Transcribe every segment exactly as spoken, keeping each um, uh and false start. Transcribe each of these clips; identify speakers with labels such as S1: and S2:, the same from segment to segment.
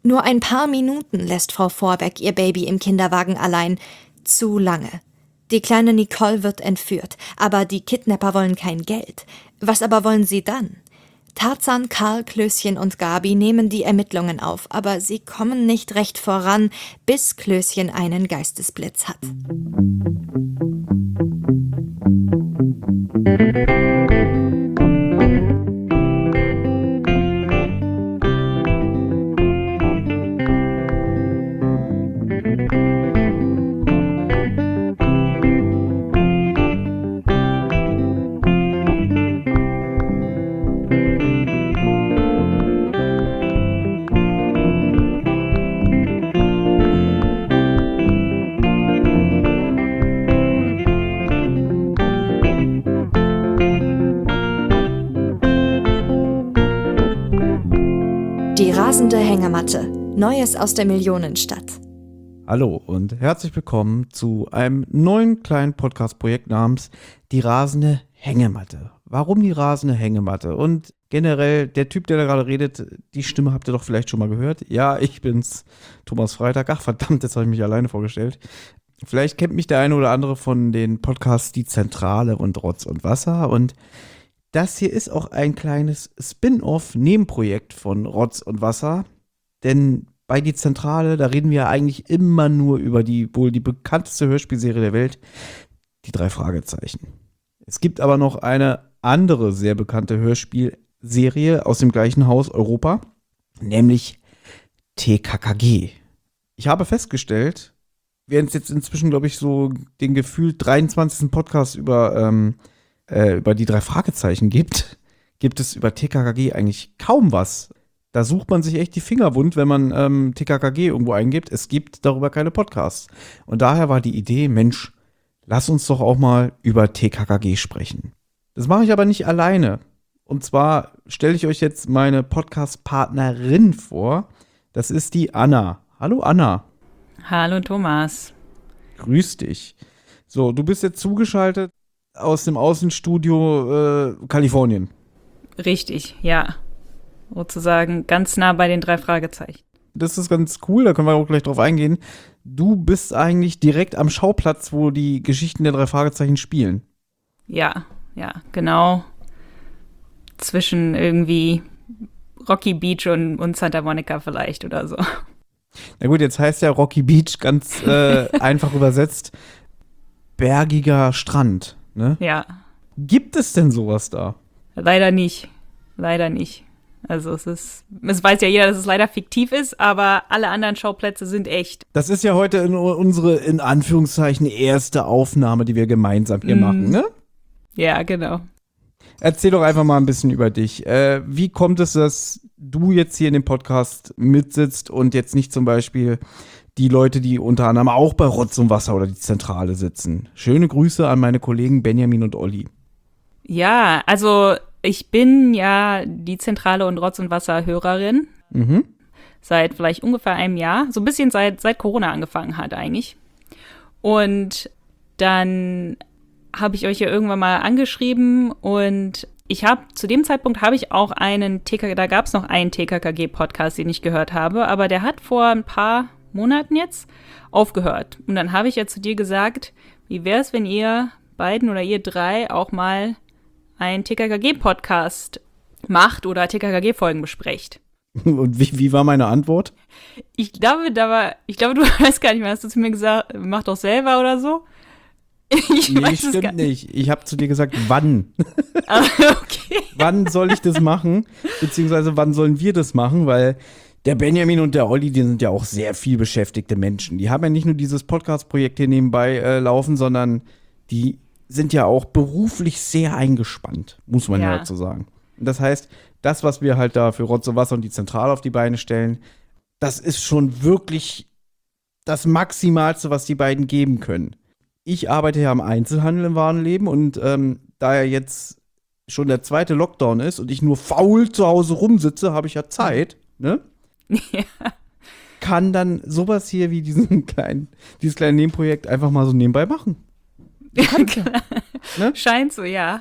S1: Nur ein paar Minuten lässt Frau Vorbeck ihr Baby im Kinderwagen allein. Zu lange. Die kleine Nicole wird entführt, aber die Kidnapper wollen kein Geld. Was aber wollen sie dann? Tarzan, Karl, Klößchen und Gabi nehmen die Ermittlungen auf, aber sie kommen nicht recht voran, bis Klößchen einen Geistesblitz hat. Die rasende Hängematte. Neues aus der Millionenstadt.
S2: Hallo und herzlich willkommen zu einem neuen kleinen Podcast-Projekt namens Die rasende Hängematte. Warum die rasende Hängematte? Und generell, der Typ, der da gerade redet, die Stimme habt ihr doch vielleicht schon mal gehört. Ja, ich bin's, Thomas Freitag. Ach verdammt, jetzt habe ich mich alleine vorgestellt. Vielleicht kennt mich der eine oder andere von den Podcasts Die Zentrale und Rotz und Wasser. Und das hier ist auch ein kleines Spin-off-Nebenprojekt von Rotz und Wasser. Denn bei Die Zentrale, da reden wir ja eigentlich immer nur über die wohl die bekannteste Hörspielserie der Welt, die drei Fragezeichen. Es gibt aber noch eine andere sehr bekannte Hörspielserie aus dem gleichen Haus Europa, nämlich T K K G. Ich habe festgestellt, während es jetzt inzwischen, glaube ich, so den gefühlt dreiundzwanzigsten Podcast über, ähm, äh, über die drei Fragezeichen gibt, gibt es über T K K G eigentlich kaum was. Da sucht man sich echt die Finger wund, wenn man ähm, T K K G irgendwo eingibt. Es gibt darüber keine Podcasts. Und daher war die Idee, Mensch, lass uns doch auch mal über T K K G sprechen. Das mache ich aber nicht alleine. Und zwar stelle ich euch jetzt meine Podcast-Partnerin vor. Das ist die Anna. Hallo Anna.
S3: Hallo Thomas.
S2: Grüß dich. So, du bist jetzt zugeschaltet aus dem Außenstudio äh, Kalifornien.
S3: Richtig, ja. Sozusagen ganz nah bei den drei Fragezeichen.
S2: Das ist ganz cool, da können wir auch gleich drauf eingehen. Du bist eigentlich direkt am Schauplatz, wo die Geschichten der drei Fragezeichen spielen.
S3: Ja, ja, genau. Zwischen irgendwie Rocky Beach und, und Santa Monica vielleicht oder so.
S2: Na gut, jetzt heißt ja Rocky Beach ganz äh, einfach übersetzt bergiger Strand, ne?
S3: Ja.
S2: Gibt es denn sowas da?
S3: Leider nicht. Leider nicht. Also es ist, es weiß ja jeder, dass es leider fiktiv ist, aber alle anderen Schauplätze sind echt.
S2: Das ist ja heute in unsere, in Anführungszeichen, erste Aufnahme, die wir gemeinsam hier mm. machen, ne?
S3: Ja, genau.
S2: Erzähl doch einfach mal ein bisschen über dich. Äh, wie kommt es, dass du jetzt hier in dem Podcast mitsitzt und jetzt nicht zum Beispiel die Leute, die unter anderem auch bei Rotz und Wasser oder die Zentrale sitzen? Schöne Grüße an meine Kollegen Benjamin und Olli.
S3: Ja, also ich bin ja die Zentrale und Rotz und Wasser Hörerin.
S2: Mhm.
S3: Seit vielleicht ungefähr einem Jahr. So ein bisschen seit, seit Corona angefangen hat eigentlich. Und dann habe ich euch ja irgendwann mal angeschrieben und ich habe, zu dem Zeitpunkt habe ich auch einen T K K G, da gab es noch einen T K K G-Podcast, den ich gehört habe, aber der hat vor ein paar Monaten jetzt aufgehört. Und dann habe ich ja zu dir gesagt, wie wäre es, wenn ihr beiden oder ihr drei auch mal einen T K K G-Podcast macht oder T K K G-Folgen besprecht.
S2: Und wie, wie war meine Antwort?
S3: Ich glaube, da war, ich glaube, du weißt gar nicht mehr, hast du zu mir gesagt, mach doch selber oder so?
S2: Ich nee, weiß stimmt es gar nicht. Ich habe zu dir gesagt, wann?
S3: Ah, okay.
S2: Wann soll ich das machen? Beziehungsweise wann sollen wir das machen? Weil der Benjamin und der Olli, die sind ja auch sehr viel beschäftigte Menschen. Die haben ja nicht nur dieses Podcast-Projekt hier nebenbei äh, laufen, sondern die sind ja auch beruflich sehr eingespannt, muss man ja, ja dazu sagen. Das heißt, das, was wir halt da für Rotz und Wasser und die Zentrale auf die Beine stellen, das ist schon wirklich das Maximalste, was die beiden geben können. Ich arbeite ja im Einzelhandel im Warenleben und ähm, da ja jetzt schon der zweite Lockdown ist und ich nur faul zu Hause rumsitze, habe ich ja Zeit, ne?
S3: Ja.
S2: Kann dann sowas hier wie diesen kleinen, dieses kleine Nebenprojekt einfach mal so nebenbei machen.
S3: Ja, ne? Scheint so, ja.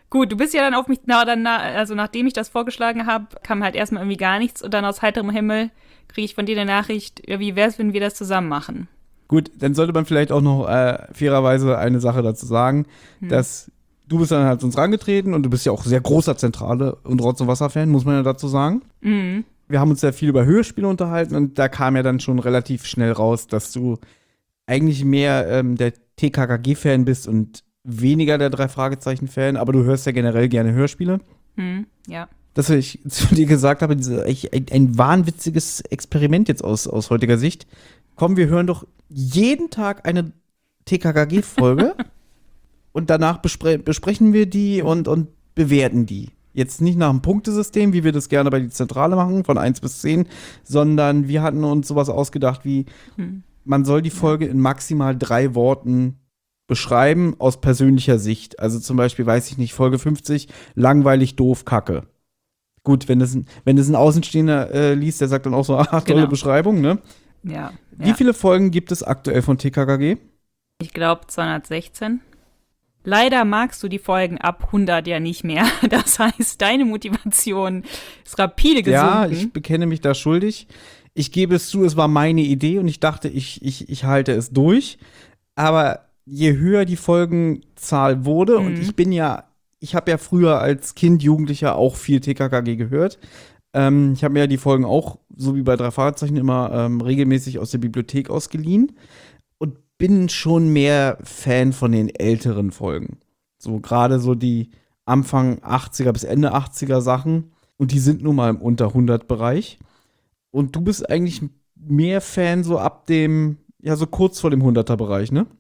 S3: Gut, du bist ja dann auf mich, na, dann, also nachdem ich das vorgeschlagen habe, kam halt erstmal irgendwie gar nichts und dann aus heiterem Himmel kriege ich von dir eine Nachricht, ja, wie wär's, wenn wir das zusammen machen?
S2: Gut, dann sollte man vielleicht auch noch äh, fairerweise eine Sache dazu sagen, hm. dass du bist dann halt zu uns rangetreten und du bist ja auch sehr großer Zentrale- und Rotz- und Wasser-Fan, muss man ja dazu sagen.
S3: Mhm.
S2: Wir haben uns sehr viel über Hörspiele unterhalten und da kam ja dann schon relativ schnell raus, dass du eigentlich mehr ähm, der T K K G-Fan bist und weniger der Drei-Fragezeichen-Fan, aber du hörst ja generell gerne Hörspiele.
S3: Mhm, ja.
S2: Dass ich zu dir gesagt habe, diese, ich, ein, ein wahnwitziges Experiment jetzt aus, aus heutiger Sicht. Komm, wir hören doch jeden Tag eine T K K G-Folge und danach bespre- besprechen wir die und, und bewerten die. Jetzt nicht nach einem Punktesystem, wie wir das gerne bei die Zentrale machen, von eins bis zehn, sondern wir hatten uns sowas ausgedacht wie, hm. man soll die Folge in maximal drei Worten beschreiben aus persönlicher Sicht. Also zum Beispiel, weiß ich nicht, Folge fünfzig, langweilig, doof, kacke. Gut, wenn das, wenn das ein Außenstehender äh, liest, der sagt dann auch so, ah, tolle
S3: genau.
S2: Beschreibung, ne?
S3: Ja.
S2: Wie
S3: ja.
S2: viele Folgen gibt es aktuell von T K K G?
S3: Ich glaube zweihundertsechzehn. Leider magst du die Folgen ab hundert ja nicht mehr. Das heißt, deine Motivation ist rapide gesunken.
S2: Ja, ich bekenne mich da schuldig. Ich gebe es zu, es war meine Idee und ich dachte, ich, ich, ich halte es durch. Aber je höher die Folgenzahl wurde, mhm. und ich bin ja, ich habe ja früher als Kind, Jugendlicher auch viel T K K G gehört. Ähm, ich habe mir ja die Folgen auch, so wie bei drei Fragezeichen, immer ähm, regelmäßig aus der Bibliothek ausgeliehen. Und bin schon mehr Fan von den älteren Folgen. So gerade so die Anfang achtziger bis Ende achtziger Sachen. Und die sind nun mal im unter hundert Bereich. Und du bist eigentlich mehr Fan so ab dem, ja so kurz vor dem hunderter Bereich, ne?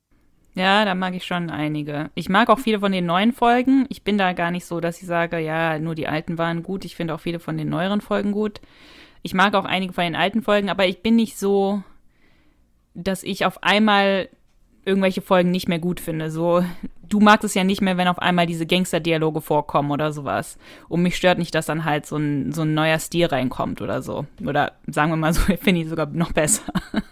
S3: Ja, da mag ich schon einige. Ich mag auch viele von den neuen Folgen. Ich bin da gar nicht so, dass ich sage, ja, nur die alten waren gut. Ich finde auch viele von den neueren Folgen gut. Ich mag auch einige von den alten Folgen, aber ich bin nicht so, dass ich auf einmal irgendwelche Folgen nicht mehr gut finde. So, du magst es ja nicht mehr, wenn auf einmal diese Gangster-Dialoge vorkommen oder sowas. Und mich stört nicht, dass dann halt so ein, so ein neuer Stil reinkommt oder so. Oder sagen wir mal so, finde ich sogar noch besser.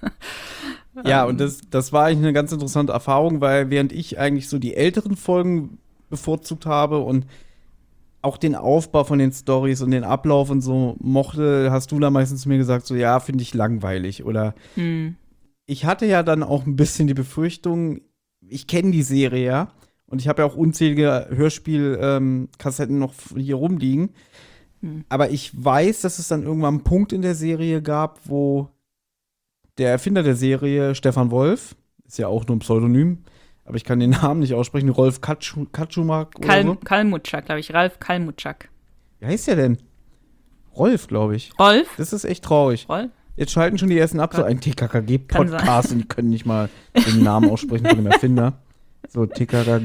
S2: Ja, und das, das war eigentlich eine ganz interessante Erfahrung, weil während ich eigentlich so die älteren Folgen bevorzugt habe und auch den Aufbau von den Storys und den Ablauf und so mochte, hast du da meistens zu mir gesagt, so ja, finde ich langweilig. Oder hm. ich hatte ja dann auch ein bisschen die Befürchtung, ich kenne die Serie ja und ich habe ja auch unzählige Hörspielkassetten ähm, noch hier rumliegen. Hm. Aber ich weiß, dass es dann irgendwann einen Punkt in der Serie gab, wo der Erfinder der Serie, Stefan Wolf, ist ja auch nur ein Pseudonym, aber ich kann den Namen nicht aussprechen, Rolf Katschu- Katschumak oder
S3: Kal-
S2: so.
S3: Kalmutschak, glaube ich, Ralf Kalmutschak.
S2: Wie heißt der denn? Rolf, glaube ich.
S3: Rolf?
S2: Das ist echt traurig.
S3: Rolf?
S2: Jetzt schalten schon die ersten ab, so ein T K K G-Podcast und die können nicht mal den Namen aussprechen von dem Erfinder. So, T K K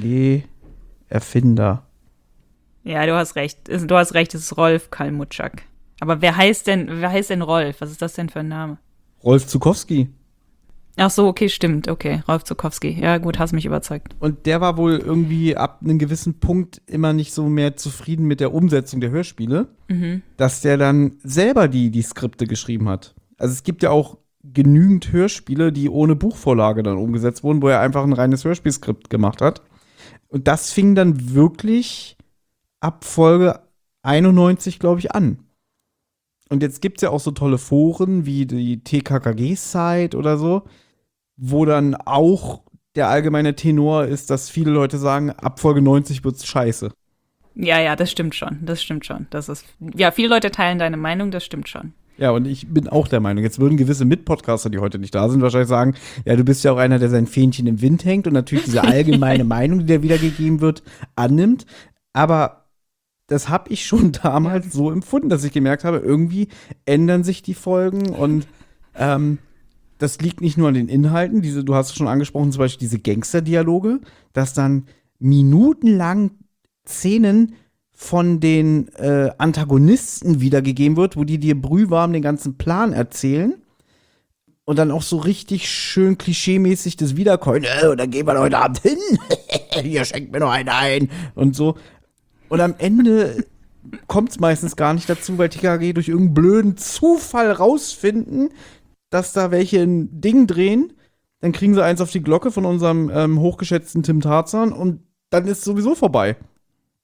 S2: G-Erfinder.
S3: Ja, du hast recht. Du hast recht, es ist Rolf Kalmutschak. Aber wer heißt denn, wer heißt denn Rolf? Was ist das denn für ein Name?
S2: Rolf Zukowski.
S3: Ach so, okay, stimmt. Okay, Rolf Zukowski. Ja, gut, hast mich überzeugt.
S2: Und der war wohl irgendwie ab einem gewissen Punkt immer nicht so mehr zufrieden mit der Umsetzung der Hörspiele, mhm. dass der dann selber die, die Skripte geschrieben hat. Also es gibt ja auch genügend Hörspiele, die ohne Buchvorlage dann umgesetzt wurden, wo er einfach ein reines Hörspielskript gemacht hat. Und das fing dann wirklich ab Folge einundneunzig, glaube ich, an. Und jetzt gibt es ja auch so tolle Foren wie die T K K G-Site oder so, wo dann auch der allgemeine Tenor ist, dass viele Leute sagen, ab Folge neunzig wird's scheiße.
S3: Ja, ja, das stimmt schon. Das stimmt schon. Das ist, ja, viele Leute teilen deine Meinung, das stimmt schon.
S2: Ja, und ich bin auch der Meinung, jetzt würden gewisse Mitpodcaster, die heute nicht da sind, wahrscheinlich sagen, ja, du bist ja auch einer, der sein Fähnchen im Wind hängt und natürlich diese allgemeine Meinung, die da wiedergegeben wird, annimmt. Aber das habe ich schon damals so empfunden, dass ich gemerkt habe, irgendwie ändern sich die Folgen und ähm, das liegt nicht nur an den Inhalten, diese, du hast es schon angesprochen, zum Beispiel diese Gangster-Dialoge, dass dann minutenlang Szenen von den äh, Antagonisten wiedergegeben wird, wo die dir brühwarm den ganzen Plan erzählen und dann auch so richtig schön klischeemäßig das Wiederkäuen, äh, und dann gehen wir heute Abend hin, hier schenkt mir noch einen ein und so. Und am Ende kommt es meistens gar nicht dazu, weil T K K G durch irgendeinen blöden Zufall rausfinden, dass da welche ein Ding drehen. Dann kriegen sie eins auf die Glocke von unserem ähm, hochgeschätzten Tim Tarzan und dann ist es sowieso vorbei.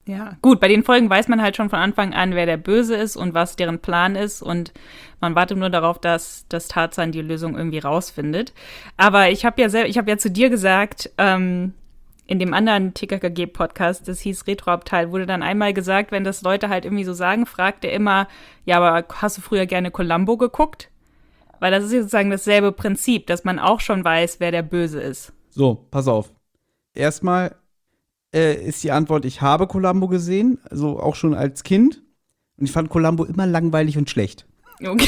S3: Ja, gut, bei den Folgen weiß man halt schon von Anfang an, wer der Böse ist und was deren Plan ist und man wartet nur darauf, dass, dass Tarzan die Lösung irgendwie rausfindet. Aber ich habe ja sel- ich habe ja zu dir gesagt, ähm, in dem anderen T K K G-Podcast, das hieß Retroabteil, wurde dann einmal gesagt, wenn das Leute halt irgendwie so sagen, fragt er immer, ja, aber hast du früher gerne Columbo geguckt? Weil das ist sozusagen dasselbe Prinzip, dass man auch schon weiß, wer der Böse ist.
S2: So, pass auf. Erstmal äh, ist die Antwort, ich habe Columbo gesehen, also auch schon als Kind. Und ich fand Columbo immer langweilig und schlecht.
S3: Okay.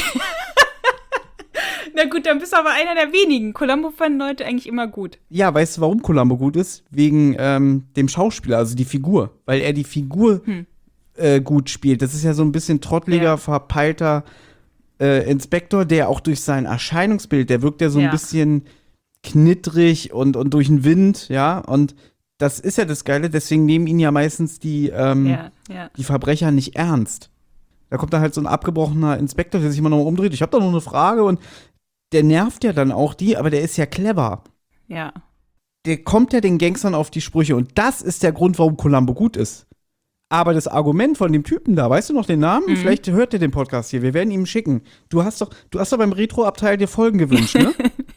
S3: Na gut, dann bist du aber einer der wenigen. Columbo fanden Leute eigentlich immer gut.
S2: Ja, weißt du, warum Columbo gut ist? Wegen ähm, dem Schauspieler, also die Figur. Weil er die Figur hm. äh, gut spielt. Das ist ja so ein bisschen trottliger, ja. verpeilter äh, Inspektor, der auch durch sein Erscheinungsbild, der wirkt ja so ein ja. bisschen knittrig und, und durch den Wind, ja. Und das ist ja das Geile, deswegen nehmen ihn ja meistens die, ähm,
S3: ja, ja.
S2: die Verbrecher nicht ernst. Da kommt dann halt so ein abgebrochener Inspektor, der sich immer noch mal umdreht. Ich habe da noch eine Frage und der nervt ja dann auch die, aber der ist ja clever.
S3: Ja.
S2: Der kommt ja den Gangstern auf die Sprüche und das ist der Grund, warum Columbo gut ist. Aber das Argument von dem Typen da, weißt du noch den Namen? Mhm. Vielleicht hört ihr den Podcast hier, wir werden ihm schicken. Du hast doch, du hast doch beim Retro-Abteil dir Folgen gewünscht, ne?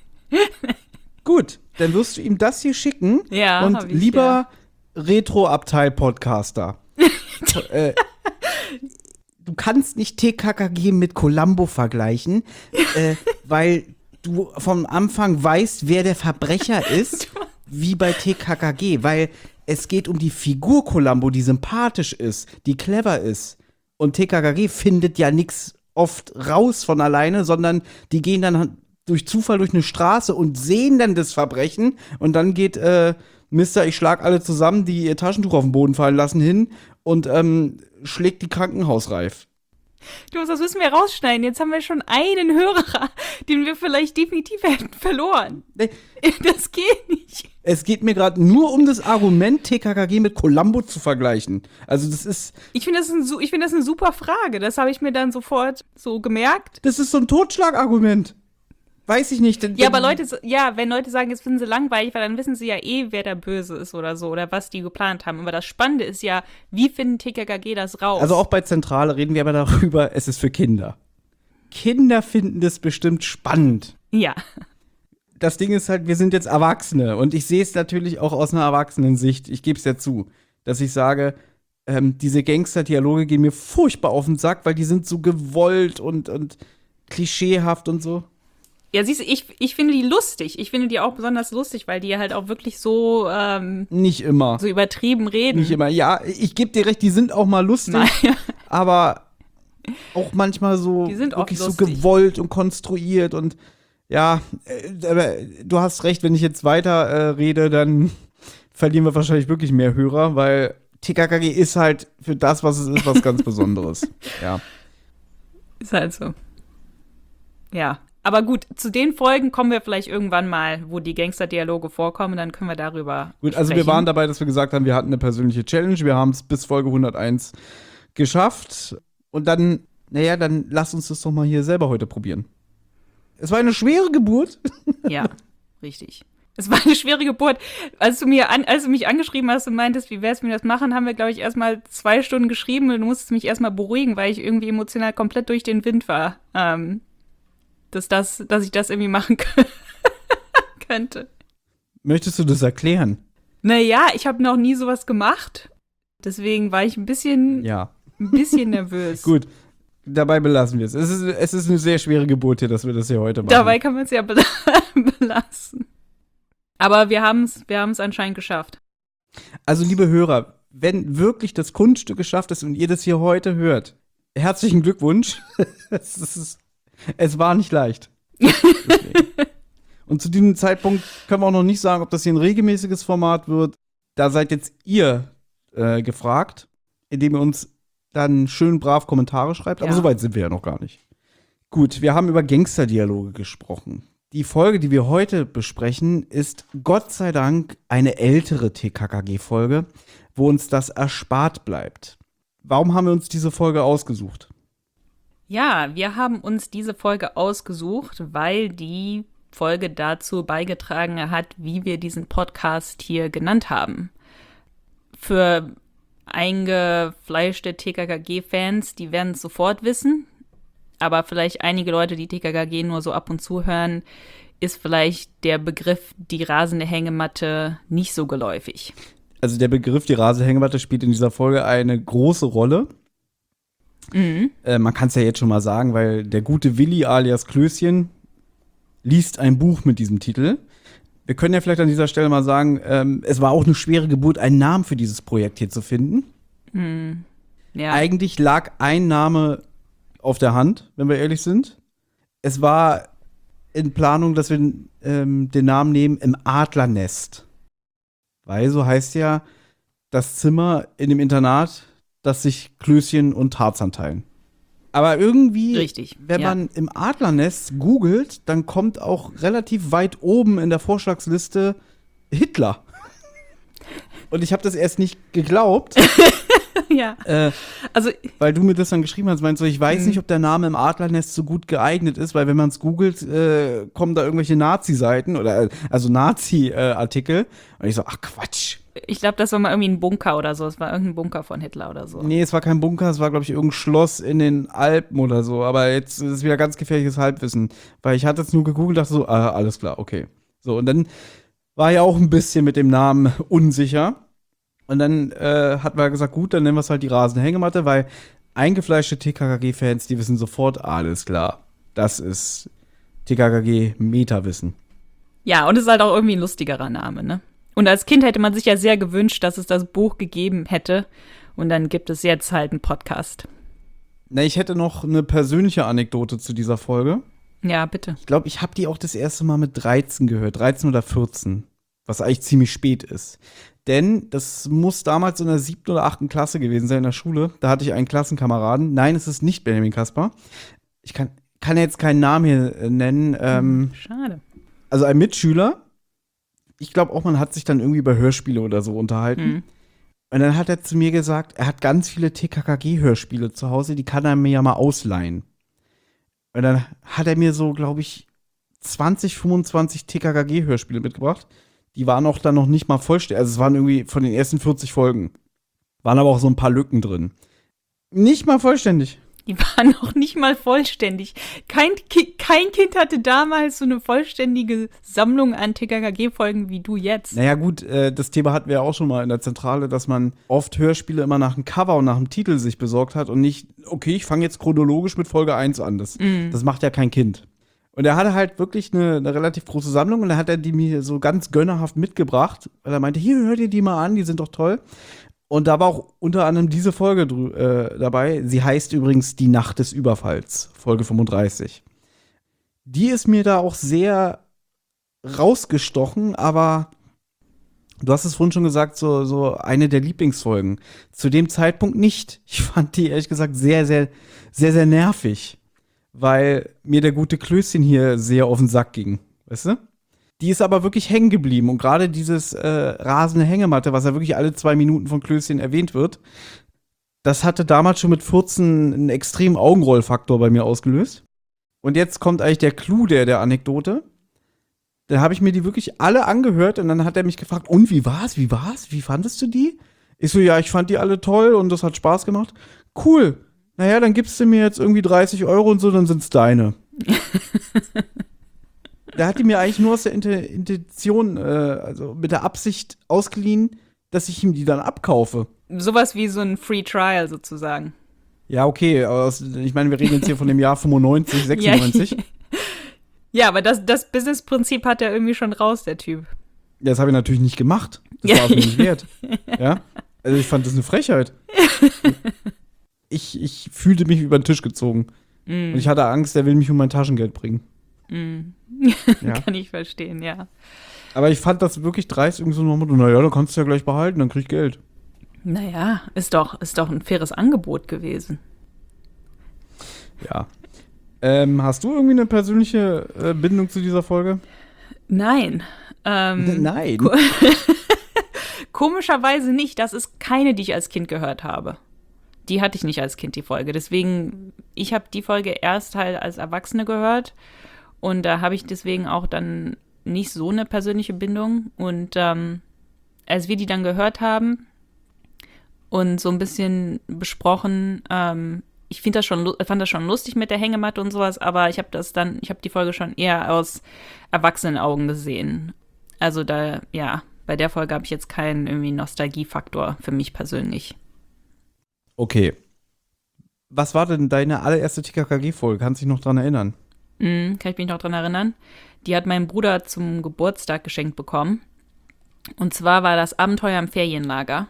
S2: Gut, dann wirst du ihm das hier schicken.
S3: Ja,
S2: und
S3: hab ich,
S2: lieber ja. Retro-Abteil-Podcaster. äh, Du kannst nicht T K K G mit Columbo vergleichen, äh, weil du vom Anfang weißt, wer der Verbrecher ist, wie bei T K K G, weil es geht um die Figur Columbo, die sympathisch ist, die clever ist. Und T K K G findet ja nichts oft raus von alleine, sondern die gehen dann durch Zufall durch eine Straße und sehen dann das Verbrechen und dann geht äh, Mister Ich schlag alle zusammen, die ihr Taschentuch auf den Boden fallen lassen, hin und ähm, schlägt die Krankenhausreif.
S3: Du, das müssen wir rausschneiden. Jetzt haben wir schon einen Hörer, den wir vielleicht definitiv hätten verloren.
S2: Nee.
S3: Das geht nicht.
S2: Es geht mir gerade nur um das Argument, T K K G mit Columbo zu vergleichen. Also das ist
S3: Ich finde das, ein, ich find das eine super Frage. Das habe ich mir dann sofort so gemerkt.
S2: Das ist so ein Totschlagargument. Weiß ich nicht. Denn,
S3: ja, aber Leute, ja, wenn Leute sagen, jetzt finden sie langweilig, weil dann wissen sie ja eh, wer der Böse ist oder so oder was die geplant haben. Aber das Spannende ist ja, wie finden T K K G das raus?
S2: Also auch bei Zentrale reden wir aber darüber, es ist für Kinder. Kinder finden das bestimmt spannend.
S3: Ja.
S2: Das Ding ist halt, wir sind jetzt Erwachsene und ich sehe es natürlich auch aus einer Erwachsenensicht. Ich gebe es ja zu, dass ich sage, ähm, diese Gangster-Dialoge gehen mir furchtbar auf den Sack, weil die sind so gewollt und, und klischeehaft und so.
S3: Ja, siehst du, ich, ich finde die lustig. Ich finde die auch besonders lustig, weil die halt auch wirklich so ähm,
S2: nicht immer.
S3: So übertrieben reden.
S2: Nicht immer. Ja, ich gebe dir recht, die sind auch mal lustig.
S3: Nein.
S2: Aber auch manchmal so
S3: die sind
S2: wirklich
S3: auch
S2: so gewollt und konstruiert und ja, äh, aber du hast recht, wenn ich jetzt weiter äh, rede, dann verlieren wir wahrscheinlich wirklich mehr Hörer, weil T K K G ist halt für das, was es ist, was ganz Besonderes. Ja.
S3: Ist halt so. Ja. Aber gut, zu den Folgen kommen wir vielleicht irgendwann mal, wo die Gangster-Dialoge vorkommen, dann können wir darüber
S2: Gut, also
S3: sprechen.
S2: Wir waren dabei, dass wir gesagt haben, wir hatten eine persönliche Challenge, wir haben es bis Folge hunderteins geschafft und dann, naja, dann lass uns das doch mal hier selber heute probieren. Es war eine schwere Geburt.
S3: Ja, richtig. Es war eine schwere Geburt. Als du, mir an, als du mich angeschrieben hast und meintest, wie wär's, wenn wir das machen, haben wir, glaube ich, erstmal zwei Stunden geschrieben und du musstest mich erstmal beruhigen, weil ich irgendwie emotional komplett durch den Wind war. Ähm, dass, das, dass ich das irgendwie machen könnte.
S2: Möchtest du das erklären?
S3: Naja, ich habe noch nie sowas gemacht. Deswegen war ich ein bisschen,
S2: ja.
S3: ein bisschen nervös.
S2: Gut, dabei belassen wir es. Es ist, es ist eine sehr schwere Geburt hier, dass wir das hier heute machen.
S3: Dabei kann man es ja bela- belassen. Aber wir haben es wir haben's anscheinend geschafft.
S2: Also, liebe Hörer, wenn wirklich das Kunststück geschafft ist und ihr das hier heute hört, herzlichen Glückwunsch. es, ist, es war nicht leicht. Und zu diesem Zeitpunkt können wir auch noch nicht sagen, ob das hier ein regelmäßiges Format wird. Da seid jetzt ihr äh, gefragt, indem ihr uns dann schön brav Kommentare schreibt. Aber
S3: ja.
S2: so weit sind wir ja noch gar nicht. Gut, wir haben über Gangsterdialoge gesprochen. Die Folge, die wir heute besprechen, ist Gott sei Dank eine ältere T K K G-Folge, wo uns das erspart bleibt. Warum haben wir uns diese Folge ausgesucht?
S3: Ja, wir haben uns diese Folge ausgesucht, weil die Folge dazu beigetragen hat, wie wir diesen Podcast hier genannt haben. Für eingefleischte T K K G-Fans, die werden es sofort wissen. Aber vielleicht einige Leute, die T K K G nur so ab und zu hören, ist vielleicht der Begriff die rasende Hängematte nicht so geläufig.
S2: Also der Begriff die rasende Hängematte spielt in dieser Folge eine große Rolle.
S3: Mhm.
S2: Äh, man kann es ja jetzt schon mal sagen, weil der gute Willi alias Klößchen liest ein Buch mit diesem Titel. Wir können ja vielleicht an dieser Stelle mal sagen, ähm, es war auch eine schwere Geburt, einen Namen für dieses Projekt hier zu finden.
S3: Mhm. Ja.
S2: Eigentlich lag ein Name auf der Hand, wenn wir ehrlich sind. Es war in Planung, dass wir ähm, den Namen nehmen im Adlernest. Weil so heißt ja das Zimmer in dem Internat, das sich Klößchen und Tarzan teilen. Aber irgendwie,
S3: Richtig,
S2: wenn
S3: ja.
S2: man im Adlernest googelt, dann kommt auch relativ weit oben in der Vorschlagsliste Hitler. Und ich habe das erst nicht geglaubt,
S3: Ja.
S2: äh,
S3: Also,
S2: weil du mir das dann geschrieben hast. Meinst du, ich weiß
S3: Mhm.
S2: nicht, ob der Name im Adlernest so gut geeignet ist, weil wenn man es googelt, äh, kommen da irgendwelche Nazi-Seiten oder äh, also Nazi-Artikel. Und ich so, ach Quatsch.
S3: ich glaube, das war mal irgendwie ein Bunker oder so. Es war irgendein Bunker von Hitler oder so.
S2: Nee, es war kein Bunker, es war, glaube ich, irgendein Schloss in den Alpen oder so. Aber jetzt ist es wieder ganz gefährliches Halbwissen. Weil ich hatte jetzt nur gegoogelt und dachte so, ah, alles klar, okay. So, und dann war ja auch ein bisschen mit dem Namen unsicher. Und dann äh, hat man gesagt, gut, dann nennen wir es halt die rasende Hängematte, weil eingefleischte T K K G-Fans, die wissen sofort, alles klar, das ist T K K G-Meta-Wissen.
S3: Ja, und es ist halt auch irgendwie ein lustigerer Name, ne? Und als Kind hätte man sich ja sehr gewünscht, dass es das Buch gegeben hätte. Und dann gibt es jetzt halt einen Podcast.
S2: Na, ich hätte noch eine persönliche Anekdote zu dieser Folge.
S3: Ja, bitte.
S2: Ich glaube, ich habe die auch das erste Mal mit dreizehn gehört, dreizehn oder vierzehn, was eigentlich ziemlich spät ist. Denn das muss damals in der siebten oder achten Klasse gewesen sein in der Schule. Da hatte ich einen Klassenkameraden. Nein, es ist nicht Benjamin Kaspar. Ich kann, kann jetzt keinen Namen hier äh, nennen. Ähm,
S3: Schade.
S2: also ein Mitschüler. Ich glaube auch, man hat sich dann irgendwie über Hörspiele oder so unterhalten.
S3: Mhm.
S2: Und dann hat er zu mir gesagt, er hat ganz viele T K K G-Hörspiele zu Hause, die kann er mir ja mal ausleihen. Und dann hat er mir so, glaube ich, zwanzig, fünfundzwanzig T K K G-Hörspiele mitgebracht. Die waren auch dann noch nicht mal vollständig. Also es waren irgendwie von den ersten vierzig Folgen. Waren aber auch so ein paar Lücken drin. Nicht mal vollständig.
S3: Die waren noch nicht mal vollständig. Kein, Ki- kein Kind hatte damals so eine vollständige Sammlung an T K K G-Folgen wie du jetzt.
S2: Naja gut, äh, das Thema hatten wir ja auch schon mal in der Zentrale, dass man oft Hörspiele immer nach dem Cover und nach dem Titel sich besorgt hat und nicht, okay, ich fange jetzt chronologisch mit Folge eins an. Das,
S3: Mhm.
S2: das macht ja kein Kind. Und er hatte halt wirklich eine, eine relativ große Sammlung und dann hat er die mir so ganz gönnerhaft mitgebracht, weil er meinte, hier, hört ihr die mal an, die sind doch toll. Und da war auch unter anderem diese Folge drü- äh, dabei. Sie heißt übrigens Die Nacht des Überfalls, Folge fünfunddreißig. Die ist mir da auch sehr rausgestochen, aber du hast es vorhin schon gesagt, so, so eine der Lieblingsfolgen. Zu dem Zeitpunkt nicht. Ich fand die ehrlich gesagt sehr, sehr, sehr, sehr nervig, weil mir der gute Klößchen hier sehr auf den Sack ging. Weißt du? Die ist aber wirklich hängen geblieben. Und gerade dieses äh, rasende Hängematte, was ja wirklich alle zwei Minuten von Klößchen erwähnt wird, das hatte damals schon mit vierzehn einen extremen Augenrollfaktor bei mir ausgelöst. Und jetzt kommt eigentlich der Clou der, der Anekdote. Dann habe ich mir die wirklich alle angehört und dann hat er mich gefragt, und wie war's, wie war's, wie fandest du die? Ich so, ja, ich fand die alle toll und das hat Spaß gemacht. Cool. Naja, dann gibst du mir jetzt irgendwie dreißig Euro und so, dann sind's deine. Da hat die mir eigentlich nur aus der Int- Intention, äh, also mit der Absicht ausgeliehen, dass ich ihm die dann abkaufe.
S3: Sowas wie so ein Free Trial sozusagen.
S2: Ja, okay, aber aus, ich meine, wir reden jetzt hier von dem Jahr fünfundneunzig, sechsundneunzig.
S3: Ja, ja, aber das, das Business-Prinzip hat er irgendwie schon raus, der Typ.
S2: Ja, das habe ich natürlich nicht gemacht. Das
S3: Ja.
S2: war es mir nicht wert. Ja? Also ich fand das eine Frechheit. Ich, ich fühlte mich über den Tisch gezogen.
S3: Mm.
S2: Und ich hatte Angst, er will mich um mein Taschengeld bringen.
S3: Mm.
S2: Ja.
S3: Kann ich verstehen, ja.
S2: Aber ich fand das wirklich dreist, irgendwie so nach dem Motto, naja, dann kannst du ja gleich behalten, dann krieg ich Geld.
S3: Naja, ist doch, ist doch ein faires Angebot gewesen.
S2: Ja. Ähm, hast du irgendwie eine persönliche äh, Bindung zu dieser Folge?
S3: Nein. Ähm,
S2: Nein.
S3: ko- Komischerweise nicht. Das ist keine, die ich als Kind gehört habe. Die hatte ich nicht als Kind, die Folge. Deswegen, ich habe die Folge erst halt als Erwachsene gehört. Und da habe ich deswegen auch dann nicht so eine persönliche Bindung. Und ähm, als wir die dann gehört haben, und so ein bisschen besprochen. Ähm, ich finde das schon, fand das schon lustig mit der Hängematte und sowas, aber ich habe das dann, ich habe die Folge schon eher aus Erwachsenenaugen gesehen. Also da, ja, bei der Folge habe ich jetzt keinen irgendwie Nostalgiefaktor für mich persönlich.
S2: Okay. Was war denn deine allererste T K K G-Folge? Kannst du dich noch dran erinnern?
S3: Mhm, kann ich mich noch dran erinnern. Die hat mein Bruder zum Geburtstag geschenkt bekommen. Und zwar war das Abenteuer im Ferienlager.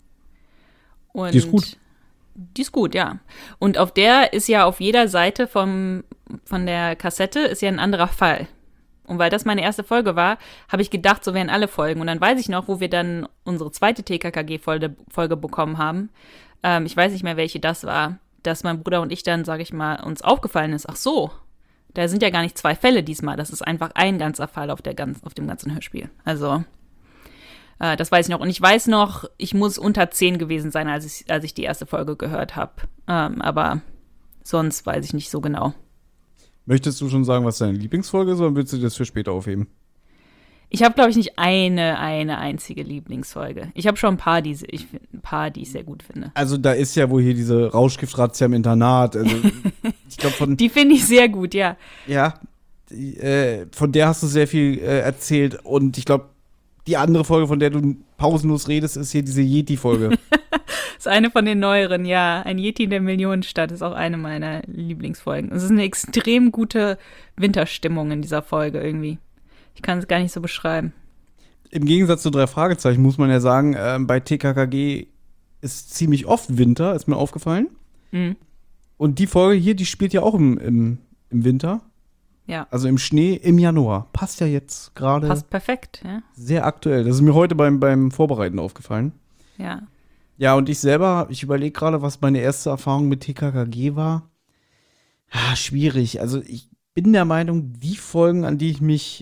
S3: Und
S2: Die ist gut.
S3: Die ist gut, ja. Und auf der ist ja auf jeder Seite vom, von der Kassette ist ja ein anderer Fall. Und weil das meine erste Folge war, habe ich gedacht, so wären alle Folgen. Und dann weiß ich noch, wo wir dann unsere zweite T K K G-Folge Folge bekommen haben. Ähm, ich weiß nicht mehr, welche das war. Dass mein Bruder und ich dann, sage ich mal, uns aufgefallen ist, ach so, da sind ja gar nicht zwei Fälle diesmal. Das ist einfach ein ganzer Fall auf, der ganz, auf dem ganzen Hörspiel. Also, äh, das weiß ich noch. Und ich weiß noch, ich muss unter zehn gewesen sein, als ich, als ich die erste Folge gehört habe. Ähm, aber sonst weiß ich nicht so genau.
S2: Möchtest du schon sagen, was deine Lieblingsfolge ist, oder willst du das für später aufheben?
S3: Ich habe, glaube ich, nicht eine, eine einzige Lieblingsfolge. Ich habe schon ein paar, die ich, ein paar, die ich sehr gut finde.
S2: Also da ist ja wohl hier diese Rauschgiftrazzia im Internat. Also ich glaube von
S3: Die finde ich sehr gut, ja.
S2: Ja, die, äh, von der hast du sehr viel äh, erzählt. Und ich glaube, die andere Folge, von der du pausenlos redest, ist hier diese Yeti-Folge.
S3: Das ist eine von den neueren, ja. Ein Yeti in der Millionenstadt ist auch eine meiner Lieblingsfolgen. Es ist eine extrem gute Winterstimmung in dieser Folge irgendwie. Ich kann es gar nicht so beschreiben.
S2: Im Gegensatz zu drei Fragezeichen muss man ja sagen, äh, bei T K K G ist ziemlich oft Winter, ist mir aufgefallen.
S3: Mhm.
S2: Und die Folge hier, die spielt ja auch im, im, im Winter.
S3: Ja.
S2: Also im Schnee im Januar. Passt ja jetzt gerade
S3: Passt perfekt, ja.
S2: sehr aktuell. Das ist mir heute beim, beim Vorbereiten aufgefallen.
S3: Ja.
S2: Ja, und ich selber, ich überlege gerade, was meine erste Erfahrung mit T K K G war. Ah, schwierig. Also ich bin der Meinung, die Folgen, an die ich mich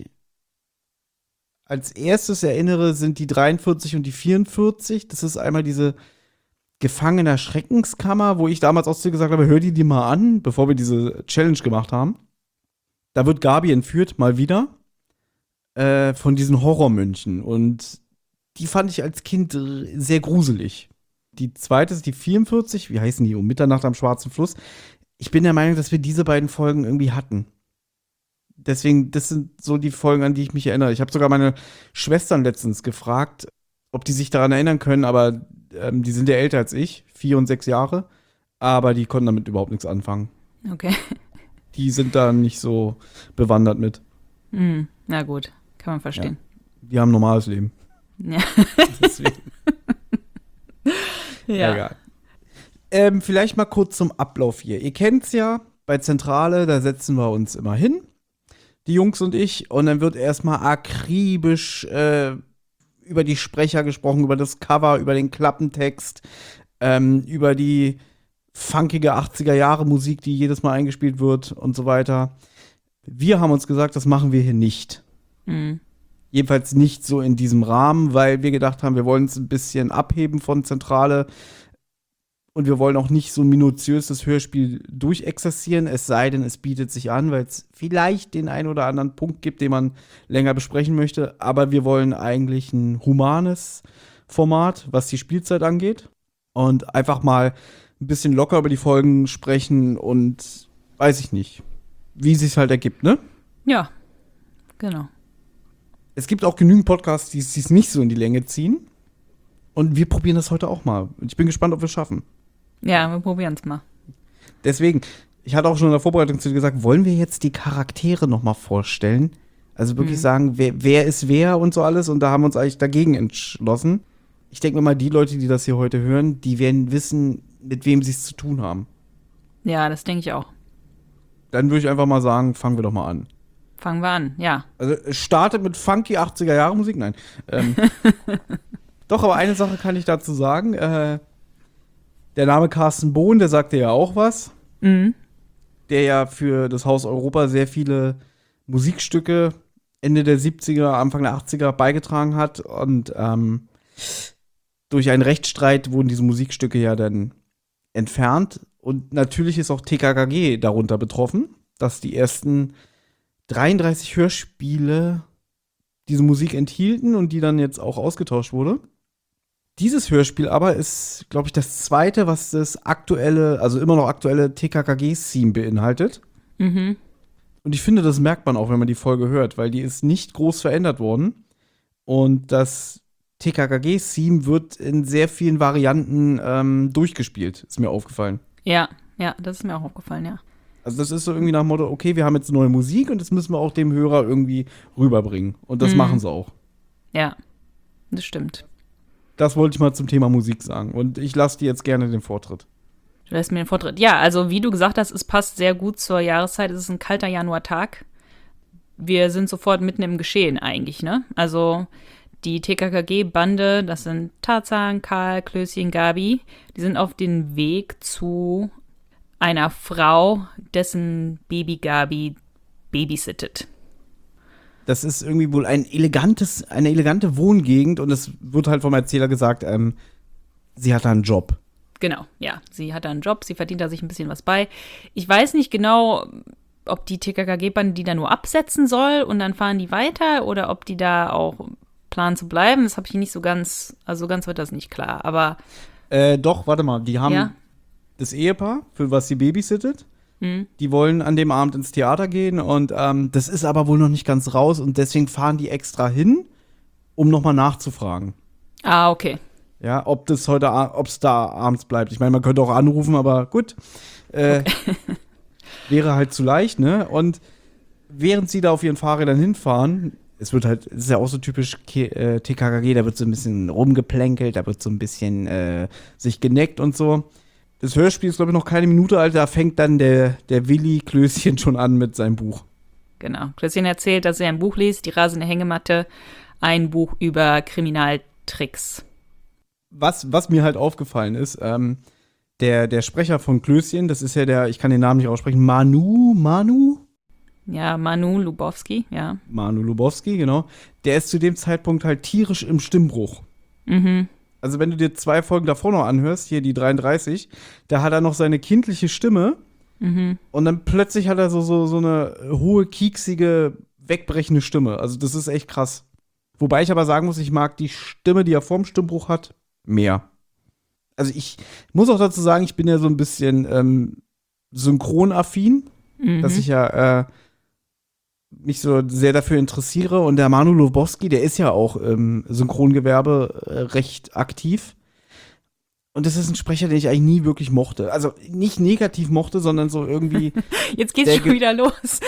S2: als erstes erinnere, sind die dreiundvierzig und die vierundvierzig. Das ist einmal diese Gefangener Schreckenskammer, wo ich damals auch zu dir gesagt habe, hör die dir mal an, bevor wir diese Challenge gemacht haben. Da wird Gabi entführt, mal wieder, äh, von diesen Horrormönchen. Und die fand ich als Kind sehr gruselig. Die zweite ist die vierundvierzig, wie heißen die, um Mitternacht am Schwarzen Fluss. Ich bin der Meinung, dass wir diese beiden Folgen irgendwie hatten. Deswegen, das sind so die Folgen, an die ich mich erinnere. Ich habe sogar meine Schwestern letztens gefragt, ob die sich daran erinnern können, aber ähm, die sind ja älter als ich, vier und sechs Jahre, aber die konnten damit überhaupt nichts anfangen.
S3: Okay.
S2: Die sind da nicht so bewandert mit.
S3: Mhm. Na gut, kann man verstehen.
S2: Ja. Die haben ein normales Leben.
S3: Ja.
S2: Deswegen.
S3: Ja.
S2: Egal. Ähm, vielleicht mal kurz zum Ablauf hier. Ihr kennt's ja, bei Zentrale, da setzen wir uns immer hin, die Jungs und ich, und dann wird erstmal akribisch äh, über die Sprecher gesprochen, über das Cover, über den Klappentext, ähm, über die funkige achtziger-Jahre-Musik, die jedes Mal eingespielt wird und so weiter. Wir haben uns gesagt, das machen wir hier nicht.
S3: Mhm.
S2: Jedenfalls nicht so in diesem Rahmen, weil wir gedacht haben, wir wollen es ein bisschen abheben von Zentrale. Und wir wollen auch nicht so minutiös das Hörspiel durchexerzieren, es sei denn, es bietet sich an, weil es vielleicht den einen oder anderen Punkt gibt, den man länger besprechen möchte. Aber wir wollen eigentlich ein humanes Format, was die Spielzeit angeht. Und einfach mal ein bisschen locker über die Folgen sprechen und weiß ich nicht, wie es sich halt ergibt, ne?
S3: Ja, genau.
S2: Es gibt auch genügend Podcasts, die es nicht so in die Länge ziehen. Und wir probieren das heute auch mal. Und ich bin gespannt, ob wir es schaffen.
S3: Ja, wir probieren es mal.
S2: Deswegen, ich hatte auch schon in der Vorbereitung zu dir gesagt, wollen wir jetzt die Charaktere noch mal vorstellen? Also wirklich
S3: Mhm.
S2: sagen, wer, wer ist wer und so alles. Und da haben wir uns eigentlich dagegen entschlossen. Ich denke mir mal, die Leute, die das hier heute hören, die werden wissen, mit wem sie es zu tun haben.
S3: Ja, das denke ich auch.
S2: Dann würde ich einfach mal sagen, fangen wir doch mal an.
S3: Fangen wir an, ja.
S2: Also es startet mit funky achtziger-Jahre-Musik? Nein. Ähm, doch, aber eine Sache kann ich dazu sagen. Äh, der Name Carsten Bohn, der sagte ja auch was.
S3: Mhm.
S2: Der ja für das Haus Europa sehr viele Musikstücke Ende der siebziger, Anfang der achtziger beigetragen hat. Und ähm, durch einen Rechtsstreit wurden diese Musikstücke ja dann entfernt. Und natürlich ist auch T K K G darunter betroffen, dass die ersten dreiunddreißig Hörspiele diese Musik enthielten und die dann jetzt auch ausgetauscht wurde. Dieses Hörspiel aber ist, glaube ich, das zweite, was das aktuelle, also immer noch aktuelle T K K G-Theme beinhaltet.
S3: Mhm.
S2: Und ich finde, das merkt man auch, wenn man die Folge hört, weil die ist nicht groß verändert worden. Und das T K K G-Theme wird in sehr vielen Varianten ähm, durchgespielt, ist mir aufgefallen.
S3: Ja, ja, das ist mir auch aufgefallen, ja.
S2: Also das ist so irgendwie nach dem Motto, okay, wir haben jetzt neue Musik und das müssen wir auch dem Hörer irgendwie rüberbringen. Und das
S3: Mhm.
S2: machen sie auch.
S3: Ja, das stimmt.
S2: Das wollte ich mal zum Thema Musik sagen. Und ich lasse dir jetzt gerne den Vortritt.
S3: Du lässt mir den Vortritt. Ja, also wie du gesagt hast, es passt sehr gut zur Jahreszeit. Es ist ein kalter Januartag. Wir sind sofort mitten im Geschehen eigentlich, ne? Also die T K K G-Bande, das sind Tarzan, Karl, Klößchen, Gabi, die sind auf dem Weg zu einer Frau, dessen Baby Gabi babysittet.
S2: Das ist irgendwie wohl ein elegantes, eine elegante Wohngegend und es wird halt vom Erzähler gesagt, ähm, sie hat da einen Job.
S3: Genau, ja. Sie hat da einen Job, sie verdient da sich ein bisschen was bei. Ich weiß nicht genau, ob die T K K G-Bande die da nur absetzen soll und dann fahren die weiter oder ob die da auch planen zu bleiben. Das habe ich nicht so ganz, also ganz wird das nicht klar. Aber
S2: Äh, doch, warte mal, die haben
S3: ja.
S2: das Ehepaar, für was sie babysittet.
S3: Hm.
S2: Die wollen an dem Abend ins Theater gehen und ähm, das ist aber wohl noch nicht ganz raus und deswegen fahren die extra hin, um nochmal nachzufragen.
S3: Ah, okay.
S2: Ja, ob das heute, ob es da abends bleibt. Ich meine, man könnte auch anrufen, aber gut. Äh,
S3: Okay.
S2: wäre halt zu leicht, ne? Und während sie da auf ihren Fahrrädern hinfahren, es wird halt, es ist ja auch so typisch K äh, T K K G, da wird so ein bisschen rumgeplänkelt, da wird so ein bisschen äh, sich geneckt und so. Das Hörspiel ist, glaube ich, noch keine Minute alt, da fängt dann der, der Willi Klößchen schon an mit seinem Buch.
S3: Genau. Klößchen erzählt, dass er ein Buch liest, Die rasende Hängematte, ein Buch über Kriminaltricks.
S2: Was, was mir halt aufgefallen ist, ähm, der, der Sprecher von Klößchen, das ist ja der, ich kann den Namen nicht aussprechen, Manu, Manu?
S3: Ja, Manu Lubowski, ja.
S2: Manu Lubowski, genau. Der ist zu dem Zeitpunkt halt tierisch im Stimmbruch.
S3: Mhm.
S2: Also wenn du dir zwei Folgen davor noch anhörst, hier die dreiunddreißig, da hat er noch seine kindliche Stimme
S3: Mhm.
S2: und dann plötzlich hat er so, so, so eine hohe, kieksige, wegbrechende Stimme. Also das ist echt krass. Wobei ich aber sagen muss, ich mag die Stimme, die er vorm Stimmbruch hat, mehr. Also ich muss auch dazu sagen, ich bin ja so ein bisschen ähm, synchronaffin,
S3: Mhm.
S2: dass ich ja äh, mich so sehr dafür interessiere. Und der Manu Lubowski, der ist ja auch im Synchrongewerbe äh, recht aktiv. Und das ist ein Sprecher, den ich eigentlich nie wirklich mochte. Also nicht negativ mochte, sondern so irgendwie,
S3: Jetzt geht's
S2: Der
S3: schon
S2: ge-
S3: wieder los.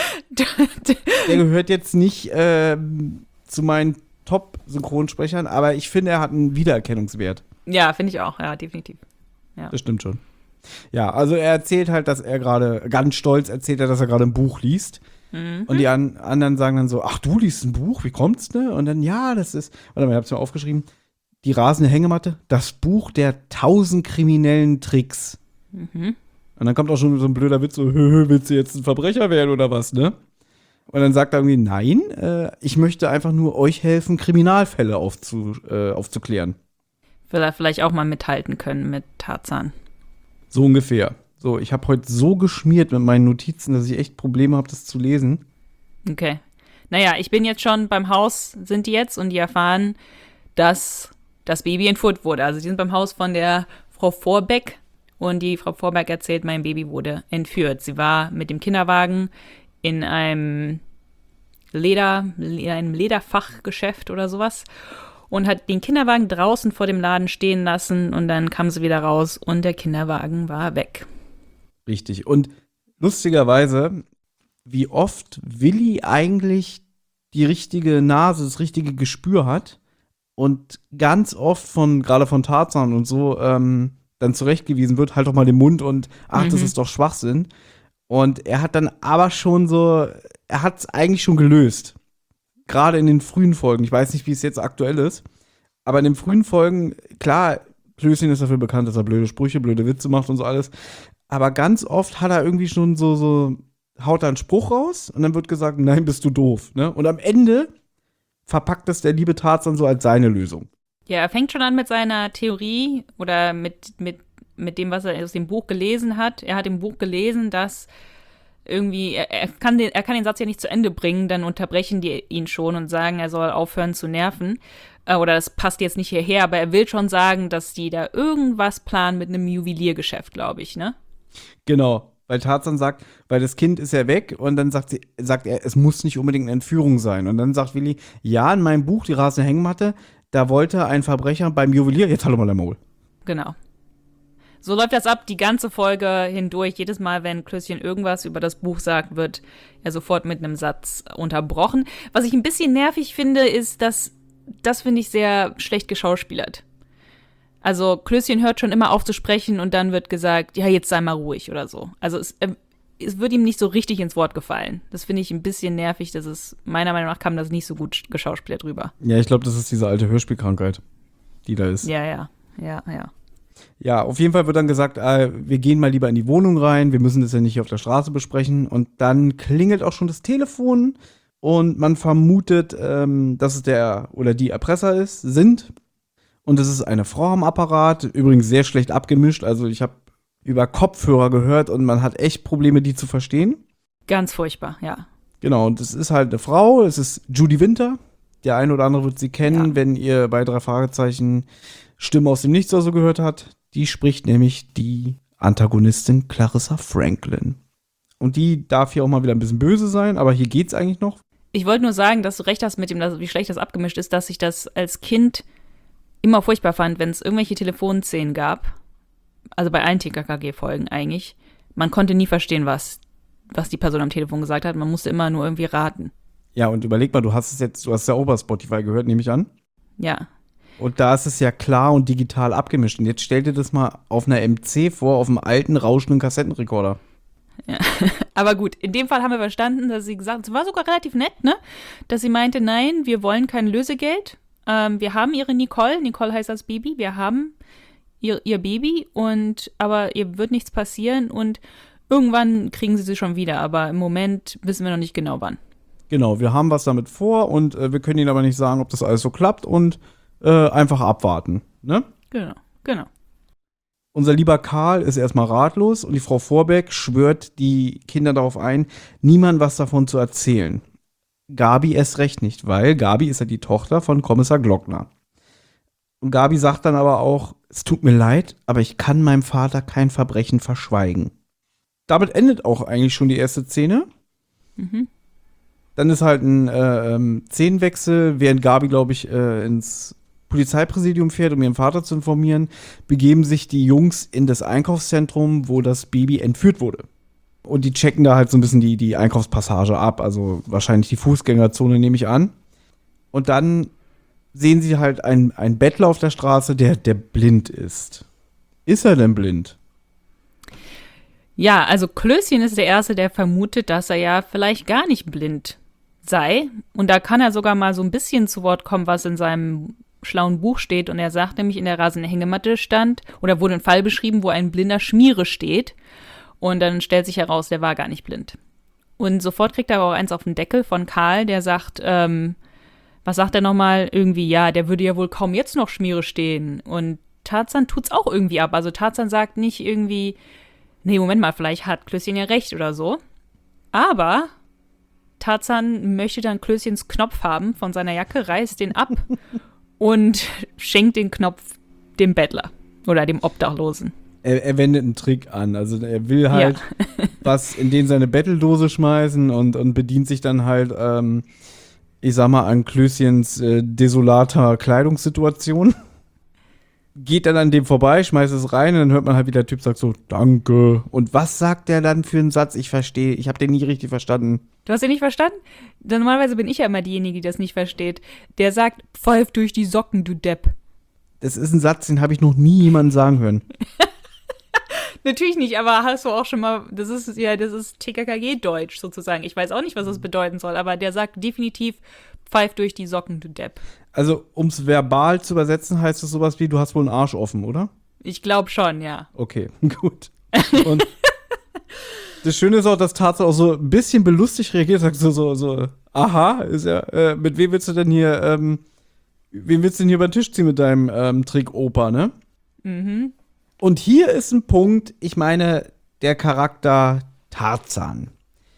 S2: der gehört jetzt nicht ähm, zu meinen Top-Synchronsprechern, aber ich finde, er hat einen Wiedererkennungswert.
S3: Ja, finde ich auch, ja, definitiv.
S2: Das stimmt schon. Ja, also er erzählt halt, dass er gerade, ganz stolz erzählt er, dass er gerade ein Buch liest.
S3: Mhm.
S2: Und die an, anderen sagen dann so, ach, du liest ein Buch, wie kommt's, ne? Und dann, ja, das ist, warte mal, ich hab's mir aufgeschrieben, Die rasende Hängematte, das Buch der tausend kriminellen Tricks.
S3: Mhm.
S2: Und dann kommt auch schon so ein blöder Witz, so, hö, hö, willst du jetzt ein Verbrecher werden oder was, ne? Und dann sagt er irgendwie, nein, äh, ich möchte einfach nur euch helfen, Kriminalfälle aufzu, äh, aufzuklären.
S3: Will er vielleicht auch mal mithalten können mit Tarzan.
S2: So ungefähr. So, ich habe heute so geschmiert mit meinen Notizen, dass ich echt Probleme habe, das zu lesen.
S3: Okay. Naja, ich bin jetzt schon beim Haus, sind die jetzt, und die erfahren, dass das Baby entführt wurde. Also die sind beim Haus von der Frau Vorbeck und die Frau Vorbeck erzählt, mein Baby wurde entführt. Sie war mit dem Kinderwagen in einem Leder, in einem Lederfachgeschäft oder sowas und hat den Kinderwagen draußen vor dem Laden stehen lassen und dann kam sie wieder raus und der Kinderwagen war weg.
S2: Richtig. Und lustigerweise, wie oft Willi eigentlich die richtige Nase, das richtige Gespür hat und ganz oft von, gerade von Tarzan und so, ähm, dann zurechtgewiesen wird, halt doch mal den Mund und ach, das
S3: Mhm.
S2: ist doch Schwachsinn. Und er hat dann aber schon so, er hat es eigentlich schon gelöst. Gerade in den frühen Folgen. Ich weiß nicht, wie es jetzt aktuell ist. Aber in den frühen Folgen, klar, Klößchen ist dafür bekannt, dass er blöde Sprüche, blöde Witze macht und so alles. Aber ganz oft hat er irgendwie schon so, so, haut er einen Spruch raus und dann wird gesagt, nein, bist du doof. Ne? Und am Ende verpackt es der liebe Tarzan so als seine Lösung.
S3: Ja, er fängt schon an mit seiner Theorie oder mit, mit, mit dem, was er aus dem Buch gelesen hat. Er hat im Buch gelesen, dass irgendwie, er, er, kann den, er kann den Satz ja nicht zu Ende bringen, dann unterbrechen die ihn schon und sagen, er soll aufhören zu nerven. Äh, oder das passt jetzt nicht hierher, aber er will schon sagen, dass die da irgendwas planen mit einem Juweliergeschäft, glaube ich, ne?
S2: Genau, weil Tarzan sagt, weil das Kind ist ja weg und dann sagt, sie, sagt er, es muss nicht unbedingt eine Entführung sein. Und dann sagt Willi, ja, in meinem Buch, die rasende Hängematte, da wollte ein Verbrecher beim Juwelier, jetzt halt mal der Maul.
S3: Genau. So läuft das ab, die ganze Folge hindurch. Jedes Mal, wenn Klößchen irgendwas über das Buch sagt, wird er sofort mit einem Satz unterbrochen. Was ich ein bisschen nervig finde, ist, dass das finde ich sehr schlecht geschauspielert. Also Klößchen hört schon immer auf zu sprechen und dann wird gesagt, ja, jetzt sei mal ruhig oder so. Also es, äh, es wird ihm nicht so richtig ins Wort gefallen. Das finde ich ein bisschen nervig. Das ist, meiner Meinung nach kam das nicht so gut geschauspielert rüber.
S2: Ja, ich glaube, das ist diese alte Hörspielkrankheit, die da ist.
S3: Ja, ja, ja, ja.
S2: Ja, auf jeden Fall wird dann gesagt, äh, wir gehen mal lieber in die Wohnung rein, wir müssen das ja nicht hier auf der Straße besprechen. Und dann klingelt auch schon das Telefon und man vermutet, ähm, dass es der oder die Erpresser ist, sind. Und es ist eine Frau am Apparat, übrigens sehr schlecht abgemischt. Also ich habe über Kopfhörer gehört und man hat echt Probleme, die zu verstehen.
S3: Ganz furchtbar, ja.
S2: Genau, und es ist halt eine Frau, es ist Judy Winter. Der eine oder andere wird sie kennen,
S3: Ja.
S2: wenn ihr bei drei Fragezeichen Stimme aus dem Nichts oder so gehört hat. Die spricht nämlich die Antagonistin Clarissa Franklin. Und die darf hier auch mal wieder ein bisschen böse sein, aber hier geht's eigentlich noch.
S3: Ich wollte nur sagen, dass du recht hast mit dem, dass, wie schlecht das abgemischt ist, dass ich das als Kind immer furchtbar fand, wenn es irgendwelche Telefonszenen gab. Also bei allen T K K G-Folgen eigentlich. Man konnte nie verstehen, was, was die Person am Telefon gesagt hat. Man musste immer nur irgendwie raten.
S2: Ja, und überleg mal, du hast es jetzt, du hast es ja auch bei Spotify gehört, nehme ich an.
S3: Ja.
S2: Und da ist es ja klar und digital abgemischt. Und jetzt stell dir das mal auf einer M C vor, auf einem alten, rauschenden Kassettenrekorder.
S3: Ja. Aber gut, in dem Fall haben wir verstanden, dass sie gesagt hat, es war sogar relativ nett, ne? Dass sie meinte, nein, wir wollen kein Lösegeld. Ähm, wir haben ihre Nicole, Nicole heißt das Baby, wir haben ihr, ihr Baby, und aber ihr wird nichts passieren und irgendwann kriegen sie sie schon wieder. Aber im Moment wissen wir noch nicht genau wann.
S2: Genau, wir haben was damit vor und äh, wir können ihnen aber nicht sagen, ob das alles so klappt und äh, einfach abwarten, ne?
S3: Genau, genau.
S2: Unser lieber Karl ist erstmal ratlos und die Frau Vorbeck schwört die Kinder darauf ein, niemand was davon zu erzählen. Gabi erst recht nicht, weil Gabi ist ja die Tochter von Kommissar Glockner. Und Gabi sagt dann aber auch, es tut mir leid, aber ich kann meinem Vater kein Verbrechen verschweigen. Damit endet auch eigentlich schon die erste Szene.
S3: Mhm.
S2: Dann ist halt ein äh, ähm, Szenenwechsel, während Gabi, glaube ich, äh, ins Polizeipräsidium fährt, um ihren Vater zu informieren, begeben sich die Jungs in das Einkaufszentrum, wo das Baby entführt wurde. Und die checken da halt so ein bisschen die, die Einkaufspassage ab, also wahrscheinlich die Fußgängerzone, nehme ich an. Und dann sehen sie halt einen, einen Bettler auf der Straße, der, der blind ist. Ist er denn blind?
S3: Ja, also Klößchen ist der Erste, der vermutet, dass er ja vielleicht gar nicht blind sei. Und da kann er sogar mal so ein bisschen zu Wort kommen, was in seinem schlauen Buch steht. Und er sagt nämlich, in der rasenden Hängematte stand, oder wurde ein Fall beschrieben, wo ein blinder Schmiere steht. Und dann stellt sich heraus, der war gar nicht blind. Und sofort kriegt er aber auch eins auf den Deckel von Karl, der sagt, ähm, was sagt er nochmal? Irgendwie, ja, der würde ja wohl kaum jetzt noch Schmiere stehen. Und Tarzan tut's auch irgendwie ab. Also Tarzan sagt nicht irgendwie, nee, Moment mal, vielleicht hat Klößchen ja recht oder so. Aber Tarzan möchte dann Klößchens Knopf haben von seiner Jacke, reißt den ab und schenkt den Knopf dem Bettler oder dem Obdachlosen.
S2: Er, er wendet einen Trick an. Also er will halt
S3: Ja.
S2: was in den seine Betteldose schmeißen und, und bedient sich dann halt, ähm, ich sag mal, an Klößchens äh, desolater Kleidungssituation. Geht dann an dem vorbei, schmeißt es rein und dann hört man halt, wie der Typ sagt so, danke. Und was sagt der dann für einen Satz? Ich verstehe, ich habe den nie richtig verstanden.
S3: Du hast den nicht verstanden? Normalerweise bin ich ja immer diejenige, die das nicht versteht. Der sagt, pfeif durch die Socken, du Depp.
S2: Das ist ein Satz, den habe ich noch nie jemandem sagen hören.
S3: Natürlich nicht, aber hast du auch schon mal, das ist ja, das ist T K K G-Deutsch sozusagen. Ich weiß auch nicht, was das bedeuten soll, aber der sagt definitiv, pfeif durch die Socken, du Depp.
S2: Also, um es verbal zu übersetzen, heißt es sowas wie, du hast wohl einen Arsch offen, oder?
S3: Ich glaube schon, ja.
S2: Okay, gut. Und das Schöne ist auch, dass Tarzan auch so ein bisschen belustigt reagiert, sagt so, so, so, aha, ist ja, äh, mit wem willst du denn hier, ähm, wen willst du denn hier über den Tisch ziehen mit deinem ähm, Trick Opa, ne?
S3: Mhm.
S2: Und hier ist ein Punkt, ich meine, der Charakter Tarzan.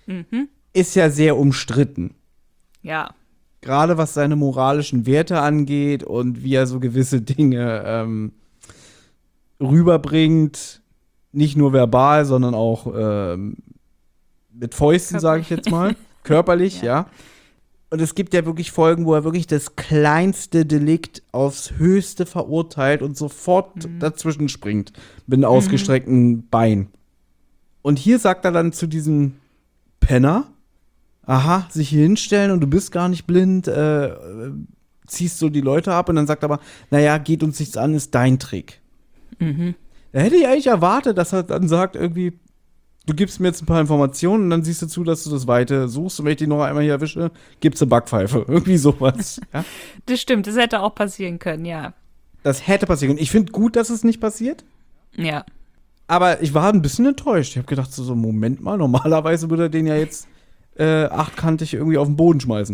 S3: Mhm.
S2: ist ja sehr umstritten.
S3: Ja.
S2: Gerade was seine moralischen Werte angeht und wie er so gewisse Dinge ähm, rüberbringt. Nicht nur verbal, sondern auch ähm, mit Fäusten, sage ich jetzt mal. Körperlich, ja. ja. Und es gibt ja wirklich Folgen, wo er wirklich das kleinste Delikt aufs Höchste verurteilt und sofort mhm. dazwischen springt mit einem ausgestreckten mhm. Bein. Und hier sagt er dann zu diesem Penner, aha, sich hier hinstellen und du bist gar nicht blind, äh, ziehst so die Leute ab und dann sagt er aber, naja, geht uns nichts an, ist dein Trick.
S3: Mhm.
S2: Da hätte ich eigentlich erwartet, dass er dann sagt irgendwie, du gibst mir jetzt ein paar Informationen und dann siehst du zu, dass du das Weite suchst und wenn ich die noch einmal hier erwische, gibt's eine Backpfeife. Irgendwie sowas. Ja?
S3: Das stimmt, das hätte auch passieren können, ja.
S2: Das hätte passieren können. Ich finde gut, dass es nicht passiert.
S3: Ja.
S2: Aber ich war ein bisschen enttäuscht. Ich habe gedacht, so, so, Moment mal, normalerweise würde er den ja jetzt äh, achtkantig irgendwie auf den Boden schmeißen.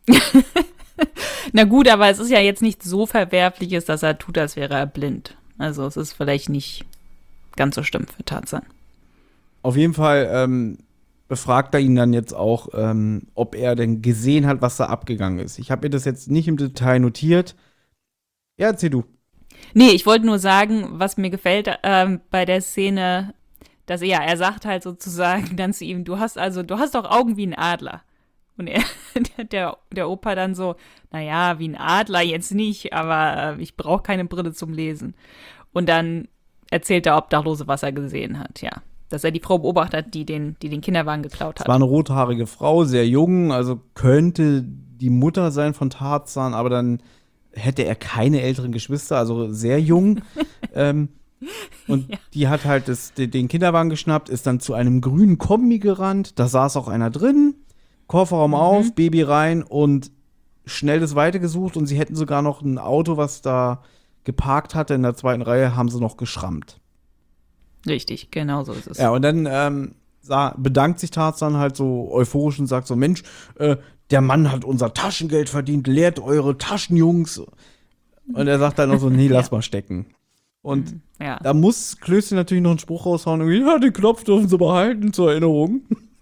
S3: Na gut, aber es ist ja jetzt nicht so Verwerfliches, dass er tut, als wäre er blind. Also es ist vielleicht nicht ganz so schlimm für Tarzan.
S2: Auf jeden Fall ähm, befragt er ihn dann jetzt auch, ähm, ob er denn gesehen hat, was da abgegangen ist. Ich habe mir das jetzt nicht im Detail notiert. Ja, erzähl du.
S3: Nee, ich wollte nur sagen, was mir gefällt ähm, bei der Szene, dass er, er sagt halt sozusagen dann zu ihm, du hast also, du hast doch Augen wie ein Adler. Und er, der, der Opa dann so, naja, wie ein Adler jetzt nicht, aber äh, ich brauche keine Brille zum Lesen. Und dann erzählt der Obdachlose, was er gesehen hat, ja. Dass er die Frau beobachtet hat, die den, die den Kinderwagen geklaut hat.
S2: Es war eine rothaarige Frau, sehr jung, also könnte die Mutter sein von Tarzan, aber dann hätte er keine älteren Geschwister, also sehr jung. ähm, und ja. die hat halt das, den Kinderwagen geschnappt, ist dann zu einem grünen Kombi gerannt, da saß auch einer drin, Kofferraum mhm. auf, Baby rein und schnell das Weite gesucht und sie hätten sogar noch ein Auto, was da geparkt hatte in der zweiten Reihe, haben sie noch geschrammt.
S3: Richtig, genau so ist es.
S2: Ja, und dann ähm, sah, bedankt sich Tarzan halt so euphorisch und sagt so, Mensch, äh, der Mann hat unser Taschengeld verdient, lehrt eure Taschenjungs. Und er sagt dann noch so, nee, lass ja. mal stecken. Und ja. da muss Klößchen natürlich noch einen Spruch raushauen, irgendwie, ja, den Knopf dürfen sie behalten, zur Erinnerung.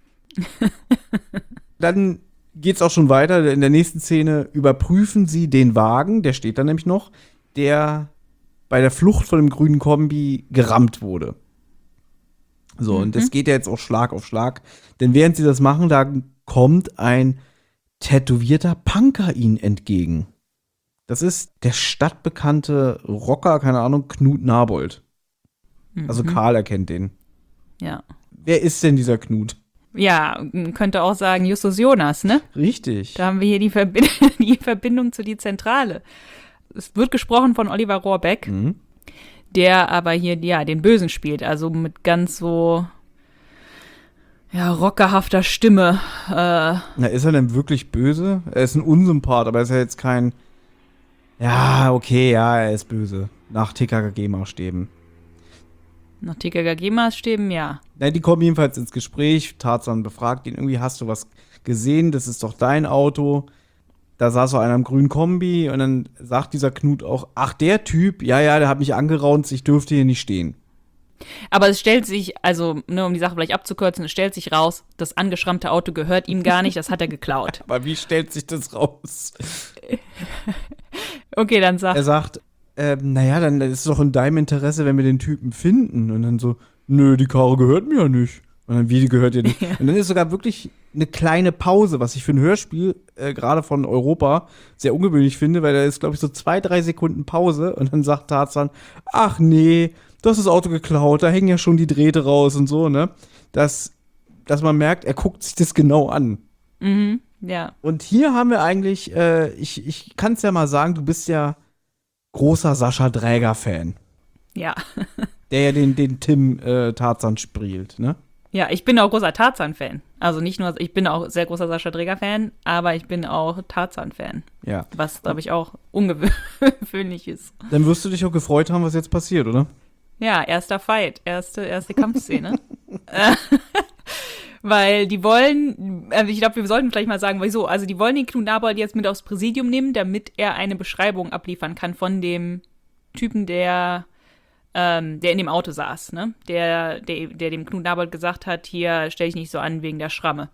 S2: Dann geht's auch schon weiter. In der nächsten Szene überprüfen sie den Wagen, der steht da nämlich noch, der bei der Flucht von dem grünen Kombi gerammt wurde. So, mhm. und das geht ja jetzt auch Schlag auf Schlag. Denn während sie das machen, da kommt ein tätowierter Punker ihnen entgegen. Das ist der stadtbekannte Rocker, keine Ahnung, Knut Nabold. Mhm. Also Karl erkennt den.
S3: Ja.
S2: Wer ist denn dieser Knut?
S3: Ja, man könnte auch sagen Justus Jonas, ne?
S2: Richtig.
S3: Da haben wir hier die, Verbind- die Verbindung zu die Zentrale. Es wird gesprochen von Oliver Rohrbeck, mhm. der aber hier ja den Bösen spielt, also mit ganz so ja rockerhafter Stimme. Äh.
S2: Na, ist er denn wirklich böse? Er ist ein Unsympath, aber ist er jetzt kein ja, okay, ja, er ist böse. Nach T K K G-Maßstäben.
S3: Nach T K K G-Maßstäben, ja.
S2: Na, die kommen jedenfalls ins Gespräch. Tarzan befragt ihn irgendwie, hast du was gesehen? Das ist doch dein Auto. Da saß so einer im grünen Kombi und dann sagt dieser Knut auch, ach, der Typ, ja, ja, der hat mich angeraunt, ich dürfte hier nicht stehen.
S3: Aber es stellt sich, also, ne, um die Sache vielleicht abzukürzen, es stellt sich raus, das angeschrammte Auto gehört ihm gar nicht, das hat er geklaut.
S2: Aber wie stellt sich das raus?
S3: Okay, dann sag.
S2: Er sagt, ähm, naja, dann ist es doch in deinem Interesse, wenn wir den Typen finden. Und dann so, nö, die Karre gehört mir ja nicht. Und dann, wie, die gehört dir nicht? Ja. Und dann ist sogar wirklich eine kleine Pause, was ich für ein Hörspiel, äh, gerade von Europa, sehr ungewöhnlich finde, weil da ist, glaube ich, so zwei, drei Sekunden Pause und dann sagt Tarzan, ach nee, du hast das Auto geklaut, da hängen ja schon die Drähte raus und so, ne? Dass, dass man merkt, er guckt sich das genau an.
S3: Mhm, ja.
S2: Und hier haben wir eigentlich, äh, ich, ich kann es ja mal sagen, du bist ja großer Sascha Dräger-Fan.
S3: Ja.
S2: Der ja den, den Tim äh, Tarzan spielt, ne?
S3: Ja, ich bin auch großer Tarzan-Fan. Also nicht nur, ich bin auch sehr großer Sascha Dräger-Fan, aber ich bin auch Tarzan-Fan.
S2: Ja.
S3: Was, glaube ich, auch ungewöhnlich ist.
S2: Dann wirst du dich auch gefreut haben, was jetzt passiert, oder?
S3: Ja, erster Fight, erste, erste Kampfszene. Weil die wollen, also ich glaube, wir sollten vielleicht mal sagen, wieso. Also die wollen den Knut Nabold jetzt mit aufs Präsidium nehmen, damit er eine Beschreibung abliefern kann von dem Typen, der Ähm, der in dem Auto saß, ne? Der, der, der dem Knut Nabold gesagt hat, hier, stell dich nicht so an wegen der Schramme.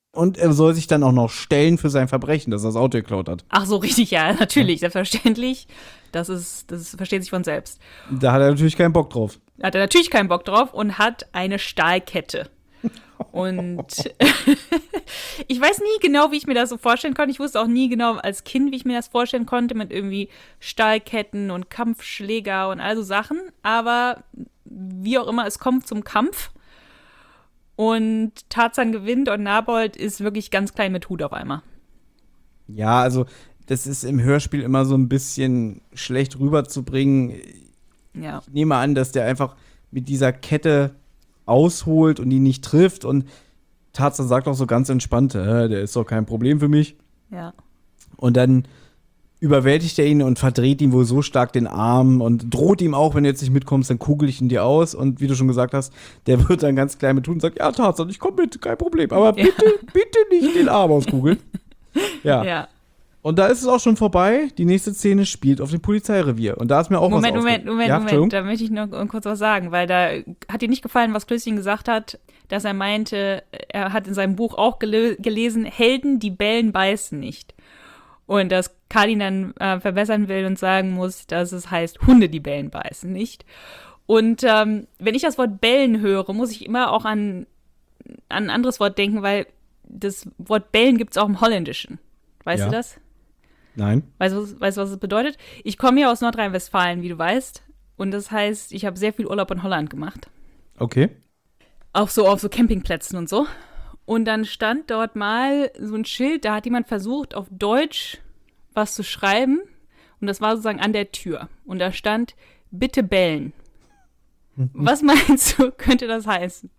S2: Und er soll sich dann auch noch stellen für sein Verbrechen, dass er das Auto geklaut hat.
S3: Ach so, richtig, ja, natürlich, selbstverständlich. Das ist, das versteht sich von selbst.
S2: Da hat er natürlich keinen Bock drauf.
S3: Da hat er natürlich keinen Bock drauf und hat eine Stahlkette. Und ich weiß nie genau, wie ich mir das so vorstellen konnte. Ich wusste auch nie genau als Kind, wie ich mir das vorstellen konnte, mit irgendwie Stahlketten und Kampfschläger und all so Sachen. Aber wie auch immer, es kommt zum Kampf. Und Tarzan gewinnt und Nabold ist wirklich ganz klein mit Hut auf einmal.
S2: Ja, also das ist im Hörspiel immer so ein bisschen schlecht rüberzubringen.
S3: Ja.
S2: Ich nehme an, dass der einfach mit dieser Kette ausholt und die nicht trifft. Und Tarzan sagt auch so ganz entspannt, äh, der ist doch kein Problem für mich.
S3: Ja.
S2: Und dann überwältigt er ihn und verdreht ihm wohl so stark den Arm und droht ihm auch, wenn du jetzt nicht mitkommst, dann kugel ich ihn dir aus. Und wie du schon gesagt hast, der wird dann ganz klein mit tun und sagt, ja, Tarzan, ich komme mit, kein Problem. Aber
S3: Ja.
S2: bitte, bitte nicht den Arm auskugeln. Ja.
S3: Ja.
S2: Und da ist es auch schon vorbei. Die nächste Szene spielt auf dem Polizeirevier. Und da ist mir auch
S3: Moment,
S2: was
S3: Moment,
S2: aufge-
S3: Moment,
S2: ja,
S3: Moment, da möchte ich noch kurz was sagen, weil da hat dir nicht gefallen, was Klößchen gesagt hat, dass er meinte, er hat in seinem Buch auch gele- gelesen, Helden, die bellen, beißen nicht. Und dass Karl ihn dann äh, verbessern will und sagen muss, dass es heißt, Hunde, die bellen, beißen nicht. Und ähm, wenn ich das Wort bellen höre, muss ich immer auch an, an ein anderes Wort denken, weil das Wort bellen gibt es auch im Holländischen. Weißt
S2: Ja.
S3: du das?
S2: Nein.
S3: Weißt du, was- weißt du, was es bedeutet? Ich komme ja aus Nordrhein-Westfalen, wie du weißt. Und das heißt, ich habe sehr viel Urlaub in Holland gemacht.
S2: Okay.
S3: Auch so auf so Campingplätzen und so. Und dann stand dort mal so ein Schild, da hat jemand versucht, auf Deutsch was zu schreiben. Und das war sozusagen an der Tür. Und da stand, bitte bellen. Was meinst du, könnte das heißen?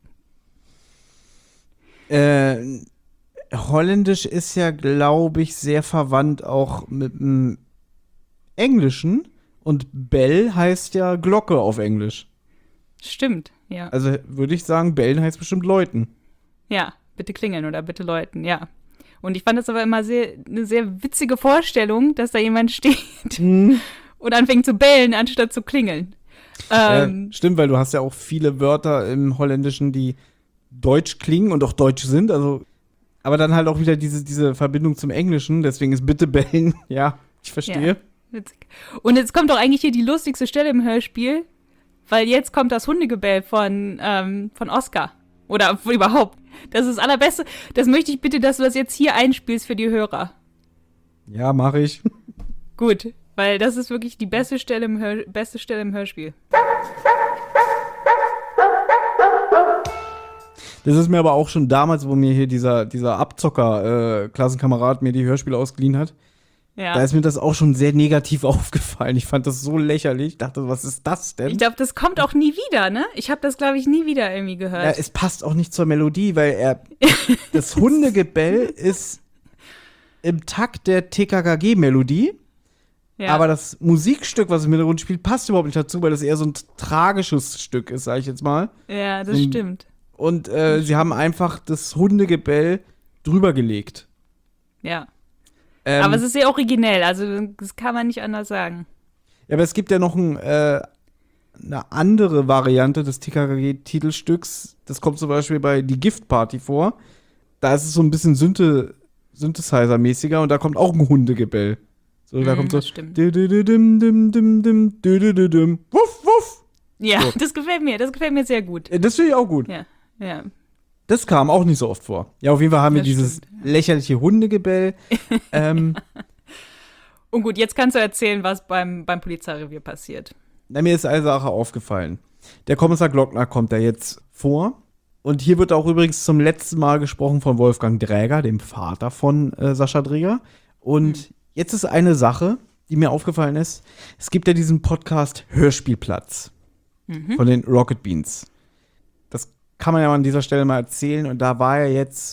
S2: Äh, Holländisch ist ja, glaube ich, sehr verwandt auch mit dem Englischen. Und Bell heißt ja Glocke auf Englisch.
S3: Stimmt, ja.
S2: Also würde ich sagen, bellen heißt bestimmt läuten.
S3: Ja, bitte klingeln oder bitte läuten, ja. Und ich fand das aber immer sehr, eine sehr witzige Vorstellung, dass da jemand steht
S2: Mhm.
S3: und anfängt zu bellen, anstatt zu klingeln. Ähm,
S2: Ja, stimmt, weil du hast ja auch viele Wörter im Holländischen, die deutsch klingen und auch deutsch sind. Also, aber dann halt auch wieder diese, diese Verbindung zum Englischen. Deswegen ist bitte bellen. Ja, ich verstehe.
S3: Ja, witzig. Und jetzt kommt doch eigentlich hier die lustigste Stelle im Hörspiel, weil jetzt kommt das Hundegebell von, ähm, von Oscar. Oder überhaupt. Das ist das Allerbeste. Das möchte ich bitte, dass du das jetzt hier einspielst für die Hörer.
S2: Ja, mache ich.
S3: Gut, weil das ist wirklich die beste Stelle im, Hör beste Stelle im Hörspiel.
S2: Das ist mir aber auch schon damals, wo mir hier dieser, dieser Abzocker-Klassenkamerad mir die Hörspiele ausgeliehen hat,
S3: Ja.
S2: da ist mir das auch schon sehr negativ aufgefallen. Ich fand das so lächerlich. Ich dachte, was ist das denn?
S3: Ich glaube, das kommt auch nie wieder, ne? Ich habe das, glaube ich, nie wieder irgendwie gehört.
S2: Ja, es passt auch nicht zur Melodie, weil er das Hundegebell ist im Takt der T K K G-Melodie,
S3: ja.
S2: aber das Musikstück, was im Hintergrund spielt, passt überhaupt nicht dazu, weil das eher so ein tragisches Stück ist, sag ich jetzt mal.
S3: ja, das
S2: so-
S3: stimmt.
S2: Und äh, sie haben einfach das Hundegebell drüber gelegt.
S3: Ja.
S2: Ähm,
S3: Aber es ist sehr originell, also das kann man nicht anders sagen.
S2: Ja, aber es gibt ja noch ein, äh, eine andere Variante des T K K G-Titelstücks. Das kommt zum Beispiel bei Die Giftparty vor. Da ist es so ein bisschen Synth- Synthesizer-mäßiger und da kommt auch ein Hundegebell. So, da
S3: Mm,
S2: kommt so
S3: das stimmt.
S2: dim, dim, dim, dim, dim, wuff, wuff.
S3: Ja,
S2: So.
S3: das gefällt mir, das gefällt mir sehr gut.
S2: Äh, Das finde ich auch gut.
S3: Ja, ja.
S2: Das kam auch nicht so oft vor. Ja, auf jeden Fall haben wir
S3: Das
S2: dieses
S3: stimmt.
S2: lächerliche Hundegebell. ähm,
S3: Und gut, jetzt kannst du erzählen, was beim, beim Polizeirevier passiert.
S2: Na, mir ist eine Sache aufgefallen. Der Kommissar Glockner kommt da jetzt vor. Und hier wird auch übrigens zum letzten Mal gesprochen von Wolfgang Dräger, dem Vater von äh, Sascha Dräger. Und
S3: Hm.
S2: jetzt ist eine Sache, die mir aufgefallen ist. Es gibt ja diesen Podcast Hörspielplatz
S3: Mhm.
S2: von den Rocket Beans. Das kann man ja mal an dieser Stelle mal erzählen. Und da war ja jetzt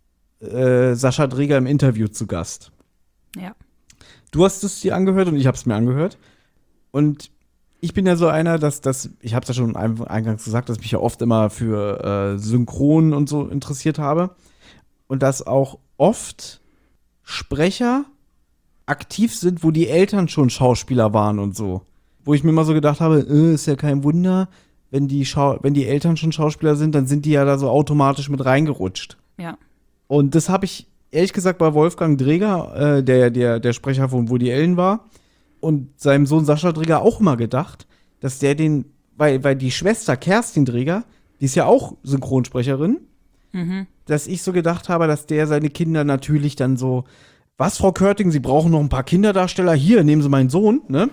S2: äh, Sascha Dräger im Interview zu Gast.
S3: Ja.
S2: Du hast es dir angehört und ich habe es mir angehört. Und ich bin ja so einer, dass das, ich habe es ja schon ein- eingangs gesagt, dass ich mich ja oft immer für äh, Synchron und so interessiert habe. Und dass auch oft Sprecher aktiv sind, wo die Eltern schon Schauspieler waren und so. Wo ich mir immer so gedacht habe, äh, ist ja kein Wunder, wenn die, Schau wenn die Eltern schon Schauspieler sind, dann sind die ja da so automatisch mit reingerutscht.
S3: Ja.
S2: Und das habe ich ehrlich gesagt bei Wolfgang Dreger, äh, der, der der Sprecher von Woody Allen war, und seinem Sohn Sascha Dreger auch immer gedacht, dass der den, weil, weil die Schwester Kerstin Dreger, die ist ja auch Synchronsprecherin,
S3: Mhm.
S2: dass ich so gedacht habe, dass der seine Kinder natürlich dann so, was, Frau Körting, Sie brauchen noch ein paar Kinderdarsteller, hier, nehmen Sie meinen Sohn, ne?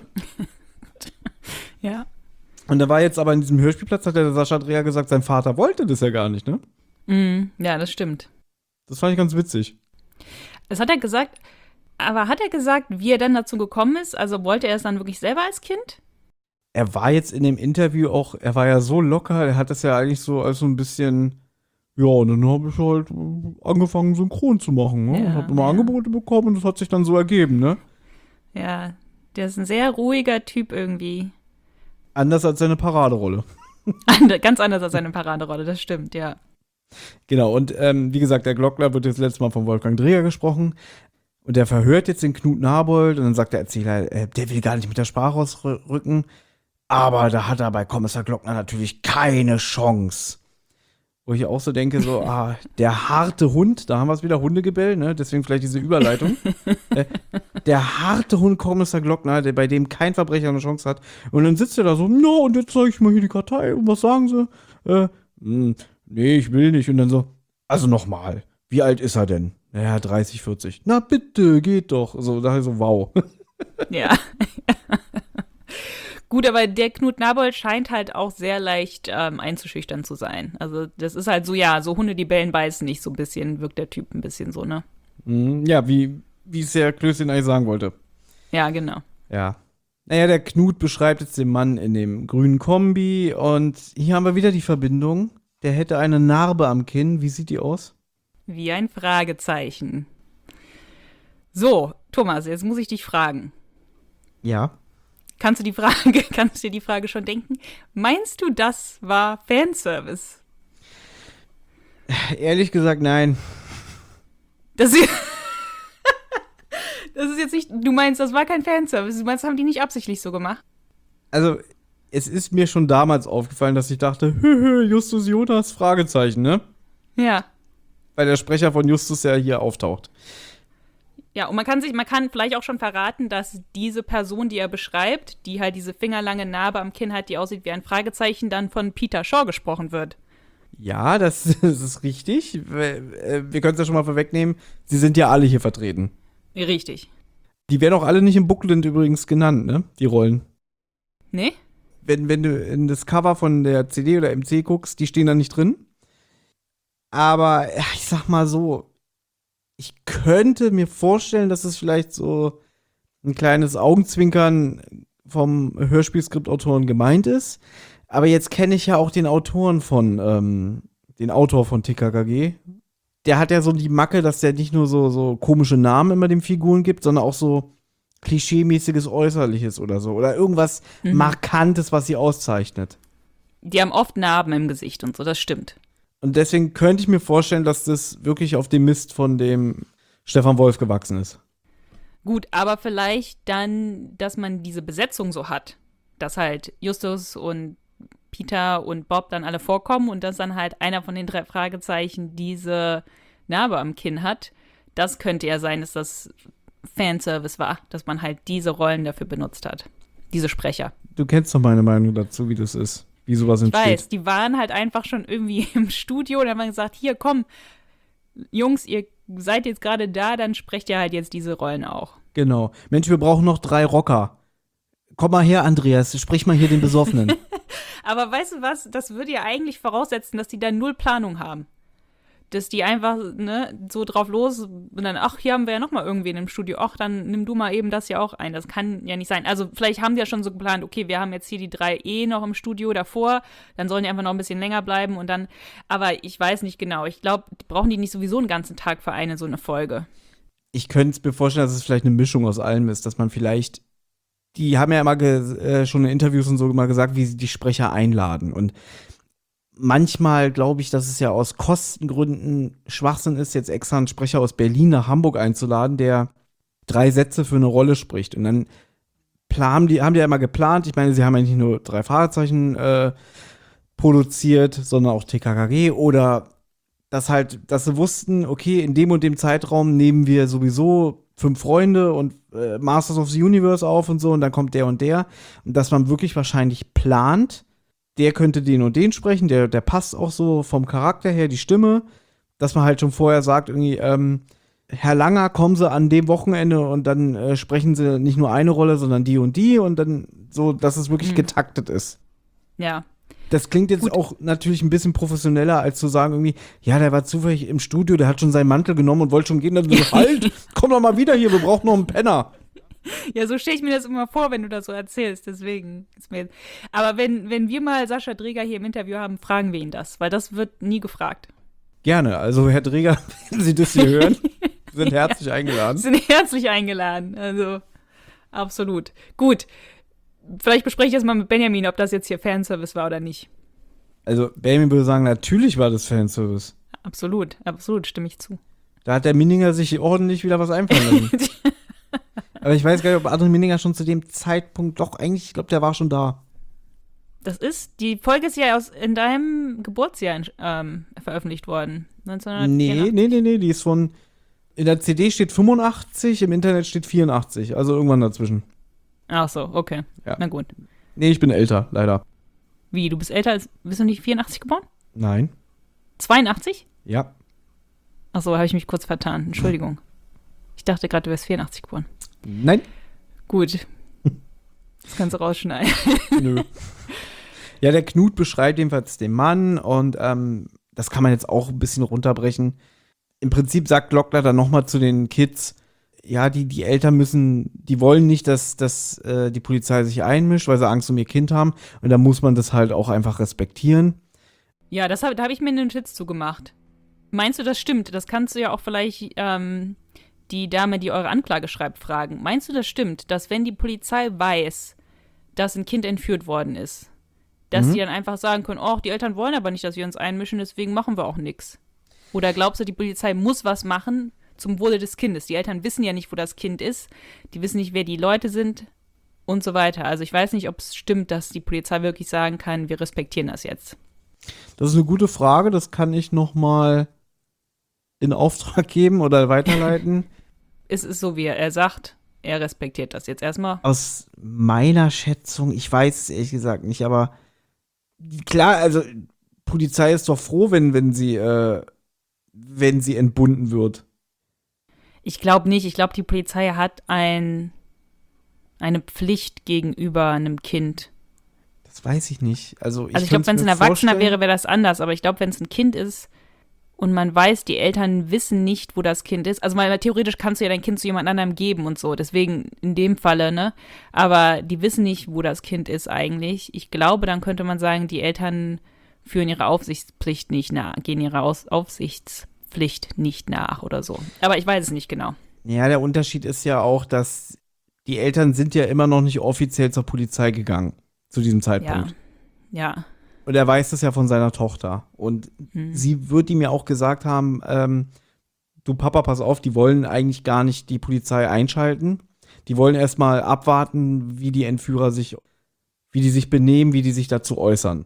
S3: Ja.
S2: Und da war jetzt aber in diesem Hörspielplatz, hat der Sascha Dreher gesagt, sein Vater wollte das ja gar nicht, ne?
S3: Mhm. Ja, das stimmt.
S2: Das fand ich ganz witzig.
S3: Das hat er gesagt, aber hat er gesagt, wie er dann dazu gekommen ist? Also wollte er es dann wirklich selber als Kind?
S2: Er war jetzt in dem Interview auch, er war ja so locker, er hat das ja eigentlich so als so ein bisschen, ja, und dann habe ich halt äh, angefangen, synchron zu machen, ne?
S3: Ja,
S2: Ich habe immer
S3: ja.
S2: Angebote bekommen und das hat sich dann so ergeben, ne?
S3: Ja, der ist ein sehr ruhiger Typ irgendwie.
S2: Anders als seine Paraderolle.
S3: Ander- Ganz anders als seine Paraderolle, das stimmt, ja.
S2: Genau, und ähm, wie gesagt, der Glockner wird jetzt letztes Mal von Wolfgang Dreher gesprochen. Und der verhört jetzt den Knut Nabold und dann sagt der Erzähler, äh, der will gar nicht mit der Sprache ausrücken. Aber da hat er bei Kommissar Glockner natürlich keine Chance. Wo ich auch so denke, so, ah, der harte Hund, da haben wir es wieder, Hundegebell, ne? Deswegen vielleicht diese Überleitung. äh, der harte Hund Kommissar Glockner, der bei dem kein Verbrecher eine Chance hat. Und dann sitzt er da so, na, und jetzt zeige ich mal hier die Kartei. Und was sagen sie? Äh, mh, nee, ich will nicht. Und dann so, also nochmal, wie alt ist er denn? Naja, dreißig, vierzig. Na bitte, geht doch. So, da so, wow.
S3: Ja. Gut, aber der Knut Nabold scheint halt auch sehr leicht ähm, einzuschüchtern zu sein. Also das ist halt so, ja, so Hunde, die bellen, beißen nicht, so ein bisschen, wirkt der Typ ein bisschen so, ne?
S2: Mhm, ja, wie, wie es der Klößchen eigentlich sagen wollte.
S3: Ja, genau.
S2: Ja. Naja, der Knut beschreibt jetzt den Mann in dem grünen Kombi und hier haben wir wieder die Verbindung. Der hätte eine Narbe am Kinn. Wie sieht die aus?
S3: Wie ein Fragezeichen. So, Thomas, jetzt muss ich dich fragen.
S2: Ja.
S3: Kannst du die Frage, kannst du dir die Frage schon denken? Meinst du, das war Fanservice?
S2: Ehrlich gesagt, nein.
S3: Das ist, das ist jetzt nicht, du meinst, das war kein Fanservice. Du meinst, das haben die nicht absichtlich so gemacht?
S2: Also, es ist mir schon damals aufgefallen, dass ich dachte, Justus Jonas, Fragezeichen, ne?
S3: Ja.
S2: Weil der Sprecher von Justus ja hier auftaucht.
S3: Ja, und man kann sich, man kann vielleicht auch schon verraten, dass diese Person, die er beschreibt, die halt diese fingerlange Narbe am Kinn hat, die aussieht wie ein Fragezeichen, dann von Peter Shaw gesprochen wird.
S2: Ja, das, das ist richtig. Wir, wir können es ja schon mal vorwegnehmen. Sie sind ja alle hier vertreten.
S3: Richtig.
S2: Die werden auch alle nicht im Booklet übrigens genannt, ne? Die Rollen.
S3: Nee?
S2: Wenn, wenn du in das Cover von der C D oder M C guckst, die stehen da nicht drin. Aber ja, ich sag mal so, ich könnte mir vorstellen, dass es vielleicht so ein kleines Augenzwinkern vom Hörspielskriptautoren gemeint ist. Aber jetzt kenne ich ja auch den Autoren von, ähm, den Autor von T K K G. Der hat ja so die Macke, dass der nicht nur so, so komische Namen immer den Figuren gibt, sondern auch so klischeemäßiges Äußerliches oder so. Oder irgendwas
S3: Mhm.
S2: Markantes, was sie auszeichnet.
S3: Die haben oft Narben im Gesicht und so, das stimmt.
S2: Und deswegen könnte ich mir vorstellen, dass das wirklich auf dem Mist von dem Stefan Wolf gewachsen ist.
S3: Gut, aber vielleicht dann, dass man diese Besetzung so hat, dass halt Justus und Peter und Bob dann alle vorkommen und dass dann halt einer von den drei Fragezeichen diese Narbe am Kinn hat. Das könnte ja sein, dass das Fanservice war, dass man halt diese Rollen dafür benutzt hat. Diese Sprecher.
S2: Du kennst doch meine Meinung dazu, wie das ist, wie sowas
S3: Ich
S2: entsteht.
S3: weiß, die waren halt einfach schon irgendwie im Studio und haben gesagt, hier, komm, Jungs, ihr seid jetzt gerade da, dann sprecht ihr halt jetzt diese Rollen auch.
S2: Genau. Mensch, wir brauchen noch drei Rocker. Komm mal her, Andreas, sprich mal hier den Besoffenen.
S3: Aber weißt du was, das würde ja eigentlich voraussetzen, dass die da null Planung haben. Dass die einfach, ne, so drauf los und dann, ach, hier haben wir ja noch mal irgendwen im Studio, ach, dann nimm du mal eben das ja auch ein. Das kann ja nicht sein. Also vielleicht haben die ja schon so geplant, okay, wir haben jetzt hier die drei E noch im Studio davor, dann sollen die einfach noch ein bisschen länger bleiben und dann, aber ich weiß nicht genau. Ich glaube, brauchen die nicht sowieso einen ganzen Tag für eine so eine Folge.
S2: Ich könnte mir vorstellen, dass es vielleicht eine Mischung aus allem ist, dass man vielleicht, die haben ja immer ge- äh, schon in Interviews und so immer gesagt, wie sie die Sprecher einladen. Und manchmal glaube ich, dass es ja aus Kostengründen Schwachsinn ist, jetzt extra einen Sprecher aus Berlin nach Hamburg einzuladen, der drei Sätze für eine Rolle spricht. Und dann planen die, haben die ja immer geplant. Ich meine, sie haben ja nicht nur drei Fragezeichen äh, produziert, sondern auch T K K G oder dass halt, dass sie wussten, okay, in dem und dem Zeitraum nehmen wir sowieso fünf Freunde und äh, Masters of the Universe auf und so und dann kommt der und der. Und dass man wirklich wahrscheinlich plant, der könnte den und den sprechen, der, der passt auch so vom Charakter her, die Stimme, dass man halt schon vorher sagt, irgendwie, ähm, Herr Langer, kommen Sie an dem Wochenende und dann äh, sprechen Sie nicht nur eine Rolle, sondern die und die und dann so, dass es wirklich mhm. getaktet ist.
S3: Ja.
S2: Das klingt jetzt Gut. auch natürlich ein bisschen professioneller, als zu sagen irgendwie, ja, der war zufällig im Studio, der hat schon seinen Mantel genommen und wollte schon gehen. Dann so, halt, komm doch mal wieder hier, wir brauchen noch einen Penner.
S3: Ja, so stelle ich mir das immer vor, wenn du das so erzählst, deswegen ist mir jetzt. Aber wenn, wenn wir mal Sascha Dreger hier im Interview haben, fragen wir ihn das, weil das wird nie gefragt.
S2: Gerne, also Herr Dreger, wenn Sie das hier hören, sind herzlich ja, eingeladen.
S3: Sind herzlich eingeladen, also absolut. Gut. Vielleicht bespreche ich das mal mit Benjamin, ob das jetzt hier Fanservice war oder nicht.
S2: Also Benjamin würde sagen, natürlich war das Fanservice.
S3: Absolut, absolut, stimme ich zu.
S2: Da hat der Minninger sich ordentlich wieder was einfallen lassen. Aber ich weiß gar nicht, ob Adrian Minninger schon zu dem Zeitpunkt doch eigentlich, ich glaube, der war schon da.
S3: Das ist, die Folge ist ja aus, in deinem Geburtsjahr ähm, veröffentlicht worden.
S2: neunzehnhundertvierundachtzig. Nee, nee, nee, nee, die ist von, in der C D steht fünfundachtzig, im Internet steht vierundachtzig, also irgendwann dazwischen.
S3: Ach so, okay.
S2: Ja.
S3: Na gut.
S2: Nee, ich bin älter, leider.
S3: Wie, du bist älter als, bist du nicht vierundachtzig geboren?
S2: Nein.
S3: zweiundachtzig?
S2: Ja.
S3: Ach so, habe ich mich kurz vertan. Entschuldigung. Ich dachte gerade, du wärst vierundachtzig geboren.
S2: Nein.
S3: Gut. Das kannst du rausschneiden.
S2: Nö. Ja, der Knut beschreibt jedenfalls den Mann und ähm, das kann man jetzt auch ein bisschen runterbrechen. Im Prinzip sagt Glockner dann nochmal zu den Kids, ja, die, die Eltern müssen, die wollen nicht, dass, dass äh, die Polizei sich einmischt, weil sie Angst um ihr Kind haben. Und da muss man das halt auch einfach respektieren.
S3: Ja, das hab, da habe ich mir einen Notiz zugemacht. Meinst du, das stimmt? Das kannst du ja auch vielleicht ähm, die Dame, die eure Anklage schreibt, fragen. Meinst du, das stimmt, dass wenn die Polizei weiß, dass ein Kind entführt worden ist, dass
S2: mhm.
S3: die dann einfach sagen können, oh, die Eltern wollen aber nicht, dass wir uns einmischen, deswegen machen wir auch nichts? Oder glaubst du, die Polizei muss was machen zum Wohle des Kindes? Die Eltern wissen ja nicht, wo das Kind ist. Die wissen nicht, wer die Leute sind und so weiter. Also ich weiß nicht, ob es stimmt, dass die Polizei wirklich sagen kann, wir respektieren das jetzt.
S2: Das ist eine gute Frage. Das kann ich noch mal in Auftrag geben oder weiterleiten.
S3: Es ist so, wie er, er sagt, er respektiert das jetzt erstmal.
S2: Aus meiner Schätzung, ich weiß es ehrlich gesagt nicht, aber klar, also Polizei ist doch froh, wenn, wenn sie, äh, wenn sie entbunden wird.
S3: Ich glaube nicht. Ich glaube, die Polizei hat ein, eine Pflicht gegenüber einem Kind.
S2: Das weiß ich nicht. Also ich,
S3: also ich glaube, wenn es ein Erwachsener wäre, wäre das anders. Aber ich glaube, wenn es ein Kind ist und man weiß, die Eltern wissen nicht, wo das Kind ist. Also mal, theoretisch kannst du ja dein Kind zu jemand anderem geben und so. Deswegen in dem Falle, ne? Aber die wissen nicht, wo das Kind ist eigentlich. Ich glaube, dann könnte man sagen, die Eltern führen ihre Aufsichtspflicht nicht nach, gehen ihrer Aus- Aufsichtspflicht nicht nach oder so. Aber ich weiß es nicht genau.
S2: Ja, der Unterschied ist ja auch, dass die Eltern sind ja immer noch nicht offiziell zur Polizei gegangen zu diesem Zeitpunkt.
S3: Ja, ja.
S2: Und er weiß das ja von seiner Tochter. Und hm. sie wird ihm ja auch gesagt haben, ähm, du Papa, pass auf, die wollen eigentlich gar nicht die Polizei einschalten. Die wollen erstmal abwarten, wie die Entführer sich, wie die sich benehmen, wie die sich dazu äußern.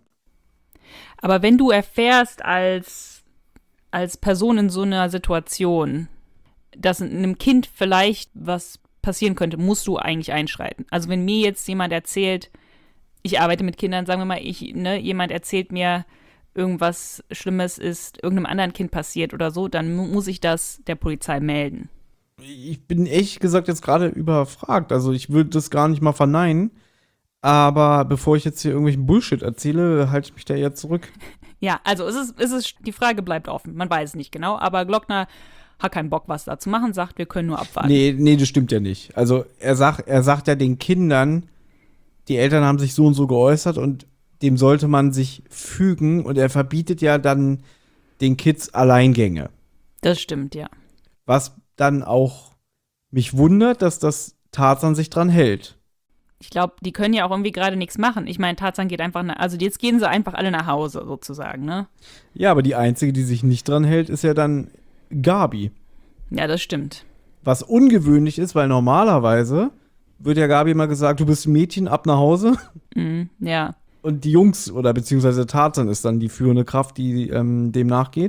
S3: Aber wenn du erfährst als, als Person in so einer Situation, dass einem Kind vielleicht was passieren könnte, musst du eigentlich einschreiten. Also wenn mir jetzt jemand erzählt, ich arbeite mit Kindern, sagen wir mal, ich, ne, jemand erzählt mir, irgendwas Schlimmes ist irgendeinem anderen Kind passiert oder so, dann mu- muss ich das der Polizei melden.
S2: Ich bin ehrlich gesagt jetzt gerade überfragt. Also ich würde das gar nicht mal verneinen. Aber bevor ich jetzt hier irgendwelchen Bullshit erzähle, halte ich mich da eher zurück.
S3: Ja, also es ist, es ist, die Frage bleibt offen. Man weiß es nicht genau, aber Glockner hat keinen Bock, was da zu machen, sagt, wir können nur abwarten.
S2: Nee, nee, das stimmt ja nicht. Also er sagt, er sagt ja den Kindern, die Eltern haben sich so und so geäußert und dem sollte man sich fügen und er verbietet ja dann den Kids Alleingänge.
S3: Das stimmt, ja.
S2: Was dann auch mich wundert, dass das Tarzan sich dran hält.
S3: Ich glaube, die können ja auch irgendwie gerade nichts machen. Ich meine, Tarzan geht einfach nach, also jetzt gehen sie einfach alle nach Hause sozusagen, ne?
S2: Ja, aber die einzige, die sich nicht dran hält, ist ja dann Gabi.
S3: Ja, das stimmt.
S2: Was ungewöhnlich ist, weil normalerweise wird ja Gabi immer gesagt, du bist ein Mädchen, ab nach Hause.
S3: Mhm, ja.
S2: Und die Jungs oder beziehungsweise Tarzan ist dann die führende Kraft, die ähm, dem nachgeht.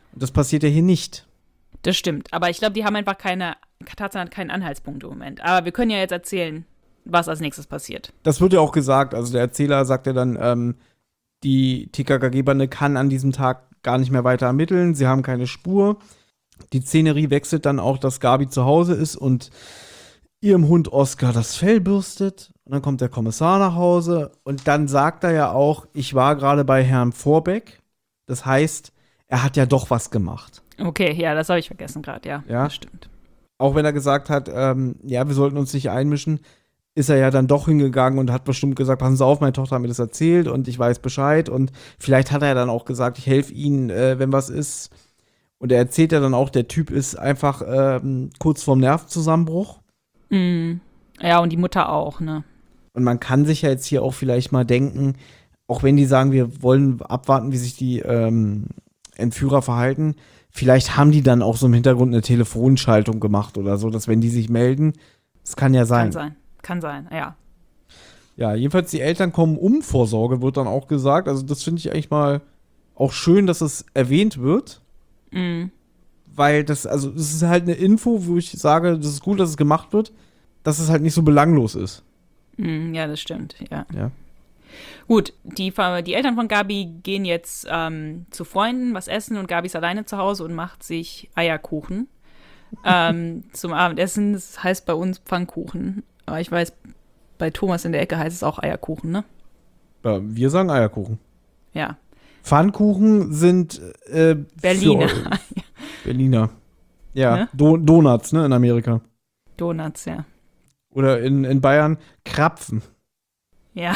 S2: Das passiert ja hier nicht.
S3: Das stimmt. Aber ich glaube, die haben einfach keine, Tarzan hat keinen Anhaltspunkt im Moment. Aber wir können ja jetzt erzählen, was als nächstes passiert.
S2: Das wird ja auch gesagt. Also der Erzähler sagt ja dann, ähm, die T K K G-Bande kann an diesem Tag gar nicht mehr weiter ermitteln. Sie haben keine Spur. Die Szenerie wechselt dann auch, dass Gabi zu Hause ist und ihrem Hund Oscar das Fell bürstet. Und dann kommt der Kommissar nach Hause und dann sagt er ja auch, ich war gerade bei Herrn Vorbeck. Das heißt, er hat ja doch was gemacht.
S3: Okay, ja, das habe ich vergessen gerade, ja.
S2: Ja.
S3: Das stimmt.
S2: Auch wenn er gesagt hat, ähm, ja, wir sollten uns nicht einmischen, ist er ja dann doch hingegangen und hat bestimmt gesagt, passen Sie auf, meine Tochter hat mir das erzählt und ich weiß Bescheid. Und vielleicht hat er dann auch gesagt, ich helfe Ihnen, äh, wenn was ist. Und er erzählt ja dann auch, der Typ ist einfach ähm, kurz vorm Nervenzusammenbruch.
S3: Mhm. Ja, und die Mutter auch, ne?
S2: Und man kann sich ja jetzt hier auch vielleicht mal denken, auch wenn die sagen, wir wollen abwarten, wie sich die ähm, Entführer verhalten, vielleicht haben die dann auch so im Hintergrund eine Telefonschaltung gemacht oder so, dass wenn die sich melden, das kann ja sein.
S3: Kann sein, kann sein, ja.
S2: Ja, jedenfalls die Eltern kommen um Vorsorge, wird dann auch gesagt. Also das finde ich eigentlich mal auch schön, dass es erwähnt wird.
S3: Mhm.
S2: Weil das, also das ist halt eine Info, wo ich sage, das ist gut, dass es gemacht wird, dass es halt nicht so belanglos ist.
S3: Mhm, ja, das stimmt, ja.
S2: Ja.
S3: Gut, die, die Eltern von Gabi gehen jetzt ähm, zu Freunden was essen und Gabi ist alleine zu Hause und macht sich Eierkuchen ähm, zum Abendessen. Das heißt bei uns Pfannkuchen. Aber ich weiß, bei Thomas in der Ecke heißt es auch Eierkuchen, ne?
S2: Ja, wir sagen Eierkuchen.
S3: Ja.
S2: Pfannkuchen sind äh,
S3: Berliner.
S2: für- Berliner. Ja,
S3: Ne?
S2: Do- Donuts, ne, in Amerika.
S3: Donuts, ja.
S2: Oder in, in Bayern Krapfen.
S3: Ja.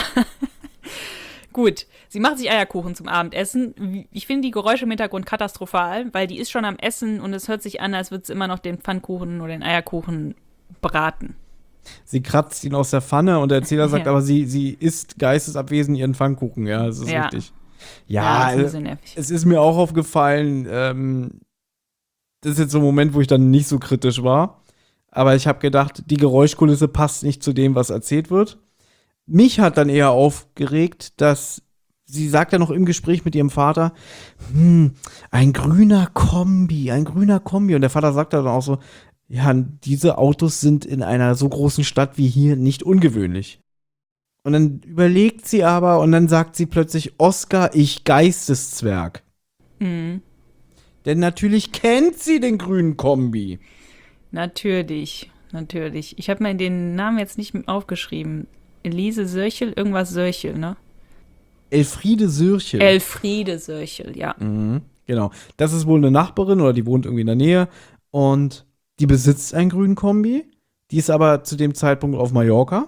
S3: Gut, sie macht sich Eierkuchen zum Abendessen. Ich finde die Geräusche im Hintergrund katastrophal, weil die ist schon am Essen und es hört sich an, als würde sie immer noch den Pfannkuchen oder den Eierkuchen braten.
S2: Sie kratzt ihn aus der Pfanne und der Erzähler sagt,
S3: Ja.
S2: aber sie, sie isst geistesabwesend ihren Pfannkuchen. Ja, das ist
S3: Ja.
S2: richtig.
S3: Ja,
S2: Ja,
S3: das ist ein
S2: äh,
S3: bisschen nervig.
S2: es ist mir auch aufgefallen, ähm, das ist jetzt so ein Moment, wo ich dann nicht so kritisch war. Aber ich habe gedacht, die Geräuschkulisse passt nicht zu dem, was erzählt wird. Mich hat dann eher aufgeregt, dass sie sagt ja noch im Gespräch mit ihrem Vater, hm, ein grüner Kombi, ein grüner Kombi. Und der Vater sagt dann auch so, ja, diese Autos sind in einer so großen Stadt wie hier nicht ungewöhnlich. Und dann überlegt sie aber und dann sagt sie plötzlich, Oscar, ich Geisteszwerg.
S3: Mhm.
S2: Denn natürlich kennt sie den grünen Kombi.
S3: Natürlich, natürlich. Ich habe mir den Namen jetzt nicht aufgeschrieben. Elise Sörchel, irgendwas Sörchel, ne?
S2: Elfriede Sörchel.
S3: Elfriede Sörchel, ja.
S2: Mhm, genau. Das ist wohl eine Nachbarin oder die wohnt irgendwie in der Nähe und die besitzt einen grünen Kombi. Die ist aber zu dem Zeitpunkt auf Mallorca.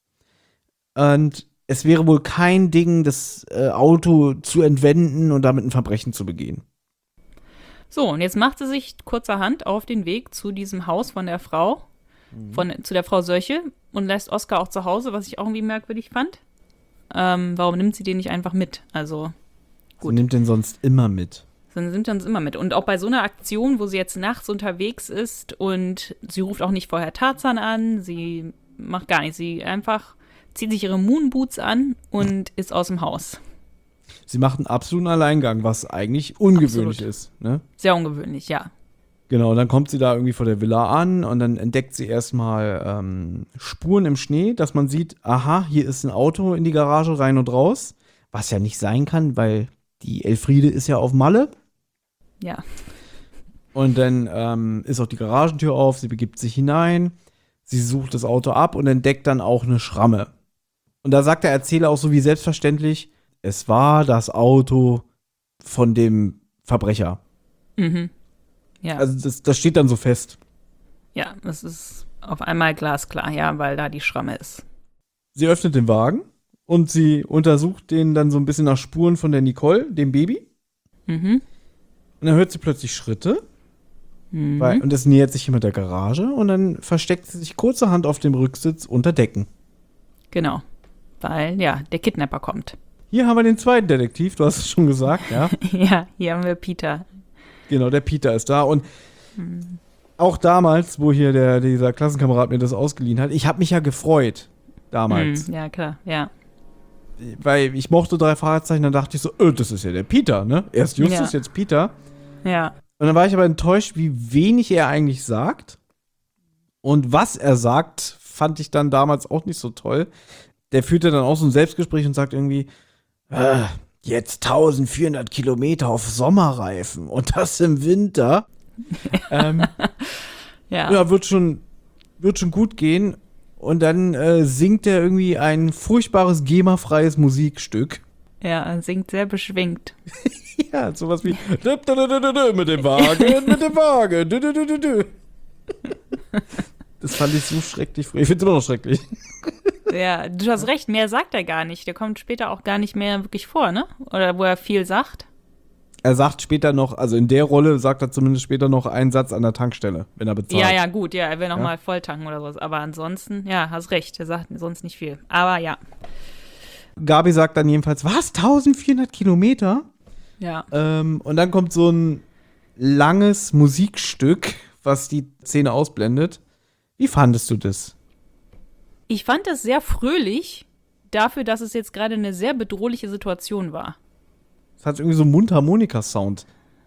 S2: Und es wäre wohl kein Ding, das äh, Auto zu entwenden und damit ein Verbrechen zu begehen.
S3: So, und jetzt macht sie sich kurzerhand auf den Weg zu diesem Haus von der Frau, von, zu der Frau Sörchel und lässt Oscar auch zu Hause, was ich auch irgendwie merkwürdig fand. Ähm, warum nimmt sie den nicht einfach mit? Also,
S2: Sie nimmt den sonst immer mit.
S3: dann sind wir uns immer mit. Und auch bei so einer Aktion, wo sie jetzt nachts unterwegs ist und sie ruft auch nicht vorher Tarzan an, sie macht gar nichts, sie einfach zieht sich ihre Moonboots an und ist aus dem Haus.
S2: Sie macht einen absoluten Alleingang, was eigentlich ungewöhnlich
S3: Absolut.
S2: ist. Ne?
S3: Sehr ungewöhnlich, ja.
S2: Genau, dann kommt sie da irgendwie vor der Villa an und dann entdeckt sie erstmal ähm, Spuren im Schnee, dass man sieht, aha, hier ist ein Auto in die Garage rein und raus. Was ja nicht sein kann, weil die Elfriede ist ja auf Malle.
S3: Ja.
S2: Und dann ähm, ist auch die Garagentür auf, sie begibt sich hinein, sie sucht das Auto ab und entdeckt dann auch eine Schramme. Und da sagt der Erzähler auch so wie selbstverständlich, es war das Auto von dem Verbrecher.
S3: Mhm. Ja.
S2: Also das, das steht dann so fest.
S3: Ja, das ist auf einmal glasklar, ja, weil da die Schramme ist.
S2: Sie öffnet den Wagen und sie untersucht den dann so ein bisschen nach Spuren von der Nicole, dem Baby.
S3: Mhm.
S2: Und dann hört sie plötzlich Schritte.
S3: Mhm.
S2: Weil, und es nähert sich jemand der Garage und dann versteckt sie sich kurzerhand auf dem Rücksitz unter Decken.
S3: Genau. Weil, ja, der Kidnapper kommt.
S2: Hier haben wir den zweiten Detektiv, du hast es schon gesagt, ja.
S3: Ja, hier haben wir Peter.
S2: Genau, der Peter ist da. Und auch damals, wo hier der, dieser Klassenkamerad mir das ausgeliehen hat, ich habe mich ja gefreut damals.
S3: Mhm. Ja, klar, ja.
S2: Weil ich mochte drei Fragezeichen, dann dachte ich so, öh, das ist ja der Peter, ne? Erst Justus,
S3: Ja.
S2: jetzt Peter.
S3: Ja.
S2: Und dann war ich aber enttäuscht, wie wenig er eigentlich sagt. Und was er sagt, fand ich dann damals auch nicht so toll. Der führte dann auch so ein Selbstgespräch und sagt irgendwie, äh, jetzt eintausendvierhundert Kilometer auf Sommerreifen und das im Winter. ähm,
S3: Ja.
S2: ja, wird schon, wird schon gut gehen. Und dann äh, singt er irgendwie ein furchtbares GEMA-freies Musikstück.
S3: Ja, er singt sehr beschwingt.
S2: Ja, sowas wie mit dem Wagen, mit dem Wagen. dü, dü, dü, dü, dü. Das fand ich so schrecklich früher. Ich finde es immer noch schrecklich.
S3: Ja, du hast recht, mehr sagt er gar nicht. Der kommt später auch gar nicht mehr wirklich vor, ne? Oder wo er viel sagt.
S2: Er sagt später noch, also in der Rolle sagt er zumindest später noch einen Satz an der Tankstelle, wenn er bezahlt.
S3: Ja, ja, gut, ja, er will noch
S2: Ja.
S3: mal voll tanken oder sowas. Aber ansonsten, ja, hast recht, er sagt sonst nicht viel. Aber ja,
S2: Gabi sagt dann jedenfalls, was, eintausendvierhundert Kilometer?
S3: ja.
S2: Ähm, und dann kommt so ein langes Musikstück, was die Szene ausblendet. Wie fandest du das?
S3: Ich fand das sehr fröhlich dafür, dass es jetzt gerade eine sehr bedrohliche Situation war.
S2: Es hat irgendwie so einen Mundharmonika-Sound.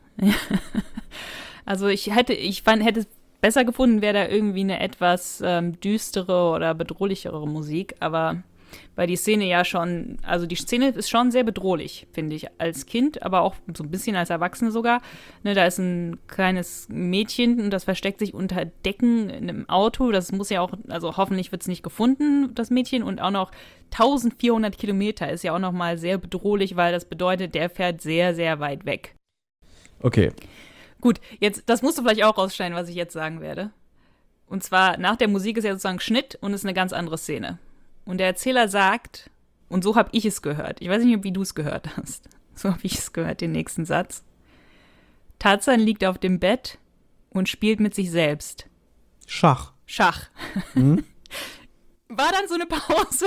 S3: Also ich hätte, ich fand, hätte es besser gefunden, wäre da irgendwie eine etwas ähm, düstere oder bedrohlichere Musik, aber weil die Szene ja schon, also die Szene ist schon sehr bedrohlich, finde ich, als Kind, aber auch so ein bisschen als Erwachsene sogar. Ne, da ist ein kleines Mädchen und das versteckt sich unter Decken in einem Auto. Das muss ja auch, also hoffentlich wird es nicht gefunden, das Mädchen. Und auch noch eintausendvierhundert Kilometer ist ja auch noch mal sehr bedrohlich, weil das bedeutet, der fährt sehr, sehr weit weg.
S2: Okay.
S3: Gut, jetzt, das musst du vielleicht auch rausschneiden, was ich jetzt sagen werde. Und zwar, nach der Musik ist ja sozusagen Schnitt und ist eine ganz andere Szene. Und der Erzähler sagt, und so habe ich es gehört, ich weiß nicht, wie du es gehört hast, so habe ich es gehört, den nächsten Satz. Tarzan liegt auf dem Bett und spielt mit sich selbst.
S2: Schach.
S3: Schach.
S2: Mhm.
S3: War dann so eine Pause?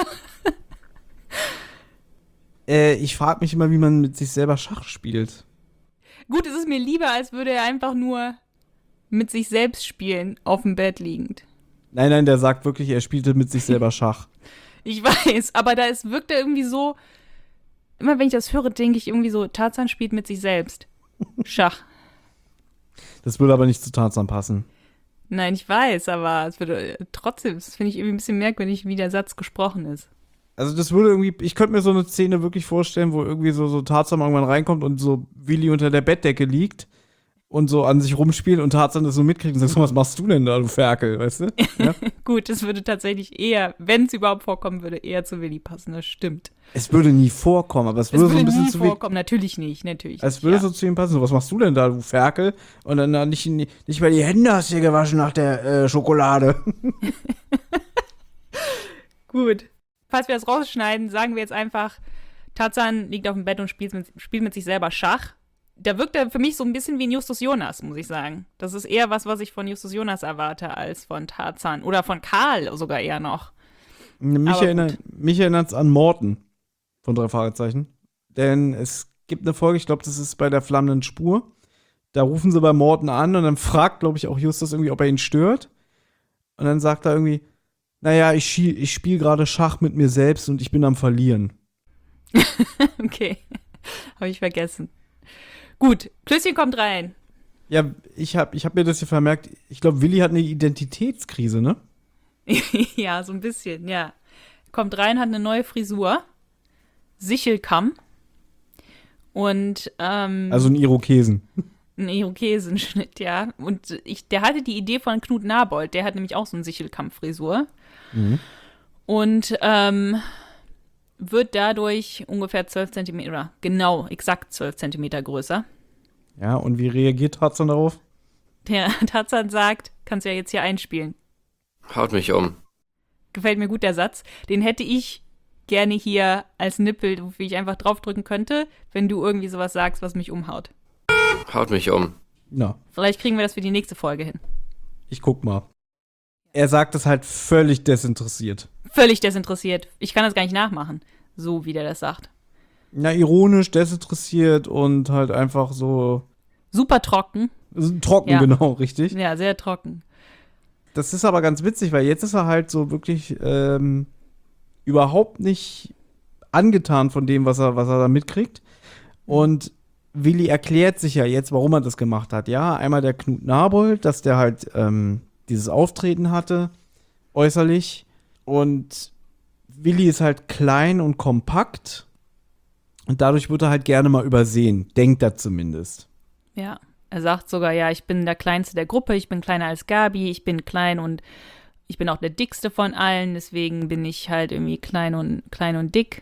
S2: Äh, ich frage mich immer, wie man mit sich selber Schach spielt.
S3: Gut, es ist mir lieber, als würde er einfach nur mit sich selbst spielen, auf dem Bett liegend.
S2: Nein, nein, der sagt wirklich, er spielte mit sich selber Schach.
S3: Ich weiß, aber da ist, wirkt er irgendwie so, immer wenn ich das höre, denke ich irgendwie so, Tarzan spielt mit sich selbst. Schach.
S2: Das würde aber nicht zu Tarzan passen.
S3: Nein, ich weiß, aber es würde trotzdem, das finde ich irgendwie ein bisschen merkwürdig, wie der Satz gesprochen ist.
S2: Also das würde irgendwie, ich könnte mir so eine Szene wirklich vorstellen, wo irgendwie so, so Tarzan irgendwann reinkommt und so Willi unter der Bettdecke liegt und so an sich rumspielt und Tarzan das so mitkriegt und sagt, so, was machst du denn da, du Ferkel, weißt du? Ja?
S3: Gut, das würde tatsächlich eher, wenn es überhaupt vorkommen würde, eher zu Willi passen, das stimmt.
S2: Es würde nie vorkommen, aber es
S3: Es
S2: würde
S3: würde
S2: so ein bisschen
S3: nie
S2: zu wenig.
S3: vorkommen, natürlich nicht, natürlich
S2: Es
S3: nicht,
S2: würde
S3: ja.
S2: so zu ihm passen, so, was machst du denn da, du Ferkel? Und dann äh, nicht, nicht mal die Hände hast du dir gewaschen nach der äh, Schokolade.
S3: Gut. Falls wir das rausschneiden, sagen wir jetzt einfach, Tarzan liegt auf dem Bett und spielt mit, spielt mit sich selber Schach. Da wirkt er für mich so ein bisschen wie ein Justus Jonas, muss ich sagen. Das ist eher was, was ich von Justus Jonas erwarte, als von Tarzan. Oder von Karl sogar eher noch.
S2: Mich,
S3: Aber
S2: erinnert, mich erinnert es an Morten von drei Fragezeichen. Denn es gibt eine Folge, ich glaube, das ist bei der flammenden Spur. Da rufen sie bei Morten an und dann fragt, glaube ich, auch Justus irgendwie, ob er ihn stört. Und dann sagt er irgendwie, naja, ich, schie- ich spiele gerade Schach mit mir selbst und ich bin am Verlieren.
S3: Okay. Habe ich vergessen. Gut, Klößchen kommt rein.
S2: Ja, ich habe ich hab mir das hier vermerkt. Ich glaube, Willi hat eine Identitätskrise, ne?
S3: Ja, so ein bisschen, ja. Kommt rein, hat eine neue Frisur. Sichelkamm. Und, ähm.
S2: Also ein Irokesen.
S3: Ein Irokesenschnitt, ja. Und ich, der hatte die Idee von Knut Nabold. Der hat nämlich auch so eine Sichelkamm-Frisur.
S2: Mhm.
S3: Und, ähm. wird dadurch ungefähr zwölf Zentimeter, oder genau, exakt zwölf Zentimeter größer.
S2: Ja, und wie reagiert Tarzan darauf?
S3: Der Tarzan sagt, kannst du ja jetzt hier einspielen.
S4: Haut mich um.
S3: Gefällt mir gut der Satz. Den hätte ich gerne hier als Nippel, wofür ich einfach draufdrücken könnte, wenn du irgendwie sowas sagst, was mich umhaut.
S4: Haut mich um.
S2: Na,
S3: Vielleicht kriegen wir das für die nächste Folge hin.
S2: ich guck mal. Er sagt es halt völlig desinteressiert.
S3: Völlig desinteressiert. Ich kann das gar nicht nachmachen, so wie der das sagt.
S2: Na, ironisch, desinteressiert und halt einfach so
S3: Super trocken.
S2: trocken,
S3: Ja.
S2: genau, richtig.
S3: Ja, sehr trocken.
S2: Das ist aber ganz witzig, weil jetzt ist er halt so wirklich ähm, überhaupt nicht angetan von dem, was er, was er da mitkriegt. Und Willi erklärt sich ja jetzt, warum er das gemacht hat. Ja, einmal der Knut Nabold, dass der halt ähm, dieses Auftreten hatte, äußerlich. Und Willi ist halt klein und kompakt. Und dadurch wird er halt gerne mal übersehen. Denkt er zumindest.
S3: Ja, er sagt sogar, ja, ich bin der Kleinste der Gruppe, ich bin kleiner als Gabi, ich bin klein und ich bin auch der Dickste von allen, deswegen bin ich halt irgendwie klein und, klein und dick.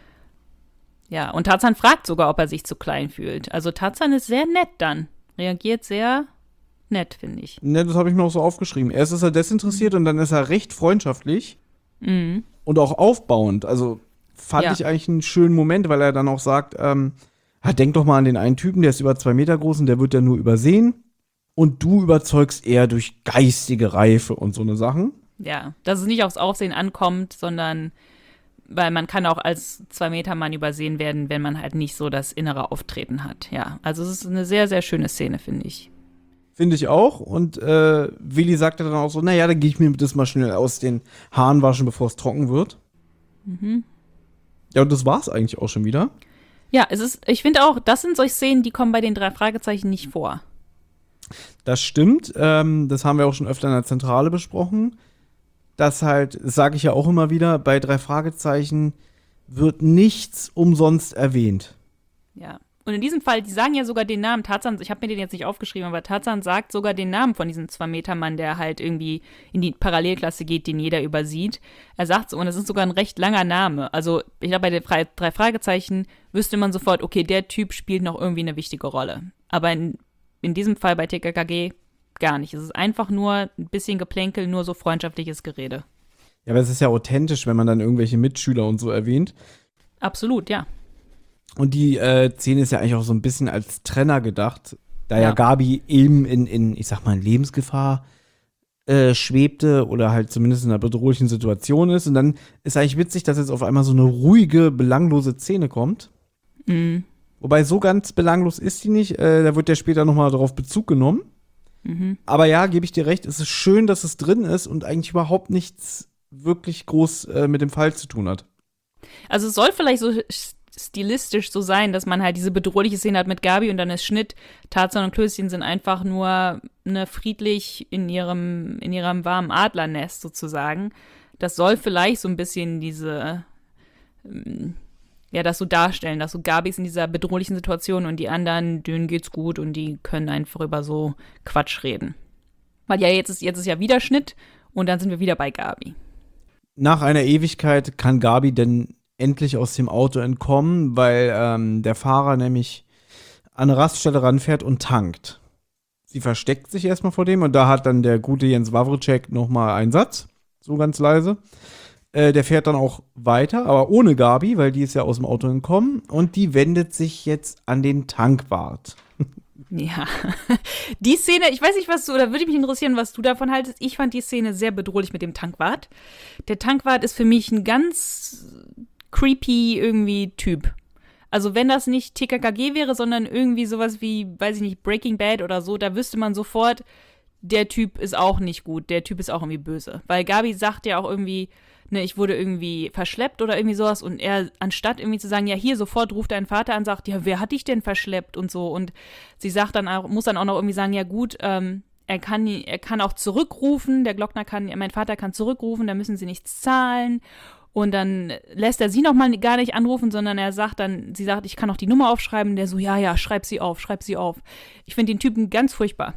S3: Ja, und Tarzan fragt sogar, ob er sich zu klein fühlt. Also Tarzan ist sehr nett dann. Reagiert sehr nett, finde ich.
S2: Ne, das habe ich mir auch so aufgeschrieben. Erst ist er desinteressiert und dann ist er recht freundschaftlich
S3: Mhm.
S2: und auch aufbauend. Also fand
S3: Ja.
S2: ich eigentlich einen schönen Moment, weil er dann auch sagt, ähm, ah, denk doch mal an den einen Typen, der ist über zwei Meter groß und der wird ja nur übersehen. Und du überzeugst eher durch geistige Reife und so eine Sachen.
S3: Ja, dass es nicht aufs Aufsehen ankommt, sondern weil man kann auch als Zwei-Meter-Mann übersehen werden, wenn man halt nicht so das innere Auftreten hat. Ja, also es ist eine sehr, sehr schöne Szene, finde ich.
S2: Finde ich auch. Und äh, Willi sagte dann auch so, naja, dann gehe ich mir das mal schnell aus den Haaren waschen, bevor es trocken wird.
S3: Mhm.
S2: Ja, und das war's eigentlich auch schon wieder.
S3: Ja, es ist, ich finde auch, das sind solche Szenen, die kommen bei den drei Fragezeichen nicht vor.
S2: Das stimmt. Ähm, das haben wir auch schon öfter in der Zentrale besprochen. Dass halt, das sage ich ja auch immer wieder, bei drei Fragezeichen wird nichts umsonst erwähnt.
S3: Ja. Und in diesem Fall, die sagen ja sogar den Namen Tarzan, ich habe mir den jetzt nicht aufgeschrieben, aber Tarzan sagt sogar den Namen von diesem Zwei-Meter-Mann, der halt irgendwie in die Parallelklasse geht, den jeder übersieht. Er sagt so, und es ist sogar ein recht langer Name. Also ich glaube, bei den Fre- drei Fragezeichen wüsste man sofort, okay, der Typ spielt noch irgendwie eine wichtige Rolle. Aber in, in diesem Fall bei T K K G gar nicht. Es ist einfach nur ein bisschen Geplänkel, nur so freundschaftliches Gerede.
S2: Ja, aber es ist ja authentisch, wenn man dann irgendwelche Mitschüler und so erwähnt.
S3: Absolut, ja.
S2: Und die äh, Szene ist ja eigentlich auch so ein bisschen als Trenner gedacht, da ja,
S3: Ja.
S2: Gabi eben in, in, ich sag mal, in Lebensgefahr äh, schwebte oder halt zumindest in einer bedrohlichen Situation ist. Und dann ist eigentlich witzig, dass jetzt auf einmal so eine ruhige, belanglose Szene kommt.
S3: Mhm.
S2: Wobei so ganz belanglos ist die nicht. Äh, da wird ja später nochmal darauf Bezug genommen.
S3: Mhm.
S2: Aber ja, gebe ich dir recht, es ist schön, dass es drin ist und eigentlich überhaupt nichts wirklich groß äh, mit dem Fall zu tun hat.
S3: Also es soll vielleicht so stilistisch so sein, dass man halt diese bedrohliche Szene hat mit Gabi und dann ist Schnitt. Tarzan und Klößchen sind einfach nur ne, friedlich in ihrem, in ihrem warmen Adlernest sozusagen. Das soll vielleicht so ein bisschen diese, ähm, ja, das so darstellen, dass so Gabi ist in dieser bedrohlichen Situation und die anderen, denen geht's gut und die können einfach über so Quatsch reden. Weil ja, jetzt ist, jetzt ist ja wieder Schnitt und dann sind wir wieder bei Gabi.
S2: Nach einer Ewigkeit kann Gabi denn endlich aus dem Auto entkommen, weil ähm, der Fahrer nämlich an eine Raststelle ranfährt und tankt. Sie versteckt sich erstmal vor dem und da hat dann der gute Jens Wawrczyk nochmal einen Satz, so ganz leise. Äh, der fährt dann auch weiter, aber ohne Gabi, weil die ist ja aus dem Auto entkommen und die wendet sich jetzt an den Tankwart.
S3: Ja, die Szene, ich weiß nicht, was du, oder würde mich interessieren, was du davon haltest. Ich fand die Szene sehr bedrohlich mit dem Tankwart. Der Tankwart ist für mich ein ganz creepy irgendwie Typ. Also wenn das nicht T K K G wäre, sondern irgendwie sowas wie, weiß ich nicht, Breaking Bad oder so, da wüsste man sofort, der Typ ist auch nicht gut, der Typ ist auch irgendwie böse. Weil Gabi sagt ja auch irgendwie, ne, ich wurde irgendwie verschleppt oder irgendwie sowas und er, anstatt irgendwie zu sagen, ja hier, sofort ruft dein Vater an, sagt, ja, wer hat dich denn verschleppt und so und sie sagt dann auch, muss dann auch noch irgendwie sagen, ja gut, ähm, er kann, er kann auch zurückrufen, der Glockner kann, mein Vater kann zurückrufen, da müssen sie nichts zahlen und dann lässt er sie noch mal gar nicht anrufen, sondern er sagt dann, sie sagt, ich kann auch die Nummer aufschreiben, der so, ja, ja, schreib sie auf, schreib sie auf. Ich finde den Typen ganz furchtbar.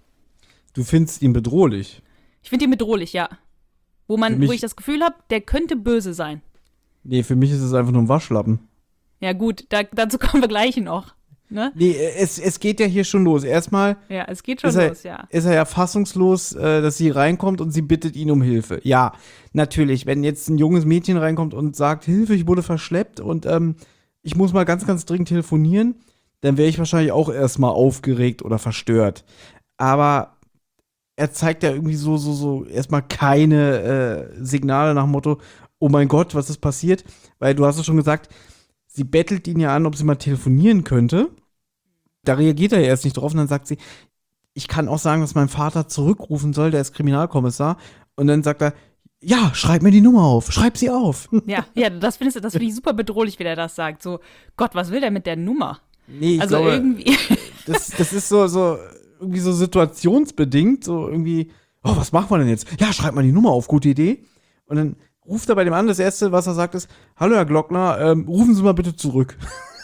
S2: Du findest ihn bedrohlich.
S3: Ich finde ihn bedrohlich, ja. Wo man,
S2: Für mich-
S3: wo ich das Gefühl habe, der könnte böse sein.
S2: Nee, für mich ist es einfach nur ein Waschlappen.
S3: Ja gut, da, dazu kommen wir gleich noch. Ne?
S2: Nee, es, es geht ja hier schon los. Erstmal
S3: Ja, es geht schon
S2: ist er,
S3: los, ja.
S2: ist er ja fassungslos, äh, dass sie reinkommt und sie bittet ihn um Hilfe. Ja, natürlich, wenn jetzt ein junges Mädchen reinkommt und sagt, Hilfe, ich wurde verschleppt und ähm, ich muss mal ganz, ganz dringend telefonieren, dann wäre ich wahrscheinlich auch erstmal aufgeregt oder verstört. Aber er zeigt ja irgendwie so, so, so erstmal keine äh, Signale nach dem Motto, oh mein Gott, was ist passiert? Weil du hast es schon gesagt, sie bettelt ihn ja an, ob sie mal telefonieren könnte. Da reagiert er ja erst nicht drauf und dann sagt sie, ich kann auch sagen, dass mein Vater zurückrufen soll, der ist Kriminalkommissar. Und dann sagt er, ja, schreib mir die Nummer auf, schreib sie auf.
S3: Ja, ja, das findest du, das finde ich super bedrohlich, wie der das sagt. So, Gott, was will der mit der Nummer?
S2: Nee, ich
S3: also
S2: glaube,
S3: irgendwie.
S2: das, das ist so, so irgendwie so situationsbedingt, so irgendwie, oh, was machen wir denn jetzt? Ja, schreib mal die Nummer auf, gute Idee. Und dann ruft er bei dem an, das Erste, was er sagt, ist, hallo Herr Glockner, ähm, rufen Sie mal bitte zurück.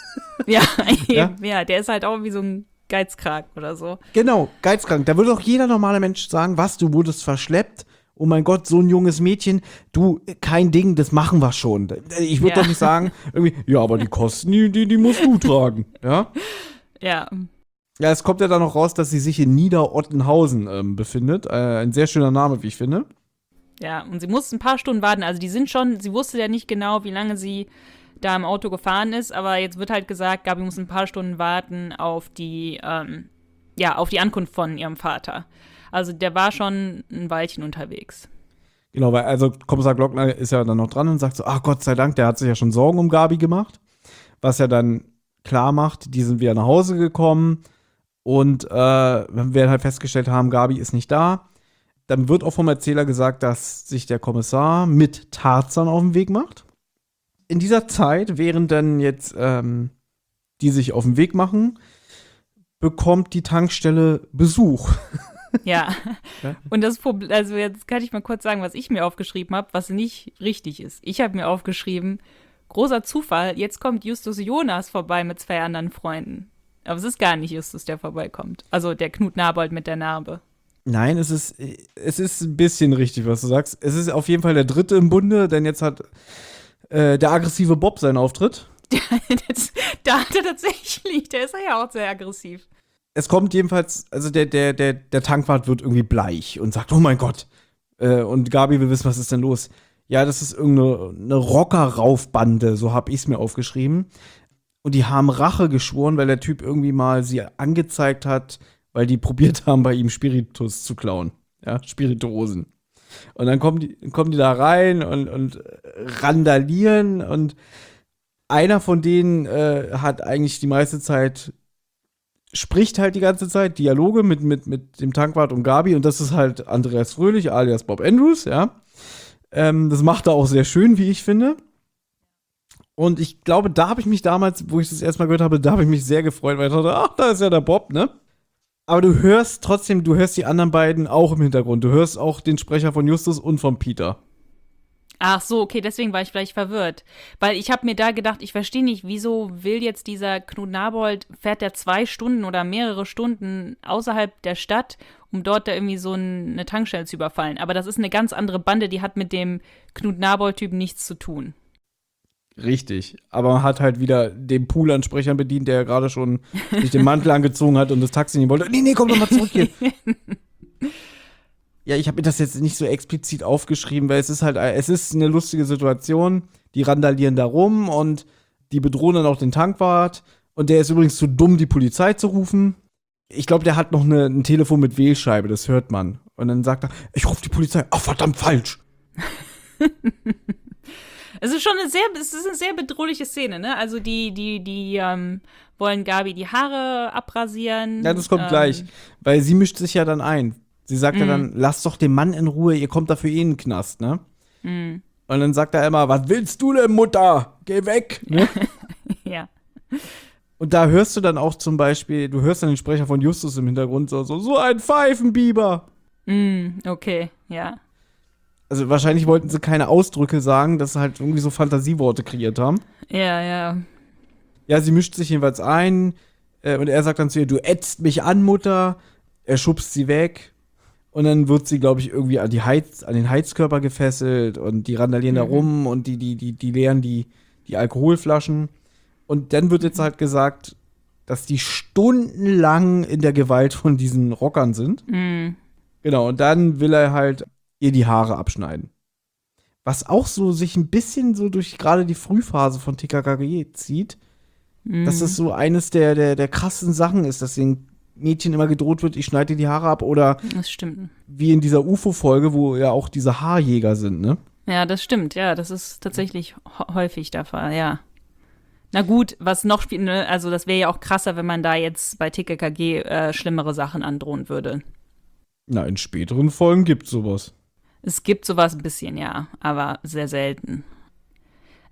S3: ja,
S2: Ja?
S3: ja, der ist halt auch wie so ein Geizkragen oder so.
S2: Genau, geizkrank. Da würde doch jeder normale Mensch sagen, was, du wurdest verschleppt? Oh mein Gott, so ein junges Mädchen, du, kein Ding, das machen wir schon. Ich würde
S3: Ja.
S2: doch nicht sagen, irgendwie, ja, aber die Kosten, die, die, die musst du tragen, ja?
S3: Ja,
S2: Ja, es kommt ja dann noch raus, dass sie sich in Niederottenhausen ähm, befindet. Äh, ein sehr schöner Name, wie ich finde.
S3: ja, und sie musste ein paar Stunden warten. Also die sind schon, sie wusste ja nicht genau, wie lange sie da im Auto gefahren ist, aber jetzt wird halt gesagt, Gabi muss ein paar Stunden warten auf die, ähm, ja, auf die Ankunft von ihrem Vater. Also der war schon ein Weilchen unterwegs.
S2: Genau, weil also Kommissar Glockner ist ja dann noch dran und sagt so, ach Gott sei Dank, der hat sich ja schon Sorgen um Gabi gemacht. Was ja dann klar macht, die sind wieder nach Hause gekommen und äh, wenn wir halt festgestellt haben, Gabi ist nicht da, dann wird auch vom Erzähler gesagt, dass sich der Kommissar mit Tarzan auf den Weg macht. In dieser Zeit, während dann jetzt ähm, die sich auf den Weg machen, bekommt die Tankstelle Besuch.
S3: Ja.
S2: Ja.
S3: Und das Problem, also jetzt kann ich mal kurz sagen, was ich mir aufgeschrieben habe, was nicht richtig ist. Ich habe mir aufgeschrieben, großer Zufall, jetzt kommt Justus Jonas vorbei mit zwei anderen Freunden. Aber es ist gar nicht Justus, der vorbeikommt. Also der Knut Nabold mit der Narbe.
S2: Nein, es ist, es ist ein bisschen richtig, was du sagst. Es ist auf jeden Fall der dritte im Bunde, denn jetzt hat äh, der aggressive Bob seinen Auftritt.
S3: das, da hat er tatsächlich, der ist ja auch sehr aggressiv.
S2: Es kommt jedenfalls, also der, der, der, der Tankwart wird irgendwie bleich und sagt, oh mein Gott. Äh, und Gabi will wissen, was ist denn los? Ja, das ist irgendeine eine Rocker-Raufbande, so habe ich es mir aufgeschrieben. Und die haben Rache geschworen, weil der Typ irgendwie mal sie angezeigt hat, weil die probiert haben, bei ihm Spiritus zu klauen. Ja, Spirituosen. Und dann kommen die, kommen die da rein und, und randalieren und einer von denen äh, hat eigentlich die meiste Zeit, spricht halt die ganze Zeit Dialoge mit, mit, mit dem Tankwart und Gabi und das ist halt Andreas Fröhlich alias Bob Andrews, ja. Ähm, das macht er auch sehr schön, wie ich finde. Und ich glaube, da habe ich mich damals, wo ich das erstmal gehört habe, da habe ich mich sehr gefreut, weil ich dachte, ach, da ist ja der Bob, ne? Aber du hörst trotzdem, du hörst die anderen beiden auch im Hintergrund. Du hörst auch den Sprecher von Justus und von Peter.
S3: Ach so, okay, deswegen war ich vielleicht verwirrt. Weil ich habe mir da gedacht, ich verstehe nicht, wieso will jetzt dieser Knut Nabold, fährt der zwei Stunden oder mehrere Stunden außerhalb der Stadt, um dort da irgendwie so ein, eine Tankstelle zu überfallen. Aber das ist eine ganz andere Bande, die hat mit dem Knut Nabold-Typen nichts zu tun.
S2: Richtig. Aber man hat halt wieder den Pool an Sprechern bedient, der gerade schon sich den Mantel angezogen hat und das Taxi nicht wollte. Nee, nee, komm doch mal zurück hier. Ja, ich habe mir das jetzt nicht so explizit aufgeschrieben, weil es ist halt, es ist eine lustige Situation. Die randalieren da rum und die bedrohen dann auch den Tankwart. Und der ist übrigens zu dumm, die Polizei zu rufen. Ich glaube, der hat noch eine, ein Telefon mit Wählscheibe, das hört man. Und dann sagt er, ich rufe die Polizei. Ach, verdammt, falsch.
S3: Es ist schon eine sehr, es ist eine sehr bedrohliche Szene, ne? Also die, die, die ähm, wollen Gabi die Haare abrasieren.
S2: Ja, das kommt
S3: ähm,
S2: gleich. Weil sie mischt sich ja dann ein. Sie sagt ja
S3: Mhm.
S2: dann, lass doch den Mann in Ruhe, ihr kommt dafür eh in den Knast, ne?
S3: Mhm.
S2: Und dann sagt er immer, was willst du denn, Mutter? Geh weg, ne?
S3: Ja.
S2: Und da hörst du dann auch zum Beispiel, du hörst dann den Sprecher von Justus im Hintergrund so, so, so ein Pfeifenbiber.
S3: Mm, okay, ja.
S2: Also wahrscheinlich wollten sie keine Ausdrücke sagen, dass sie halt irgendwie so Fantasieworte kreiert haben.
S3: Ja, ja.
S2: Ja, sie mischt sich jedenfalls ein äh, und er sagt dann zu ihr, du ätzt mich an, Mutter. Er schubst sie weg und dann wird sie, glaube ich, irgendwie an, die Heiz, an den Heizkörper gefesselt und die randalieren
S3: Mhm.
S2: da rum und die, die, die, die leeren die, die Alkoholflaschen. Und dann wird jetzt halt gesagt, dass die stundenlang in der Gewalt von diesen Rockern sind.
S3: Mm.
S2: Genau, und dann will er halt ihr die Haare abschneiden. Was auch so sich ein bisschen so durch gerade die Frühphase von T K K G zieht,
S3: Mm.
S2: dass das so eines der, der, der krassen Sachen ist, dass den Mädchen immer gedroht wird, ich schneide dir die Haare ab oder
S3: Das stimmt.
S2: wie in dieser U F O-Folge, wo ja auch diese Haarjäger sind, ne?
S3: Ja, das stimmt. Ja, das ist tatsächlich h- häufig der Fall, ja. Na gut, was noch spielt, ne? Also das wäre ja auch krasser, wenn man da jetzt bei T K K G äh, schlimmere Sachen androhen würde.
S2: Na, in späteren Folgen gibt's sowas.
S3: Es gibt sowas ein bisschen, ja, aber sehr selten.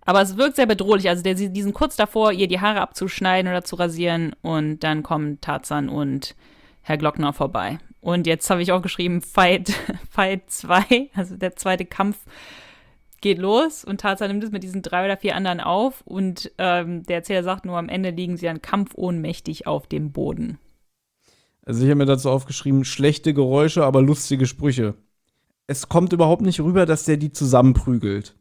S3: Aber es wirkt sehr bedrohlich. Also der, die sind kurz davor, ihr die Haare abzuschneiden oder zu rasieren. Und dann kommen Tarzan und Herr Glockner vorbei. Und jetzt habe ich auch geschrieben, Fight, Fight zwei, also der zweite Kampf geht los. Und Tarzan nimmt es mit diesen drei oder vier anderen auf. Und ähm, der Erzähler sagt nur, am Ende liegen sie an kampfohnmächtig auf dem Boden.
S2: Also ich habe mir dazu aufgeschrieben, schlechte Geräusche, aber lustige Sprüche. Es kommt überhaupt nicht rüber, dass der die zusammenprügelt.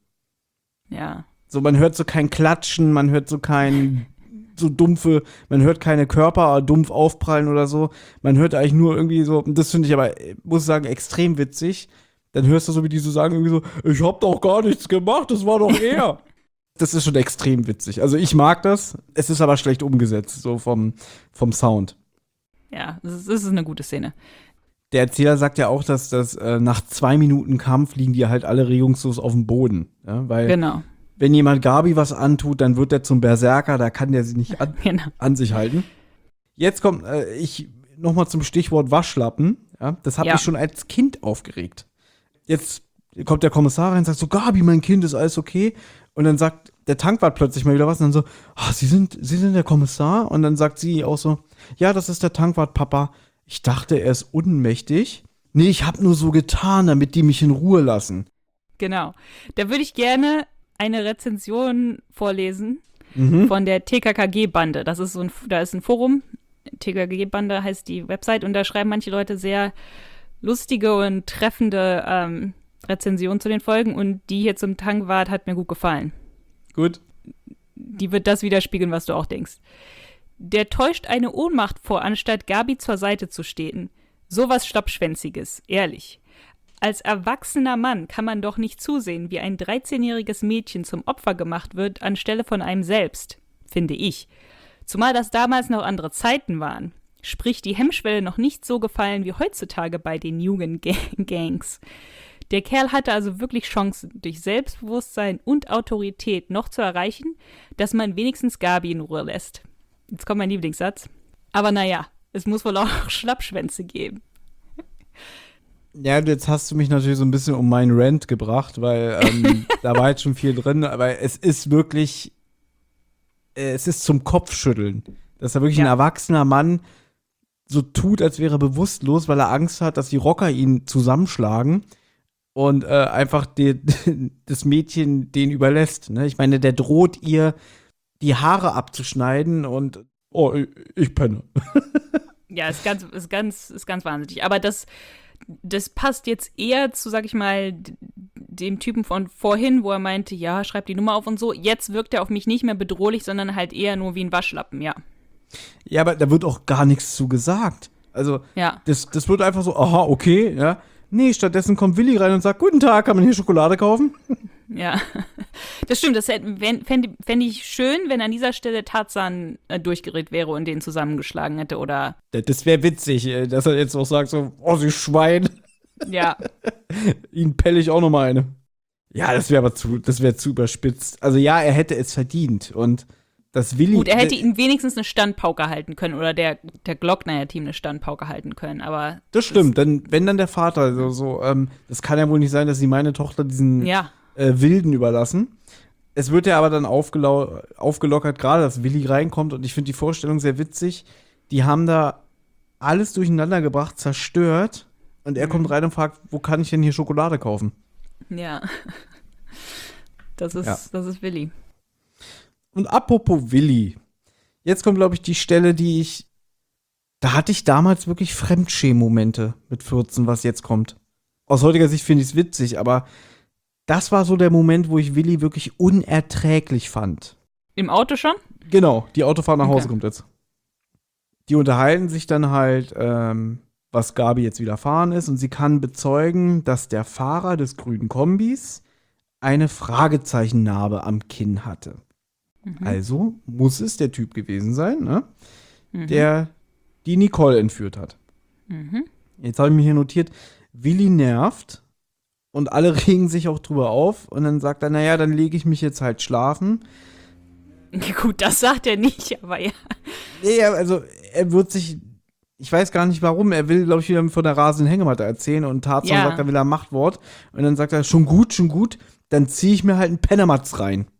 S3: Ja.
S2: So, man hört so kein Klatschen, man hört so kein so dumpfe, man hört keine Körper dumpf aufprallen oder so. Man hört eigentlich nur irgendwie so, das finde ich aber, muss ich sagen, extrem witzig. Dann hörst du so, wie die so sagen, irgendwie so, ich hab doch gar nichts gemacht, das war doch er. Das ist schon extrem witzig. Also ich mag das, es ist aber schlecht umgesetzt, so vom, vom Sound.
S3: Ja, das ist, das ist eine gute Szene.
S2: Der Erzähler sagt ja auch, dass das äh, nach zwei Minuten Kampf liegen die halt alle regungslos auf dem Boden. Ja, weil
S3: Genau.
S2: wenn jemand Gabi was antut, dann wird der zum Berserker, da kann der sie nicht an,
S3: Genau.
S2: an sich halten. Jetzt kommt äh, ich noch mal zum Stichwort Waschlappen. Ja, das hat
S3: Ja.
S2: mich schon als Kind aufgeregt. Jetzt kommt der Kommissar rein und sagt so, Gabi, mein Kind, ist alles okay? Und dann sagt der Tankwart plötzlich mal wieder was und dann so, ah, Sie sind, Sie sind der Kommissar? Und dann sagt sie auch so, ja, das ist der Tankwart, Papa. Ich dachte, er ist ohnmächtig. Nee, ich hab nur so getan, damit die mich in Ruhe lassen.
S3: Genau. Da würde ich gerne eine Rezension vorlesen
S2: Mhm.
S3: von der T K K G-Bande. Das ist so ein, da ist ein Forum, T K K G-Bande heißt die Website, und da schreiben manche Leute sehr lustige und treffende ähm, Rezensionen zu den Folgen, und die hier zum Tankwart hat mir gut gefallen.
S2: Gut.
S3: Die wird das widerspiegeln, was du auch denkst. Der täuscht eine Ohnmacht vor, anstatt Gabi zur Seite zu stehen. Sowas Schlappschwänziges, ehrlich. Als erwachsener Mann kann man doch nicht zusehen, wie ein dreizehnjähriges Mädchen zum Opfer gemacht wird, anstelle von einem selbst, finde ich. Zumal das damals noch andere Zeiten waren. Sprich, die Hemmschwelle noch nicht so gefallen wie heutzutage bei den Jugendgangs. Der Kerl hatte also wirklich Chancen, durch Selbstbewusstsein und Autorität noch zu erreichen, dass man wenigstens Gabi in Ruhe lässt. Jetzt kommt mein Lieblingssatz. Aber naja, es muss wohl auch Schlappschwänze geben.
S2: Ja, jetzt hast du mich natürlich so ein bisschen um meinen Rant gebracht, weil ähm, da war jetzt schon viel drin, aber es ist wirklich, äh, es ist zum Kopfschütteln, dass da wirklich
S3: Ja.
S2: ein erwachsener Mann so tut, als wäre er bewusstlos, weil er Angst hat, dass die Rocker ihn zusammenschlagen und äh, einfach die, das Mädchen den überlässt. Ne? Ich meine, der droht ihr, die Haare abzuschneiden und oh, ich, ich penne.
S3: Ja, ist ganz, ist ganz, ist ganz wahnsinnig. Aber das, das passt jetzt eher zu, sag ich mal, d- dem Typen von vorhin, wo er meinte, ja, schreib die Nummer auf und so. Jetzt wirkt er auf mich nicht mehr bedrohlich, sondern halt eher nur wie ein Waschlappen, ja.
S2: Ja, aber da wird auch gar nichts zu gesagt. Also,
S3: Ja.
S2: das, das wird einfach so, aha, okay, ja. Nee, stattdessen kommt Willi rein und sagt, guten Tag, kann man hier Schokolade kaufen?
S3: Ja, das stimmt. Das hätte- wenn- fände fänd ich schön, wenn an dieser Stelle Tarzan äh, durchgedreht wäre und den zusammengeschlagen hätte, oder,
S2: Das wäre witzig, äh, dass er jetzt auch sagt so, oh, Sie Schwein,
S3: ja.
S2: ihn pelle ich auch noch mal eine. Ja, das wäre aber zu, das wäre zu überspitzt. Also ja, er hätte es verdient und das Willi.
S3: Gut, er hätte ihm wenigstens eine Standpauke halten können, oder der, der Glockner-Team eine Standpauke halten können, aber,
S2: Das stimmt, dann, wenn dann der Vater so, so ähm, das kann ja wohl nicht sein, dass sie meine Tochter diesen
S3: ja.
S2: äh, Wilden überlassen. Es wird ja aber dann aufgelau- aufgelockert, gerade dass Willi reinkommt, und ich finde die Vorstellung sehr witzig. Die haben da alles durcheinander gebracht, zerstört, und er
S3: Mhm.
S2: kommt rein und fragt, wo kann ich denn hier Schokolade kaufen?
S3: Ja. Das ist,
S2: Ja.
S3: das ist Willi.
S2: Und apropos Willi, jetzt kommt, glaube ich, die Stelle, die ich, da hatte ich damals wirklich Fremdschämen-Momente mit vierzehn, was jetzt kommt. Aus heutiger Sicht finde ich es witzig, aber das war so der Moment, wo ich Willi wirklich unerträglich fand.
S3: Im Auto schon?
S2: Genau, die Autofahrt nach Hause
S3: Okay.
S2: kommt jetzt. Die unterhalten sich dann halt, ähm, was Gabi jetzt widerfahren ist, und sie kann bezeugen, dass der Fahrer des grünen Kombis eine Fragezeichennarbe am Kinn hatte.
S3: Mhm.
S2: Also muss es der Typ gewesen sein, ne?
S3: Mhm.
S2: Der die Nicole entführt hat.
S3: Mhm.
S2: Jetzt habe ich mir hier notiert, Willi nervt und alle regen sich auch drüber auf, und dann sagt er, naja, dann lege ich mich jetzt halt schlafen.
S3: Gut, das sagt er nicht, aber ja.
S2: Nee, er- also er wird sich, ich weiß gar nicht warum, er will, glaube ich, wieder von der rasenden Hängematte erzählen, und Tarzan
S3: Ja.
S2: sagt, er will ein Machtwort, und dann sagt er, schon gut, schon gut, dann ziehe ich mir halt einen Pennermatz rein.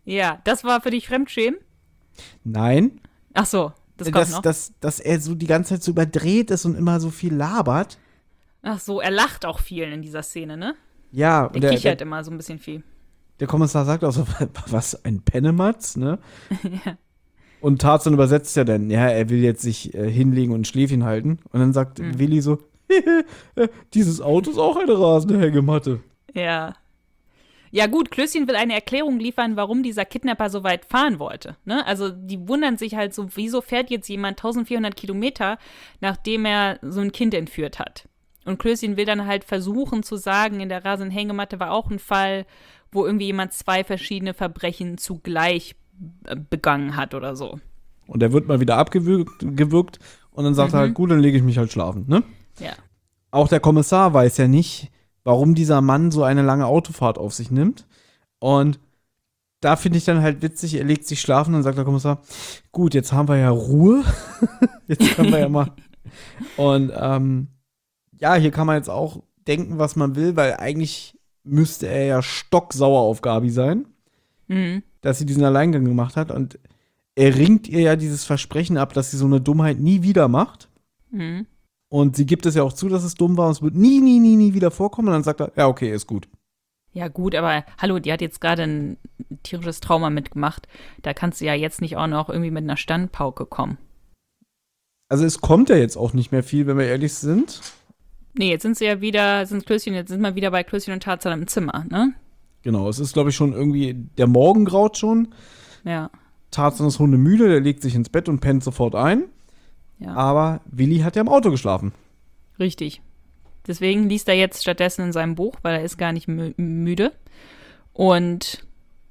S3: Ja, das war für dich Fremdschämen?
S2: Nein.
S3: Ach so, das kommt
S2: dass,
S3: noch.
S2: dass, dass er so die ganze Zeit so überdreht ist und immer so viel labert.
S3: Ach so, er lacht auch viel in dieser Szene, ne?
S2: Ja,
S3: Der,
S2: und der,
S3: kichert
S2: der,
S3: immer so ein bisschen viel.
S2: der Kommissar sagt auch so, was, ein Pennematz, ne?
S3: Ja.
S2: Und Tarzan übersetzt ja dann, ja, er will jetzt sich äh, hinlegen und ein Schläfchen halten. Und dann sagt
S3: Mhm.
S2: Willi so, dieses Auto ist auch eine rasende Hängematte.
S3: Ja. Ja gut, Klößchen will eine Erklärung liefern, warum dieser Kidnapper so weit fahren wollte. Ne? Also die wundern sich halt so, wieso fährt jetzt jemand eintausendvierhundert Kilometer, nachdem er so ein Kind entführt hat. Und Klößchen will dann halt versuchen zu sagen, in der rasenden Hängematte war auch ein Fall, wo irgendwie jemand zwei verschiedene Verbrechen zugleich äh, begangen hat oder so.
S2: Und er wird mal wieder abgewürgt gewürgt, und dann sagt
S3: Mhm.
S2: er halt, gut, dann lege ich mich halt schlafen, ne?
S3: Ja.
S2: Auch der Kommissar weiß ja nicht, warum dieser Mann so eine lange Autofahrt auf sich nimmt. Und da finde ich dann halt witzig, er legt sich schlafen und sagt der Kommissar, gut, jetzt haben wir ja Ruhe. Jetzt können wir ja mal. Und ähm, ja, hier kann man jetzt auch denken, was man will, weil eigentlich müsste er ja stocksauer auf Gabi sein,
S3: Mhm.
S2: dass sie diesen Alleingang gemacht hat. Und er ringt ihr ja dieses Versprechen ab, dass sie so eine Dummheit nie wieder macht.
S3: Mhm.
S2: Und sie gibt es ja auch zu, dass es dumm war und es wird nie, nie, nie, nie wieder vorkommen. Und dann sagt er, ja, okay, ist gut.
S3: Ja gut, aber hallo, die hat jetzt gerade ein tierisches Trauma mitgemacht. Da kannst du ja jetzt nicht auch noch irgendwie mit einer Standpauke kommen.
S2: Also es kommt ja jetzt auch nicht mehr viel, wenn wir ehrlich sind.
S3: Nee, jetzt sind sie ja wieder, sind Klößchen, jetzt sind wir wieder bei Klößchen und Tarzan im Zimmer, ne?
S2: Genau, es ist, glaube ich, schon irgendwie, der Morgen graut schon.
S3: Ja.
S2: Tarzan ist hundemüde, der legt sich ins Bett und pennt sofort ein.
S3: Ja.
S2: Aber Willi hat ja im Auto geschlafen.
S3: Richtig. Deswegen liest er jetzt stattdessen in seinem Buch, weil er ist gar nicht mü müde. Und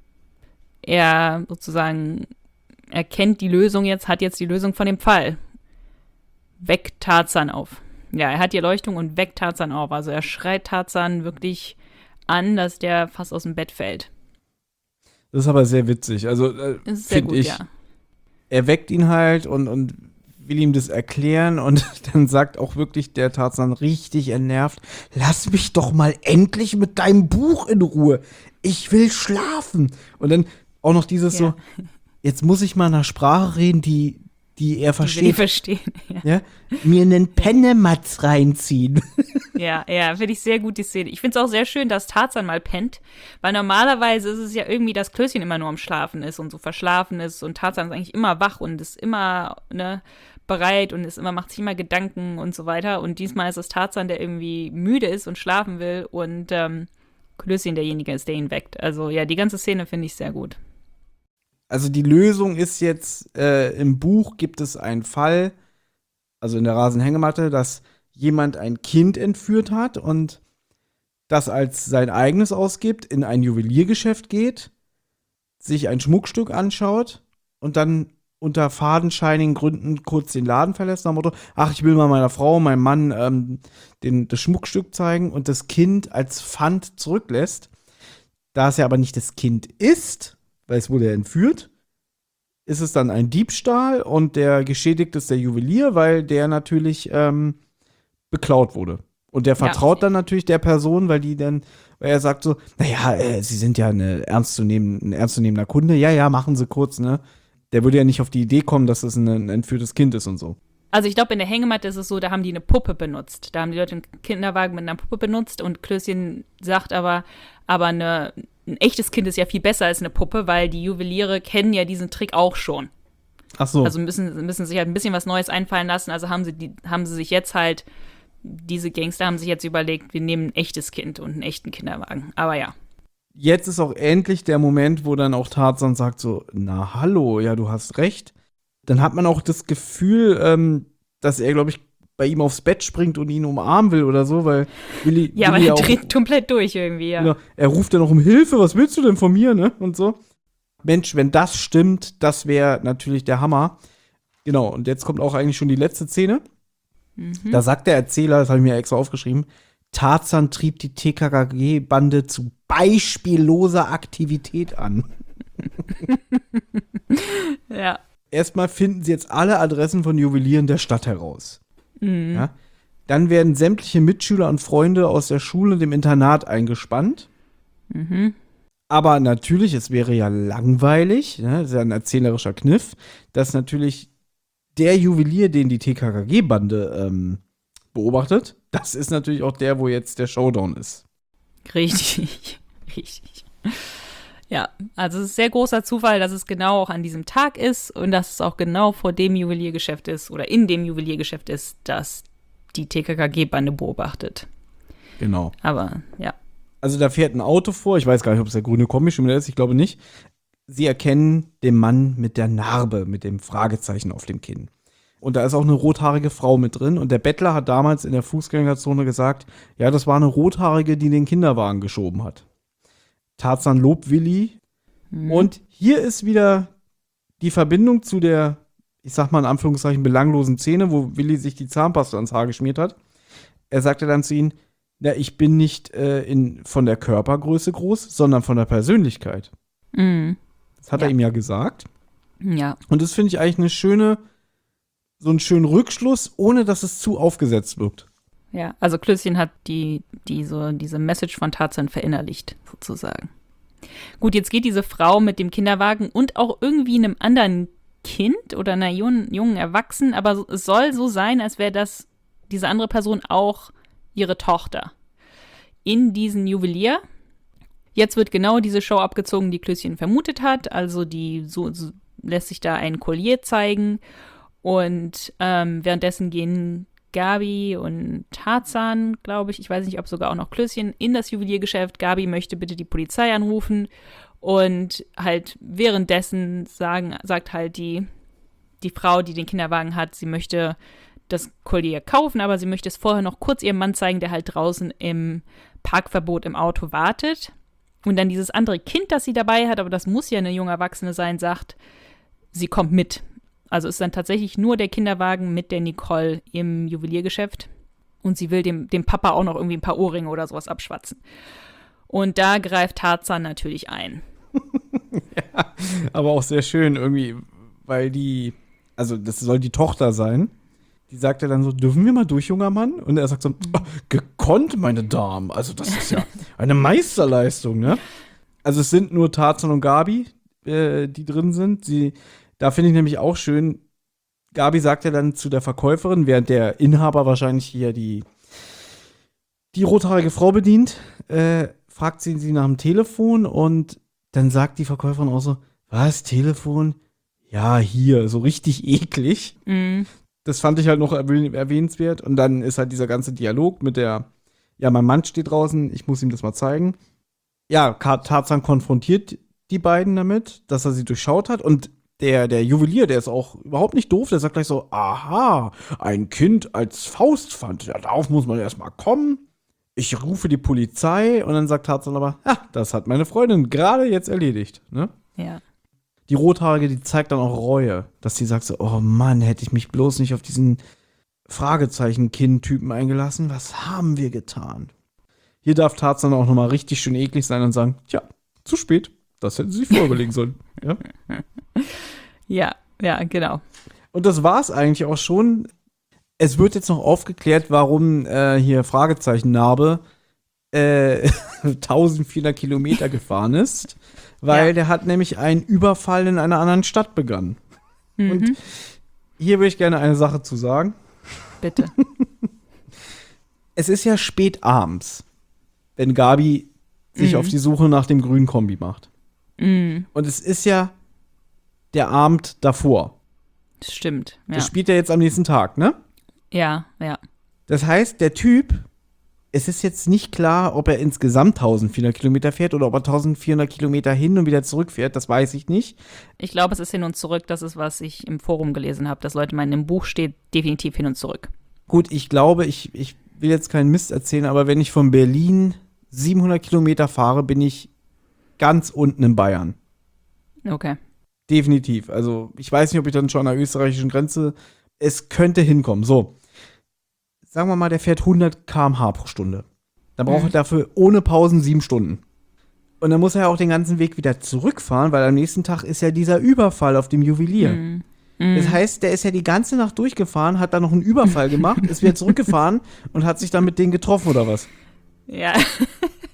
S3: er sozusagen erkennt die Lösung jetzt, hat jetzt die Lösung von dem Fall. Weckt Tarzan auf. Ja, er hat die Erleuchtung und weckt Tarzan auf. Also er schreit Tarzan wirklich an, dass der fast aus dem Bett fällt.
S2: Das ist aber sehr witzig. Also, äh,
S3: Das ist sehr
S2: finde
S3: gut,
S2: ich,
S3: ja.
S2: er weckt ihn halt und, und will ihm das erklären. Und dann sagt auch wirklich der Tarzan richtig entnervt, lass mich doch mal endlich mit deinem Buch in Ruhe. Ich will schlafen. Und dann auch noch dieses
S3: Ja.
S2: so, jetzt muss ich mal eine Sprache reden, die, die er
S3: Die will ich
S2: versteht.
S3: verstehen. Ja,
S2: Ja? Mir einen Pennematz reinziehen.
S3: ja, ja finde ich sehr gut, die Szene. Ich finde es auch sehr schön, dass Tarzan mal pennt, weil normalerweise ist es ja irgendwie, dass Klößchen immer nur am Schlafen ist und so verschlafen ist und Tarzan ist eigentlich immer wach und ist immer, ne, bereit und ist immer, macht sich immer Gedanken und so weiter. Und diesmal ist es Tarzan, der irgendwie müde ist und schlafen will und ähm, Klößchen derjenige ist, der ihn weckt. Also ja, die ganze Szene finde ich sehr gut.
S2: Also die Lösung ist jetzt, äh, im Buch gibt es einen Fall, also in der Rasenhängematte, dass jemand ein Kind entführt hat und das als sein eigenes ausgibt, in ein Juweliergeschäft geht, sich ein Schmuckstück anschaut und dann unter fadenscheinigen Gründen kurz den Laden verlässt, nach dem Motto, ach, ich will mal meiner Frau, meinem Mann ähm, den, das Schmuckstück zeigen und das Kind als Pfand zurücklässt. Da es ja aber nicht das Kind ist, weil es wurde ja entführt, ist es dann ein Diebstahl und der Geschädigte ist der Juwelier, weil der natürlich ähm, beklaut wurde. Und der vertraut
S3: Ja.
S2: dann natürlich der Person, weil die dann, weil er sagt so, naja, äh, sie sind ja eine ernstzunehmend, ein ernstzunehmender Kunde, ja, ja, machen Sie kurz, ne? Der würde ja nicht auf die Idee kommen, dass es ein, ein entführtes Kind ist und so.
S3: Also ich glaube, in der Hängematte ist es so, da haben die eine Puppe benutzt. Da haben die Leute einen Kinderwagen mit einer Puppe benutzt und Klößchen sagt aber, aber eine, ein echtes Kind ist ja viel besser als eine Puppe, weil die Juweliere kennen ja diesen Trick auch schon.
S2: Ach so.
S3: Also müssen, müssen sich halt ein bisschen was Neues einfallen lassen. Also haben sie, die, haben sie sich jetzt halt, diese Gangster haben sich jetzt überlegt, wir nehmen ein echtes Kind und einen echten Kinderwagen. Aber ja.
S2: Jetzt ist auch endlich der Moment, wo dann auch Tarzan sagt so, na hallo, ja, du hast recht. Dann hat man auch das Gefühl, ähm, dass er, glaube ich, bei ihm aufs Bett springt und ihn umarmen will oder so, weil Willi,
S3: Ja, aber
S2: Willi
S3: er
S2: auch,
S3: dreht komplett durch irgendwie, ja.
S2: genau, er ruft dann auch um Hilfe, was willst du denn von mir, ne, und so. Mensch, wenn das stimmt, das wäre natürlich der Hammer. Genau, und jetzt kommt auch eigentlich schon die letzte Szene.
S3: Mhm.
S2: Da sagt der Erzähler, das habe ich mir extra aufgeschrieben, Tarzan trieb die T K K G-Bande zu beispielloser Aktivität an.
S3: Ja.
S2: Erstmal finden sie jetzt alle Adressen von Juwelieren der Stadt heraus.
S3: Mhm.
S2: Ja? Dann werden sämtliche Mitschüler und Freunde aus der Schule und dem Internat eingespannt.
S3: Mhm.
S2: Aber natürlich, es wäre ja langweilig, ne? Das ist ja ein erzählerischer Kniff, dass natürlich der Juwelier, den die T K K G-Bande ähm, beobachtet, das ist natürlich auch der, wo jetzt der Showdown ist.
S3: Richtig, richtig. Ja, also es ist sehr großer Zufall, dass es genau auch an diesem Tag ist und dass es auch genau vor dem Juweliergeschäft ist oder in dem Juweliergeschäft ist, dass die T K K G-Bande beobachtet.
S2: Genau.
S3: Aber, ja.
S2: Also da fährt ein Auto vor, ich weiß gar nicht, ob es der grüne Kombi schon wieder ist, ich glaube nicht. Sie erkennen den Mann mit der Narbe, mit dem Fragezeichen auf dem Kinn. Und da ist auch eine rothaarige Frau mit drin. Und der Bettler hat damals in der Fußgängerzone gesagt, ja, das war eine rothaarige, die den Kinderwagen geschoben hat. Tarzan lobt Willi. Mhm. Und hier ist wieder die Verbindung zu der, ich sag mal in Anführungszeichen, belanglosen Szene, wo Willi sich die Zahnpasta ans Haar geschmiert hat. Er sagte dann zu ihm, ja, ich bin nicht äh, in, von der Körpergröße groß, sondern von der Persönlichkeit.
S3: Mhm.
S2: Das hat
S3: ja.
S2: er ihm ja gesagt.
S3: Ja.
S2: Und das finde ich eigentlich eine schöne, so einen schönen Rückschluss, ohne dass es zu aufgesetzt wirkt.
S3: Ja, also Klößchen hat die, die so, diese Message von Tarzan verinnerlicht, sozusagen. Gut, jetzt geht diese Frau mit dem Kinderwagen und auch irgendwie einem anderen Kind oder einer jungen, jungen Erwachsenen, aber es soll so sein, als wäre das diese andere Person auch ihre Tochter in diesen Juwelier. Jetzt wird genau diese Show abgezogen, die Klößchen vermutet hat. Also die so, so lässt sich da ein Collier zeigen und ähm, währenddessen gehen Gabi und Tarzan, glaube ich, ich weiß nicht, ob sogar auch noch Klößchen, in das Juweliergeschäft. Gabi möchte bitte die Polizei anrufen und halt währenddessen sagen, sagt halt die, die Frau, die den Kinderwagen hat, sie möchte das Collier kaufen, aber sie möchte es vorher noch kurz ihrem Mann zeigen, der halt draußen im Parkverbot im Auto wartet. Und dann dieses andere Kind, das sie dabei hat, aber das muss ja eine junge Erwachsene sein, sagt, sie kommt mit. Also ist dann tatsächlich nur der Kinderwagen mit der Nicole im Juweliergeschäft. Und sie will dem, dem Papa auch noch irgendwie ein paar Ohrringe oder sowas abschwatzen. Und da greift Tarzan natürlich ein.
S2: Ja, aber auch sehr schön irgendwie, weil die, also das soll die Tochter sein. Die sagt ja dann so, dürfen wir mal durch, junger Mann? Und er sagt so, oh, gekonnt, meine Damen. Also das ist ja eine Meisterleistung, ne? Also es sind nur Tarzan und Gabi, äh, die drin sind. Sie, da finde ich nämlich auch schön, Gabi sagt ja dann zu der Verkäuferin, während der Inhaber wahrscheinlich hier die, die rothaarige Frau bedient, äh, fragt sie sie nach dem Telefon und dann sagt die Verkäuferin auch so, was, Telefon? Ja, hier, so richtig eklig.
S3: Mhm.
S2: Das fand ich halt noch erwähn- erwähnenswert. Und dann ist halt dieser ganze Dialog mit der, ja, mein Mann steht draußen, ich muss ihm das mal zeigen. Ja, Tarzan konfrontiert die beiden damit, dass er sie durchschaut hat. Und der, der Juwelier, der ist auch überhaupt nicht doof, der sagt gleich so, aha, ein Kind als Faustpfand, ja, darauf muss man erstmal kommen. Ich rufe die Polizei. Und dann sagt Tarzan aber, ja, das hat meine Freundin gerade jetzt erledigt, ne?
S3: Ja.
S2: Die Rothaarige, die zeigt dann auch Reue, dass sie sagt so, oh Mann, hätte ich mich bloß nicht auf diesen Fragezeichen-Kind-Typen eingelassen. Was haben wir getan? Hier darf Tarzan auch nochmal richtig schön eklig sein und sagen, tja, zu spät. Das hätten sie sich vorher überlegen sollen. Ja?
S3: ja, ja, genau.
S2: Und das war's eigentlich auch schon. Es wird jetzt noch aufgeklärt, warum äh, hier Fragezeichen-Narbe äh, eintausendvierhundert Kilometer gefahren ist. Weil ja. der hat nämlich einen Überfall in einer anderen Stadt begangen. Mhm. Und hier will ich gerne eine Sache zu sagen.
S3: Bitte.
S2: Es ist ja spät abends, wenn Gabi sich
S3: mhm.
S2: auf die Suche nach dem grünen Kombi macht.
S3: Mhm.
S2: Und es ist ja der Abend davor.
S3: Das stimmt, ja.
S2: Das spielt ja jetzt am nächsten Tag, ne?
S3: Ja, ja.
S2: Das heißt, der Typ, es ist jetzt nicht klar, ob er insgesamt eintausendvierhundert Kilometer fährt oder ob er eintausendvierhundert Kilometer hin und wieder zurückfährt, das weiß ich nicht.
S3: Ich glaube, es ist hin und zurück, das ist, was ich im Forum gelesen habe, dass Leute meinen, im Buch steht definitiv hin und zurück.
S2: Gut, ich glaube, ich, ich will jetzt keinen Mist erzählen, aber wenn ich von Berlin siebenhundert Kilometer fahre, bin ich ganz unten in Bayern.
S3: Okay.
S2: Definitiv. Also ich weiß nicht, ob ich dann schon an der österreichischen Grenze, es könnte hinkommen. So. Sagen wir mal, der fährt hundert Kilometer pro Stunde pro Stunde. Dann braucht mhm. er dafür ohne Pausen sieben Stunden. Und dann muss er ja auch den ganzen Weg wieder zurückfahren, weil am nächsten Tag ist ja dieser Überfall auf dem Juwelier.
S3: Mhm. Mhm.
S2: Das heißt, der ist ja die ganze Nacht durchgefahren, hat dann noch einen Überfall gemacht, ist wieder zurückgefahren und hat sich dann mit denen getroffen, oder was?
S3: Ja.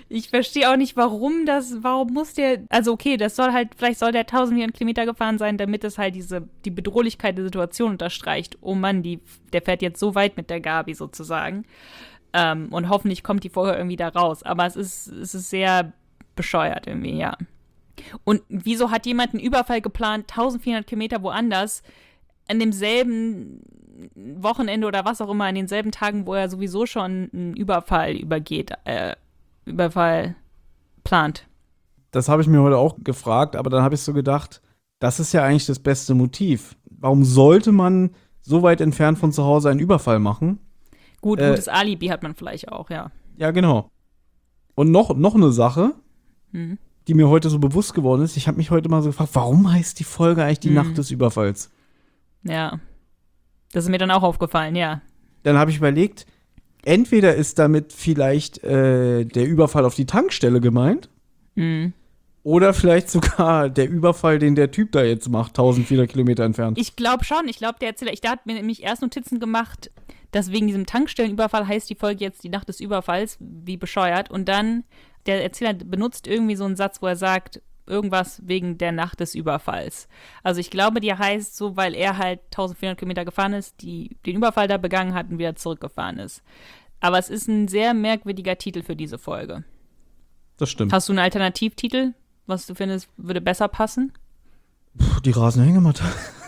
S3: Ich verstehe auch nicht, warum das, warum muss der, also okay, das soll halt, vielleicht soll der tausend Kilometer gefahren sein, damit es halt diese, die Bedrohlichkeit der Situation unterstreicht. Oh Mann, die, der fährt jetzt so weit mit der Gabi sozusagen. Ähm, und hoffentlich kommt die vorher irgendwie da raus. Aber es ist, es ist sehr bescheuert irgendwie, ja. Und wieso hat jemand einen Überfall geplant, eintausendvierhundert Kilometer woanders, an demselben Wochenende oder was auch immer, an denselben Tagen, wo er sowieso schon einen Überfall übergeht, äh, Überfall plant.
S2: Das habe ich mir heute auch gefragt, aber dann habe ich so gedacht, das ist ja eigentlich das beste Motiv. Warum sollte man so weit entfernt von zu Hause einen Überfall machen?
S3: Gut,
S2: äh,
S3: gutes Alibi hat man vielleicht auch, ja.
S2: Ja, genau. Und noch, noch eine Sache,
S3: Mhm.
S2: die mir heute so bewusst geworden ist. Ich habe mich heute mal so gefragt, warum heißt die Folge eigentlich die
S3: Mhm.
S2: Nacht des Überfalls?
S3: Ja. Das ist mir dann auch aufgefallen, ja.
S2: Dann habe ich überlegt, entweder ist damit vielleicht äh, der Überfall auf die Tankstelle gemeint
S3: Mhm.
S2: oder vielleicht sogar der Überfall, den der Typ da jetzt macht, eintausendvierhundert Kilometer entfernt.
S3: Ich glaube schon, ich glaube, der Erzähler, ich, der hat mir nämlich erst Notizen gemacht, dass wegen diesem Tankstellenüberfall heißt die Folge jetzt die Nacht des Überfalls, wie bescheuert. Und dann, der Erzähler benutzt irgendwie so einen Satz, wo er sagt, irgendwas wegen der Nacht des Überfalls. Also ich glaube, die heißt so, weil er halt eintausendvierhundert Kilometer gefahren ist, die den Überfall da begangen hat und wieder zurückgefahren ist. Aber es ist ein sehr merkwürdiger Titel für diese Folge.
S2: Das stimmt.
S3: Hast du einen Alternativtitel, was du findest, würde besser passen?
S2: Puh, die rasende Hängematte.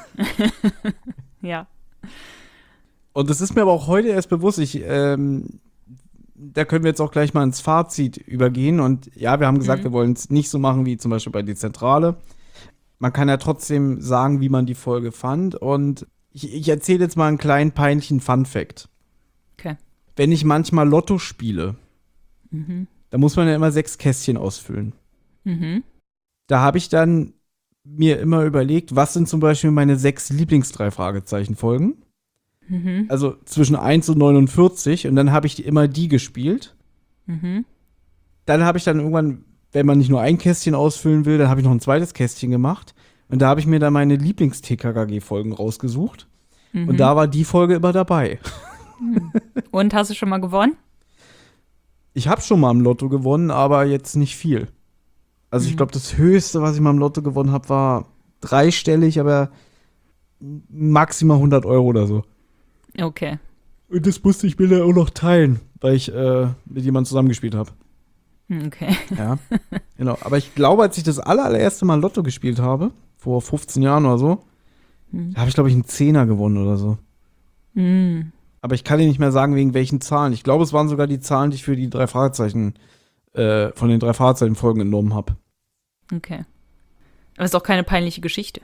S3: Ja.
S2: Und das ist mir aber auch heute erst bewusst. Ich, ähm, da können wir jetzt auch gleich mal ins Fazit übergehen. Und ja, wir haben gesagt,
S3: Mhm.
S2: wir wollen es nicht so machen wie zum Beispiel bei Die Zentrale. Man kann ja trotzdem sagen, wie man die Folge fand. Und ich, ich erzähle jetzt mal einen kleinen peinlichen Fun-Fact.
S3: Okay.
S2: Wenn ich manchmal Lotto spiele,
S3: Mhm.
S2: da muss man ja immer sechs Kästchen ausfüllen.
S3: Mhm.
S2: Da habe ich dann mir immer überlegt, was sind zum Beispiel meine sechs Lieblings-Drei-Fragezeichen-Folgen?
S3: Mhm.
S2: Also zwischen eins und neunundvierzig und dann habe ich die, immer die gespielt.
S3: Mhm.
S2: Dann habe ich dann irgendwann, wenn man nicht nur ein Kästchen ausfüllen will, dann habe ich noch ein zweites Kästchen gemacht. Und da habe ich mir dann meine Lieblings-T K K G-Folgen rausgesucht.
S3: Mhm.
S2: Und da war die Folge immer dabei.
S3: Und hast du schon mal gewonnen?
S2: Ich habe schon mal im Lotto gewonnen, aber jetzt nicht viel. Also ich
S3: Mhm.
S2: glaube, das Höchste, was ich mal im Lotto gewonnen habe, war dreistellig, aber maximal hundert Euro oder so.
S3: Okay.
S2: Und das musste ich mir dann auch noch teilen, weil ich äh, mit jemandem zusammengespielt habe.
S3: Hm, Okay.
S2: Ja, genau. Aber ich glaube, als ich das aller, allererste Mal Lotto gespielt habe, vor fünfzehn Jahren oder so,
S3: Mhm.
S2: da habe ich, glaube ich, einen Zehner gewonnen oder so.
S3: Mhm.
S2: Aber ich kann dir nicht mehr sagen, wegen welchen Zahlen. Ich glaube, es waren sogar die Zahlen, die ich für die drei Fragezeichen, äh, von den drei Fragezeichen-Folgen genommen habe.
S3: Okay. Aber es ist auch keine peinliche Geschichte.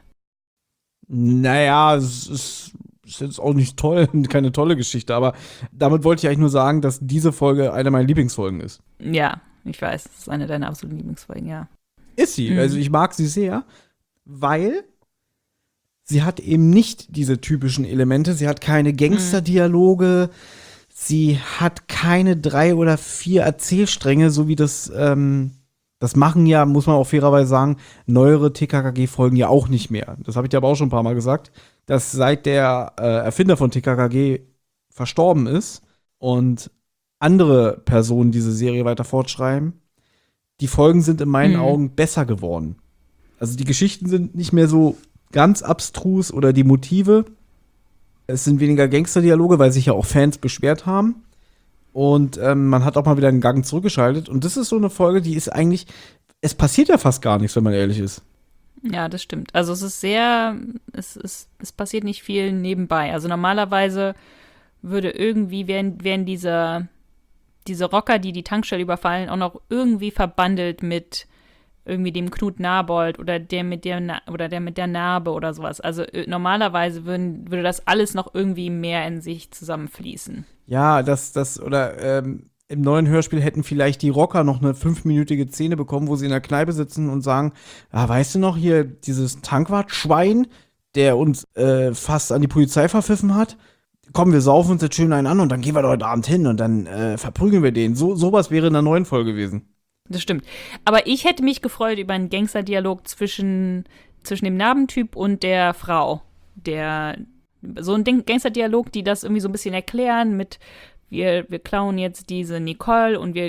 S2: Naja, es ist, ist jetzt auch nicht toll, keine tolle Geschichte, aber damit wollte ich eigentlich nur sagen, dass diese Folge eine meiner Lieblingsfolgen ist.
S3: Ja, ich weiß. Das ist eine deiner absoluten Lieblingsfolgen, ja.
S2: Ist sie.
S3: Mhm.
S2: Also ich mag sie sehr, weil sie hat eben nicht diese typischen Elemente. Sie hat keine Gangsterdialoge. Sie hat keine drei oder vier Erzählstränge, so wie das, ähm, das machen ja, muss man auch fairerweise sagen, neuere T K K G-Folgen ja auch nicht mehr. Das habe ich dir aber auch schon ein paar Mal gesagt, dass seit der äh, Erfinder von T K K G verstorben ist und andere Personen diese Serie weiter fortschreiben, die Folgen sind in meinen
S3: Mhm.
S2: Augen besser geworden. Also die Geschichten sind nicht mehr so ganz abstrus oder die Motive. Es sind weniger Gangsterdialoge, weil sich ja auch Fans beschwert haben. Und ähm, man hat auch mal wieder einen Gang zurückgeschaltet. Und das ist so eine Folge, die ist eigentlich, es passiert ja fast gar nichts, wenn man ehrlich ist.
S3: Ja, das stimmt. Also es ist sehr, es, es, es passiert nicht viel nebenbei. Also normalerweise würde irgendwie, wären, wären diese, diese Rocker, die die Tankstelle überfallen, auch noch irgendwie verbandelt mit irgendwie dem Knut Narbold oder der mit der Na- oder der mit der Narbe oder sowas. Also äh, normalerweise würden, würde das alles noch irgendwie mehr in sich zusammenfließen.
S2: Ja, das, das, oder ähm, im neuen Hörspiel hätten vielleicht die Rocker noch eine fünfminütige Szene bekommen, wo sie in der Kneipe sitzen und sagen, ah, weißt du noch, hier dieses Tankwart-Schwein, der uns äh, fast an die Polizei verpfiffen hat? Komm, wir saufen uns jetzt schön einen an und dann gehen wir heute Abend hin und dann äh, verprügeln wir den. So, sowas wäre in der neuen Folge gewesen.
S3: Das stimmt. Aber ich hätte mich gefreut über einen Gangsterdialog zwischen, zwischen dem Narbentyp und der Frau. Der, so ein Ding- Gangsterdialog, die das irgendwie so ein bisschen erklären mit, wir, wir klauen jetzt diese Nicole und wir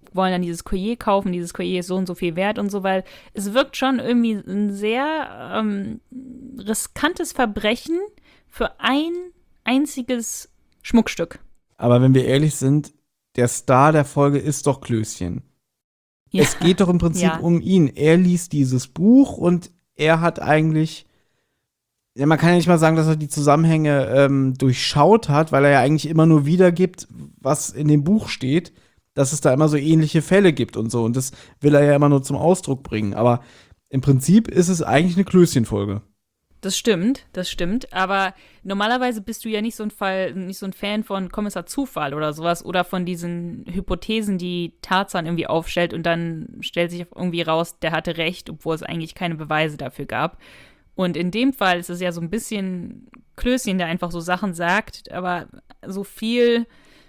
S3: wollen dann dieses Collier kaufen, dieses Collier ist so und so viel wert und so, weil es wirkt schon irgendwie ein sehr ähm, riskantes Verbrechen für ein einziges Schmuckstück.
S2: Aber wenn wir ehrlich sind, der Star der Folge ist doch Klößchen.
S3: Ja.
S2: Es geht doch im Prinzip
S3: Ja.
S2: um ihn. Er liest dieses Buch und er hat eigentlich, ja, man kann ja nicht mal sagen, dass er die Zusammenhänge ähm, durchschaut hat, weil er ja eigentlich immer nur wiedergibt, was in dem Buch steht, dass es da immer so ähnliche Fälle gibt und so. Und das will er ja immer nur zum Ausdruck bringen. Aber im Prinzip ist es eigentlich eine Klößchen-Folge.
S3: Das stimmt, das stimmt. Aber normalerweise bist du ja nicht so ein Fall, nicht so ein Fan von Kommissar Zufall oder sowas oder von diesen Hypothesen, die Tarzan irgendwie aufstellt und dann stellt sich irgendwie raus, der hatte recht, obwohl es eigentlich keine Beweise dafür gab. Und in dem Fall ist es ja so ein bisschen Klößchen, der einfach so Sachen sagt, aber so viel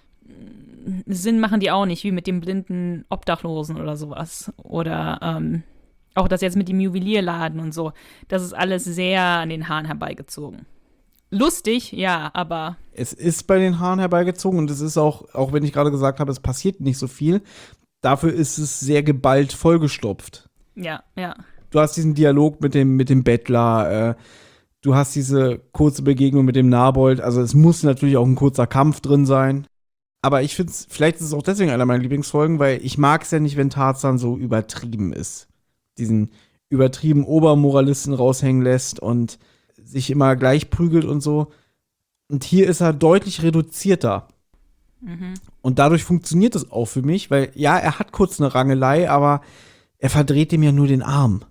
S3: Sinn machen die auch nicht, wie mit dem blinden Obdachlosen oder sowas. Oder ähm, auch das jetzt mit dem Juwelierladen und so. Das ist alles sehr an den Haaren herbeigezogen. Lustig, ja, aber
S2: Es ist bei den Haaren herbeigezogen und es ist auch, auch wenn ich gerade gesagt habe, es passiert nicht so viel, dafür ist es sehr geballt vollgestopft.
S3: ja, ja.
S2: Du hast diesen Dialog mit dem, mit dem Bettler, äh, du hast diese kurze Begegnung mit dem Narbold, also es muss natürlich auch ein kurzer Kampf drin sein. Aber ich finde es, vielleicht ist es auch deswegen einer meiner Lieblingsfolgen, weil ich mag es ja nicht, wenn Tarzan so übertrieben ist. Diesen übertrieben Obermoralisten raushängen lässt und sich immer gleich prügelt und so. Und hier ist er deutlich reduzierter.
S3: Mhm.
S2: Und dadurch funktioniert es auch für mich, weil ja, er hat kurz eine Rangelei, aber er verdreht dem ja nur den Arm.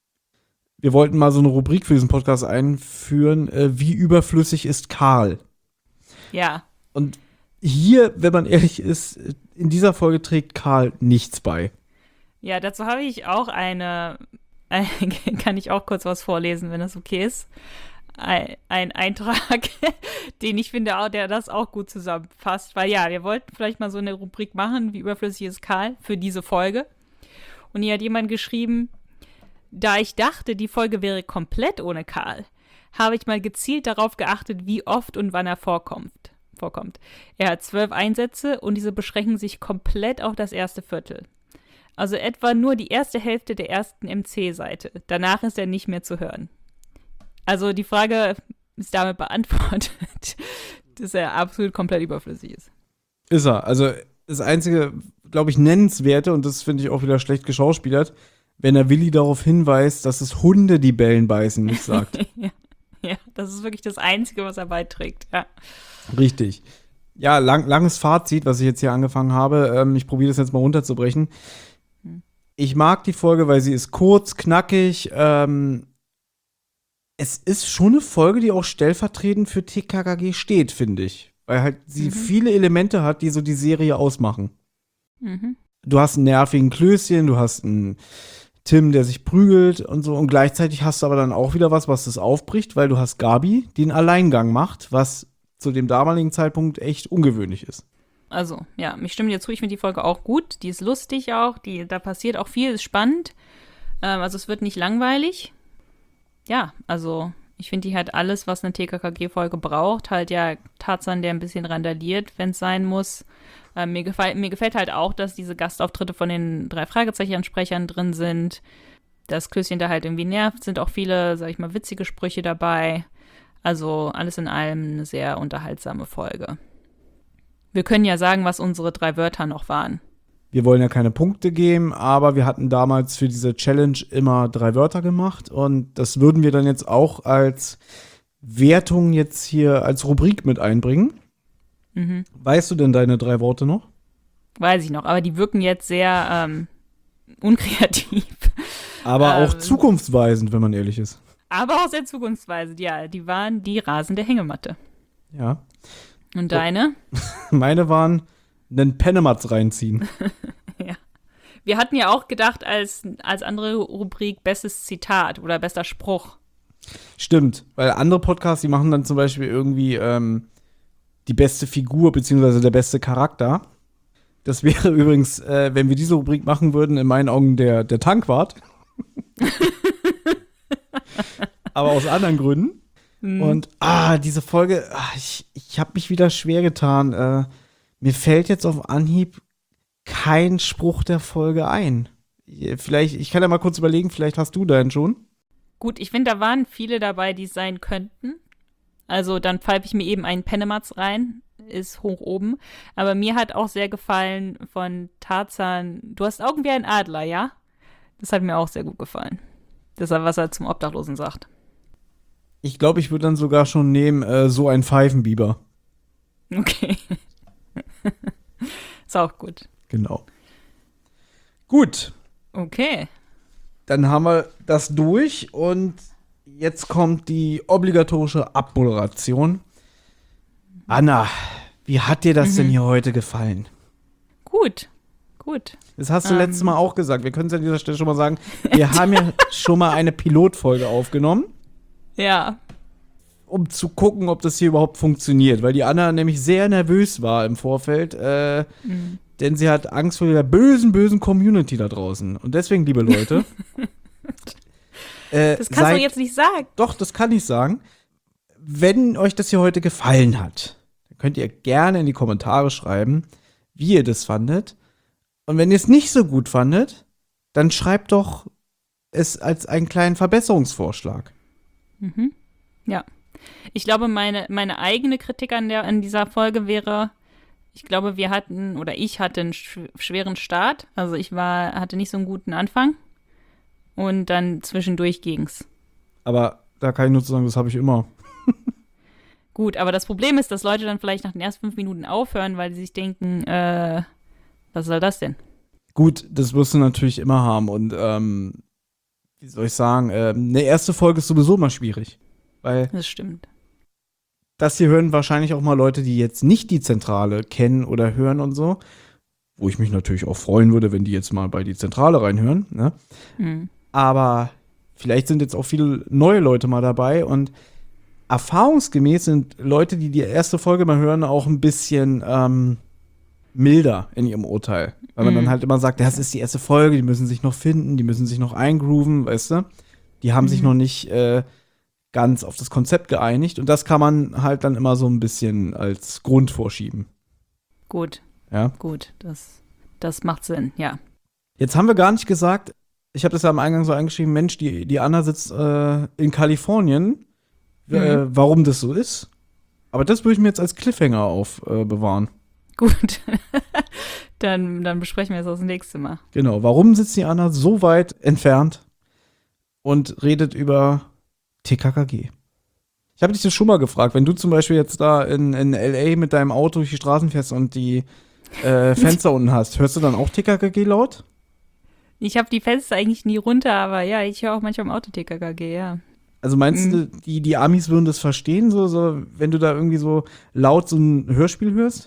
S2: Wir wollten mal so eine Rubrik für diesen Podcast einführen, äh, wie überflüssig ist Karl?
S3: Ja,
S2: Und hier, wenn man ehrlich ist, in dieser Folge trägt Karl nichts bei.
S3: ja, dazu habe ich auch eine, ein, kann ich auch kurz was vorlesen, wenn das okay ist. Ein, ein Eintrag, den ich finde, auch, der das auch gut zusammenfasst. Weil ja, wir wollten vielleicht mal so eine Rubrik machen, wie überflüssig ist Karl, für diese Folge. Und hier hat jemand geschrieben, da ich dachte, die Folge wäre komplett ohne Karl, habe ich mal gezielt darauf geachtet, wie oft und wann er vorkommt. vorkommt. Er hat zwölf Einsätze und diese beschränken sich komplett auf das erste Viertel. Also etwa nur die erste Hälfte der ersten M C-Seite. Danach ist er nicht mehr zu hören. Also die Frage ist damit beantwortet, dass er absolut komplett überflüssig ist.
S2: Ist er. Also das einzige, glaube ich, Nennenswerte, und das finde ich auch wieder schlecht geschauspielert, wenn er Willi darauf hinweist, dass es Hunde, die Bällen beißen, nicht sagt.
S3: ja, ja, das ist wirklich das Einzige, was er beiträgt. Ja.
S2: Richtig. Ja, lang, langes Fazit, was ich jetzt hier angefangen habe. Ähm, ich probiere das jetzt mal runterzubrechen. Ich mag die Folge, weil sie ist kurz, knackig. Ähm, es ist schon eine Folge, die auch stellvertretend für T K K G steht, finde ich. Weil halt sie
S3: Mhm.
S2: viele Elemente hat, die so die Serie ausmachen.
S3: Mhm.
S2: Du hast einen nervigen Klößchen, du hast einen Tim, der sich prügelt und so. Und gleichzeitig hast du aber dann auch wieder was, was das aufbricht, weil du hast Gabi, die einen Alleingang macht, was zu dem damaligen Zeitpunkt echt ungewöhnlich ist.
S3: Also, ja, ich stimme dir zu, ich finde die Folge auch gut. Die ist lustig auch, die, da passiert auch viel, ist spannend. Ähm, also es wird nicht langweilig. Ja, also ich finde, die hat alles, was eine T K K G-Folge braucht. Halt ja Tarzan, der ein bisschen randaliert, wenn es sein muss. Ähm, mir, gefall, mir gefällt halt auch, dass diese Gastauftritte von den drei Fragezeichen-Sprechern drin sind. Das Klößchen da halt irgendwie nervt. Sind auch viele, sag ich mal, witzige Sprüche dabei. Also alles in allem eine sehr unterhaltsame Folge. Wir können ja sagen, was unsere drei Wörter noch waren.
S2: Wir wollen ja keine Punkte geben, aber wir hatten damals für diese Challenge immer drei Wörter gemacht und das würden wir dann jetzt auch als Wertung jetzt hier als Rubrik mit einbringen.
S3: Mhm.
S2: Weißt du denn deine drei Worte noch?
S3: Weiß ich noch, aber die wirken jetzt sehr ähm, unkreativ.
S2: Aber auch
S3: Ähm.
S2: zukunftsweisend, wenn man ehrlich ist.
S3: Aber auch sehr zukunftsweisend, ja. Die waren die rasende Hängematte.
S2: Ja.
S3: Und deine?
S2: Meine waren einen Pennematz reinziehen.
S3: Ja. Wir hatten ja auch gedacht, als, als andere Rubrik bestes Zitat oder bester Spruch.
S2: Stimmt, weil andere Podcasts, die machen dann zum Beispiel irgendwie ähm, die beste Figur beziehungsweise der beste Charakter. Das wäre übrigens, äh, wenn wir diese Rubrik machen würden, in meinen Augen der, der Tankwart. Aber aus anderen Gründen.
S3: Mhm.
S2: Und, ah, diese Folge, ah, ich, ich habe mich wieder schwer getan. Äh, mir fällt jetzt auf Anhieb kein Spruch der Folge ein. Vielleicht, ich kann ja mal kurz überlegen, vielleicht hast du deinen schon.
S3: Gut, ich finde, da waren viele dabei, die es sein könnten. Also dann pfeife ich mir eben einen Pennematz rein, ist hoch oben. Aber mir hat auch sehr gefallen von Tarzan, du hast Augen wie ein Adler, ja? Das hat mir auch sehr gut gefallen. Das ist, was er zum Obdachlosen sagt.
S2: Ich glaube, ich würde dann sogar schon nehmen, äh, so ein Pfeifenbiber.
S3: Okay. Ist auch gut.
S2: Genau. Gut.
S3: Okay.
S2: Dann haben wir das durch und jetzt kommt die obligatorische Abmoderation. Anna, wie hat dir das
S3: Mhm.
S2: denn hier heute gefallen?
S3: Gut. Gut.
S2: Das hast du
S3: Ähm.
S2: letztes Mal auch gesagt. Wir können es an dieser Stelle schon mal sagen. Wir haben ja schon mal eine Pilotfolge aufgenommen,
S3: Ja.
S2: um zu gucken, ob das hier überhaupt funktioniert. Weil die Anna nämlich sehr nervös war im Vorfeld. Äh,
S3: Mhm.
S2: Denn sie hat Angst vor der bösen, bösen Community da draußen. Und deswegen, liebe Leute. äh,
S3: Das kannst
S2: seid,
S3: du jetzt nicht sagen.
S2: Doch, das kann ich sagen. Wenn euch das hier heute gefallen hat, dann könnt ihr gerne in die Kommentare schreiben, wie ihr das fandet. Und wenn ihr es nicht so gut fandet, dann schreibt doch es als einen kleinen Verbesserungsvorschlag.
S3: Mhm. Ja. Ich glaube, meine, meine eigene Kritik an, der, an dieser Folge wäre, ich glaube, wir hatten, oder ich hatte einen sch- schweren Start. Also ich war, hatte nicht so einen guten Anfang. Und dann zwischendurch ging's.
S2: Aber da kann ich nur sagen, das habe ich immer.
S3: Gut, aber das Problem ist, dass Leute dann vielleicht nach den ersten fünf Minuten aufhören, weil sie sich denken, äh, was soll das denn?
S2: Gut, das wirst du natürlich immer haben. Und ähm, wie soll ich sagen, ähm, eine erste Folge ist sowieso mal schwierig. Weil
S3: Das stimmt.
S2: das hier hören wahrscheinlich auch mal Leute, die jetzt nicht die Zentrale kennen oder hören und so. Wo ich mich natürlich auch freuen würde, wenn die jetzt mal bei die Zentrale reinhören. Ne?
S3: Mhm.
S2: Aber vielleicht sind jetzt auch viele neue Leute mal dabei. Und erfahrungsgemäß sind Leute, die die erste Folge mal hören, auch ein bisschen ähm, milder in ihrem Urteil. Weil man
S3: Mhm.
S2: dann halt immer sagt, das ist die erste Folge, die müssen sich noch finden, die müssen sich noch eingrooven, weißt du? Die haben
S3: Mhm.
S2: sich noch nicht äh, ganz auf das Konzept geeinigt. Und das kann man halt dann immer so ein bisschen als Grund vorschieben.
S3: Gut,
S2: Ja.
S3: gut. Das, das macht Sinn, ja.
S2: Jetzt haben wir gar nicht gesagt, ich habe das ja am Eingang so eingeschrieben, Mensch, die, die Anna sitzt äh, in Kalifornien, äh,
S3: Mhm.
S2: warum das so ist. Aber das würde ich mir jetzt als Cliffhanger aufbewahren. Äh,
S3: Gut. dann, dann besprechen wir es das nächste Mal.
S2: Genau, warum sitzt die Anna so weit entfernt und redet über T K K G? Ich habe dich das schon mal gefragt, wenn du zum Beispiel jetzt da in, in L A mit deinem Auto durch die Straßen fährst und die äh, Fenster unten hast, hörst du dann auch T K K G laut?
S3: Ich habe die Fenster eigentlich nie runter, aber ja, ich höre auch manchmal im Auto T K K G, ja.
S2: Also meinst
S3: Mhm.
S2: du, die, die Amis würden das verstehen, so, so, wenn du da irgendwie so laut so ein Hörspiel hörst?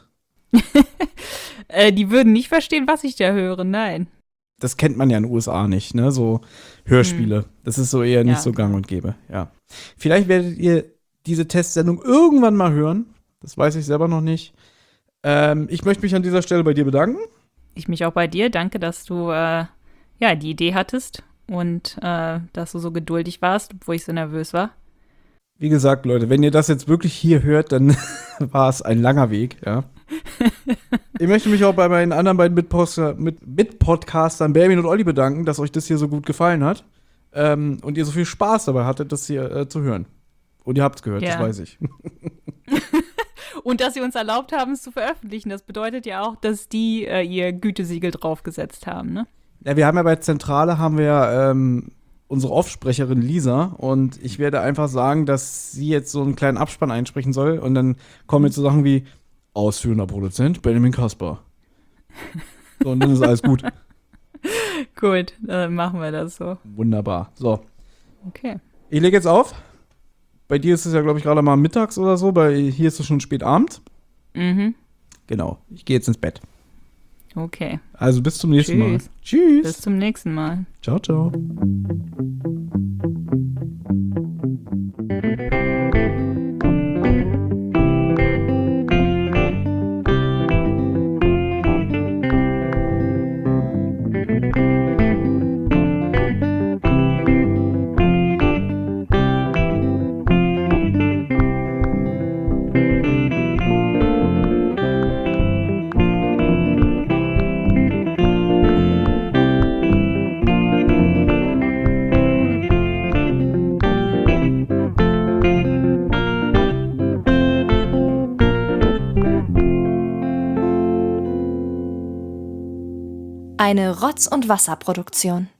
S3: Äh, die würden nicht verstehen, was ich da höre, nein.
S2: Das kennt man ja in den U S A nicht, ne? So Hörspiele. Das ist so eher nicht
S3: Ja.
S2: so gang und gäbe, ja. Vielleicht werdet ihr diese Testsendung irgendwann mal hören. Das weiß ich selber noch nicht. Ähm, ich möchte mich an dieser Stelle bei dir bedanken.
S3: Ich mich auch bei dir. Danke, dass du äh, ja die Idee hattest und äh, dass du so geduldig warst, obwohl ich so nervös war.
S2: Wie gesagt, Leute, wenn ihr das jetzt wirklich hier hört, dann war es ein langer Weg, ja. Ich möchte mich auch bei meinen anderen beiden Mitposter- mit- Mitpodcastern, Benjamin und Olli, bedanken, dass euch das hier so gut gefallen hat. Ähm, und ihr so viel Spaß dabei hattet, das hier äh, zu hören. Und ihr habt es gehört,
S3: Ja.
S2: das weiß ich.
S3: Und dass sie uns erlaubt haben, es zu veröffentlichen. Das bedeutet ja auch, dass die äh, ihr Gütesiegel draufgesetzt haben, ne?
S2: Ja, wir haben ja bei Zentrale haben wir ja, ähm, unsere Offsprecherin Lisa und ich werde einfach sagen, dass sie jetzt so einen kleinen Abspann einsprechen soll und dann kommen jetzt so Sachen wie ausführender Produzent Benjamin Kasper. So, und dann ist alles gut.
S3: Gut, dann machen wir das so.
S2: Wunderbar. So,
S3: Okay.
S2: ich lege jetzt auf. Bei dir ist es ja, glaube ich, gerade mal mittags oder so. Bei hier ist es schon spät Abend.
S3: Mhm.
S2: Genau. Ich gehe jetzt ins Bett.
S3: Okay.
S2: Also bis zum nächsten Mal.
S3: Tschüss.
S2: Tschüss.
S3: Bis zum nächsten Mal.
S2: Ciao, ciao.
S1: Eine Rotz- und Wasserproduktion.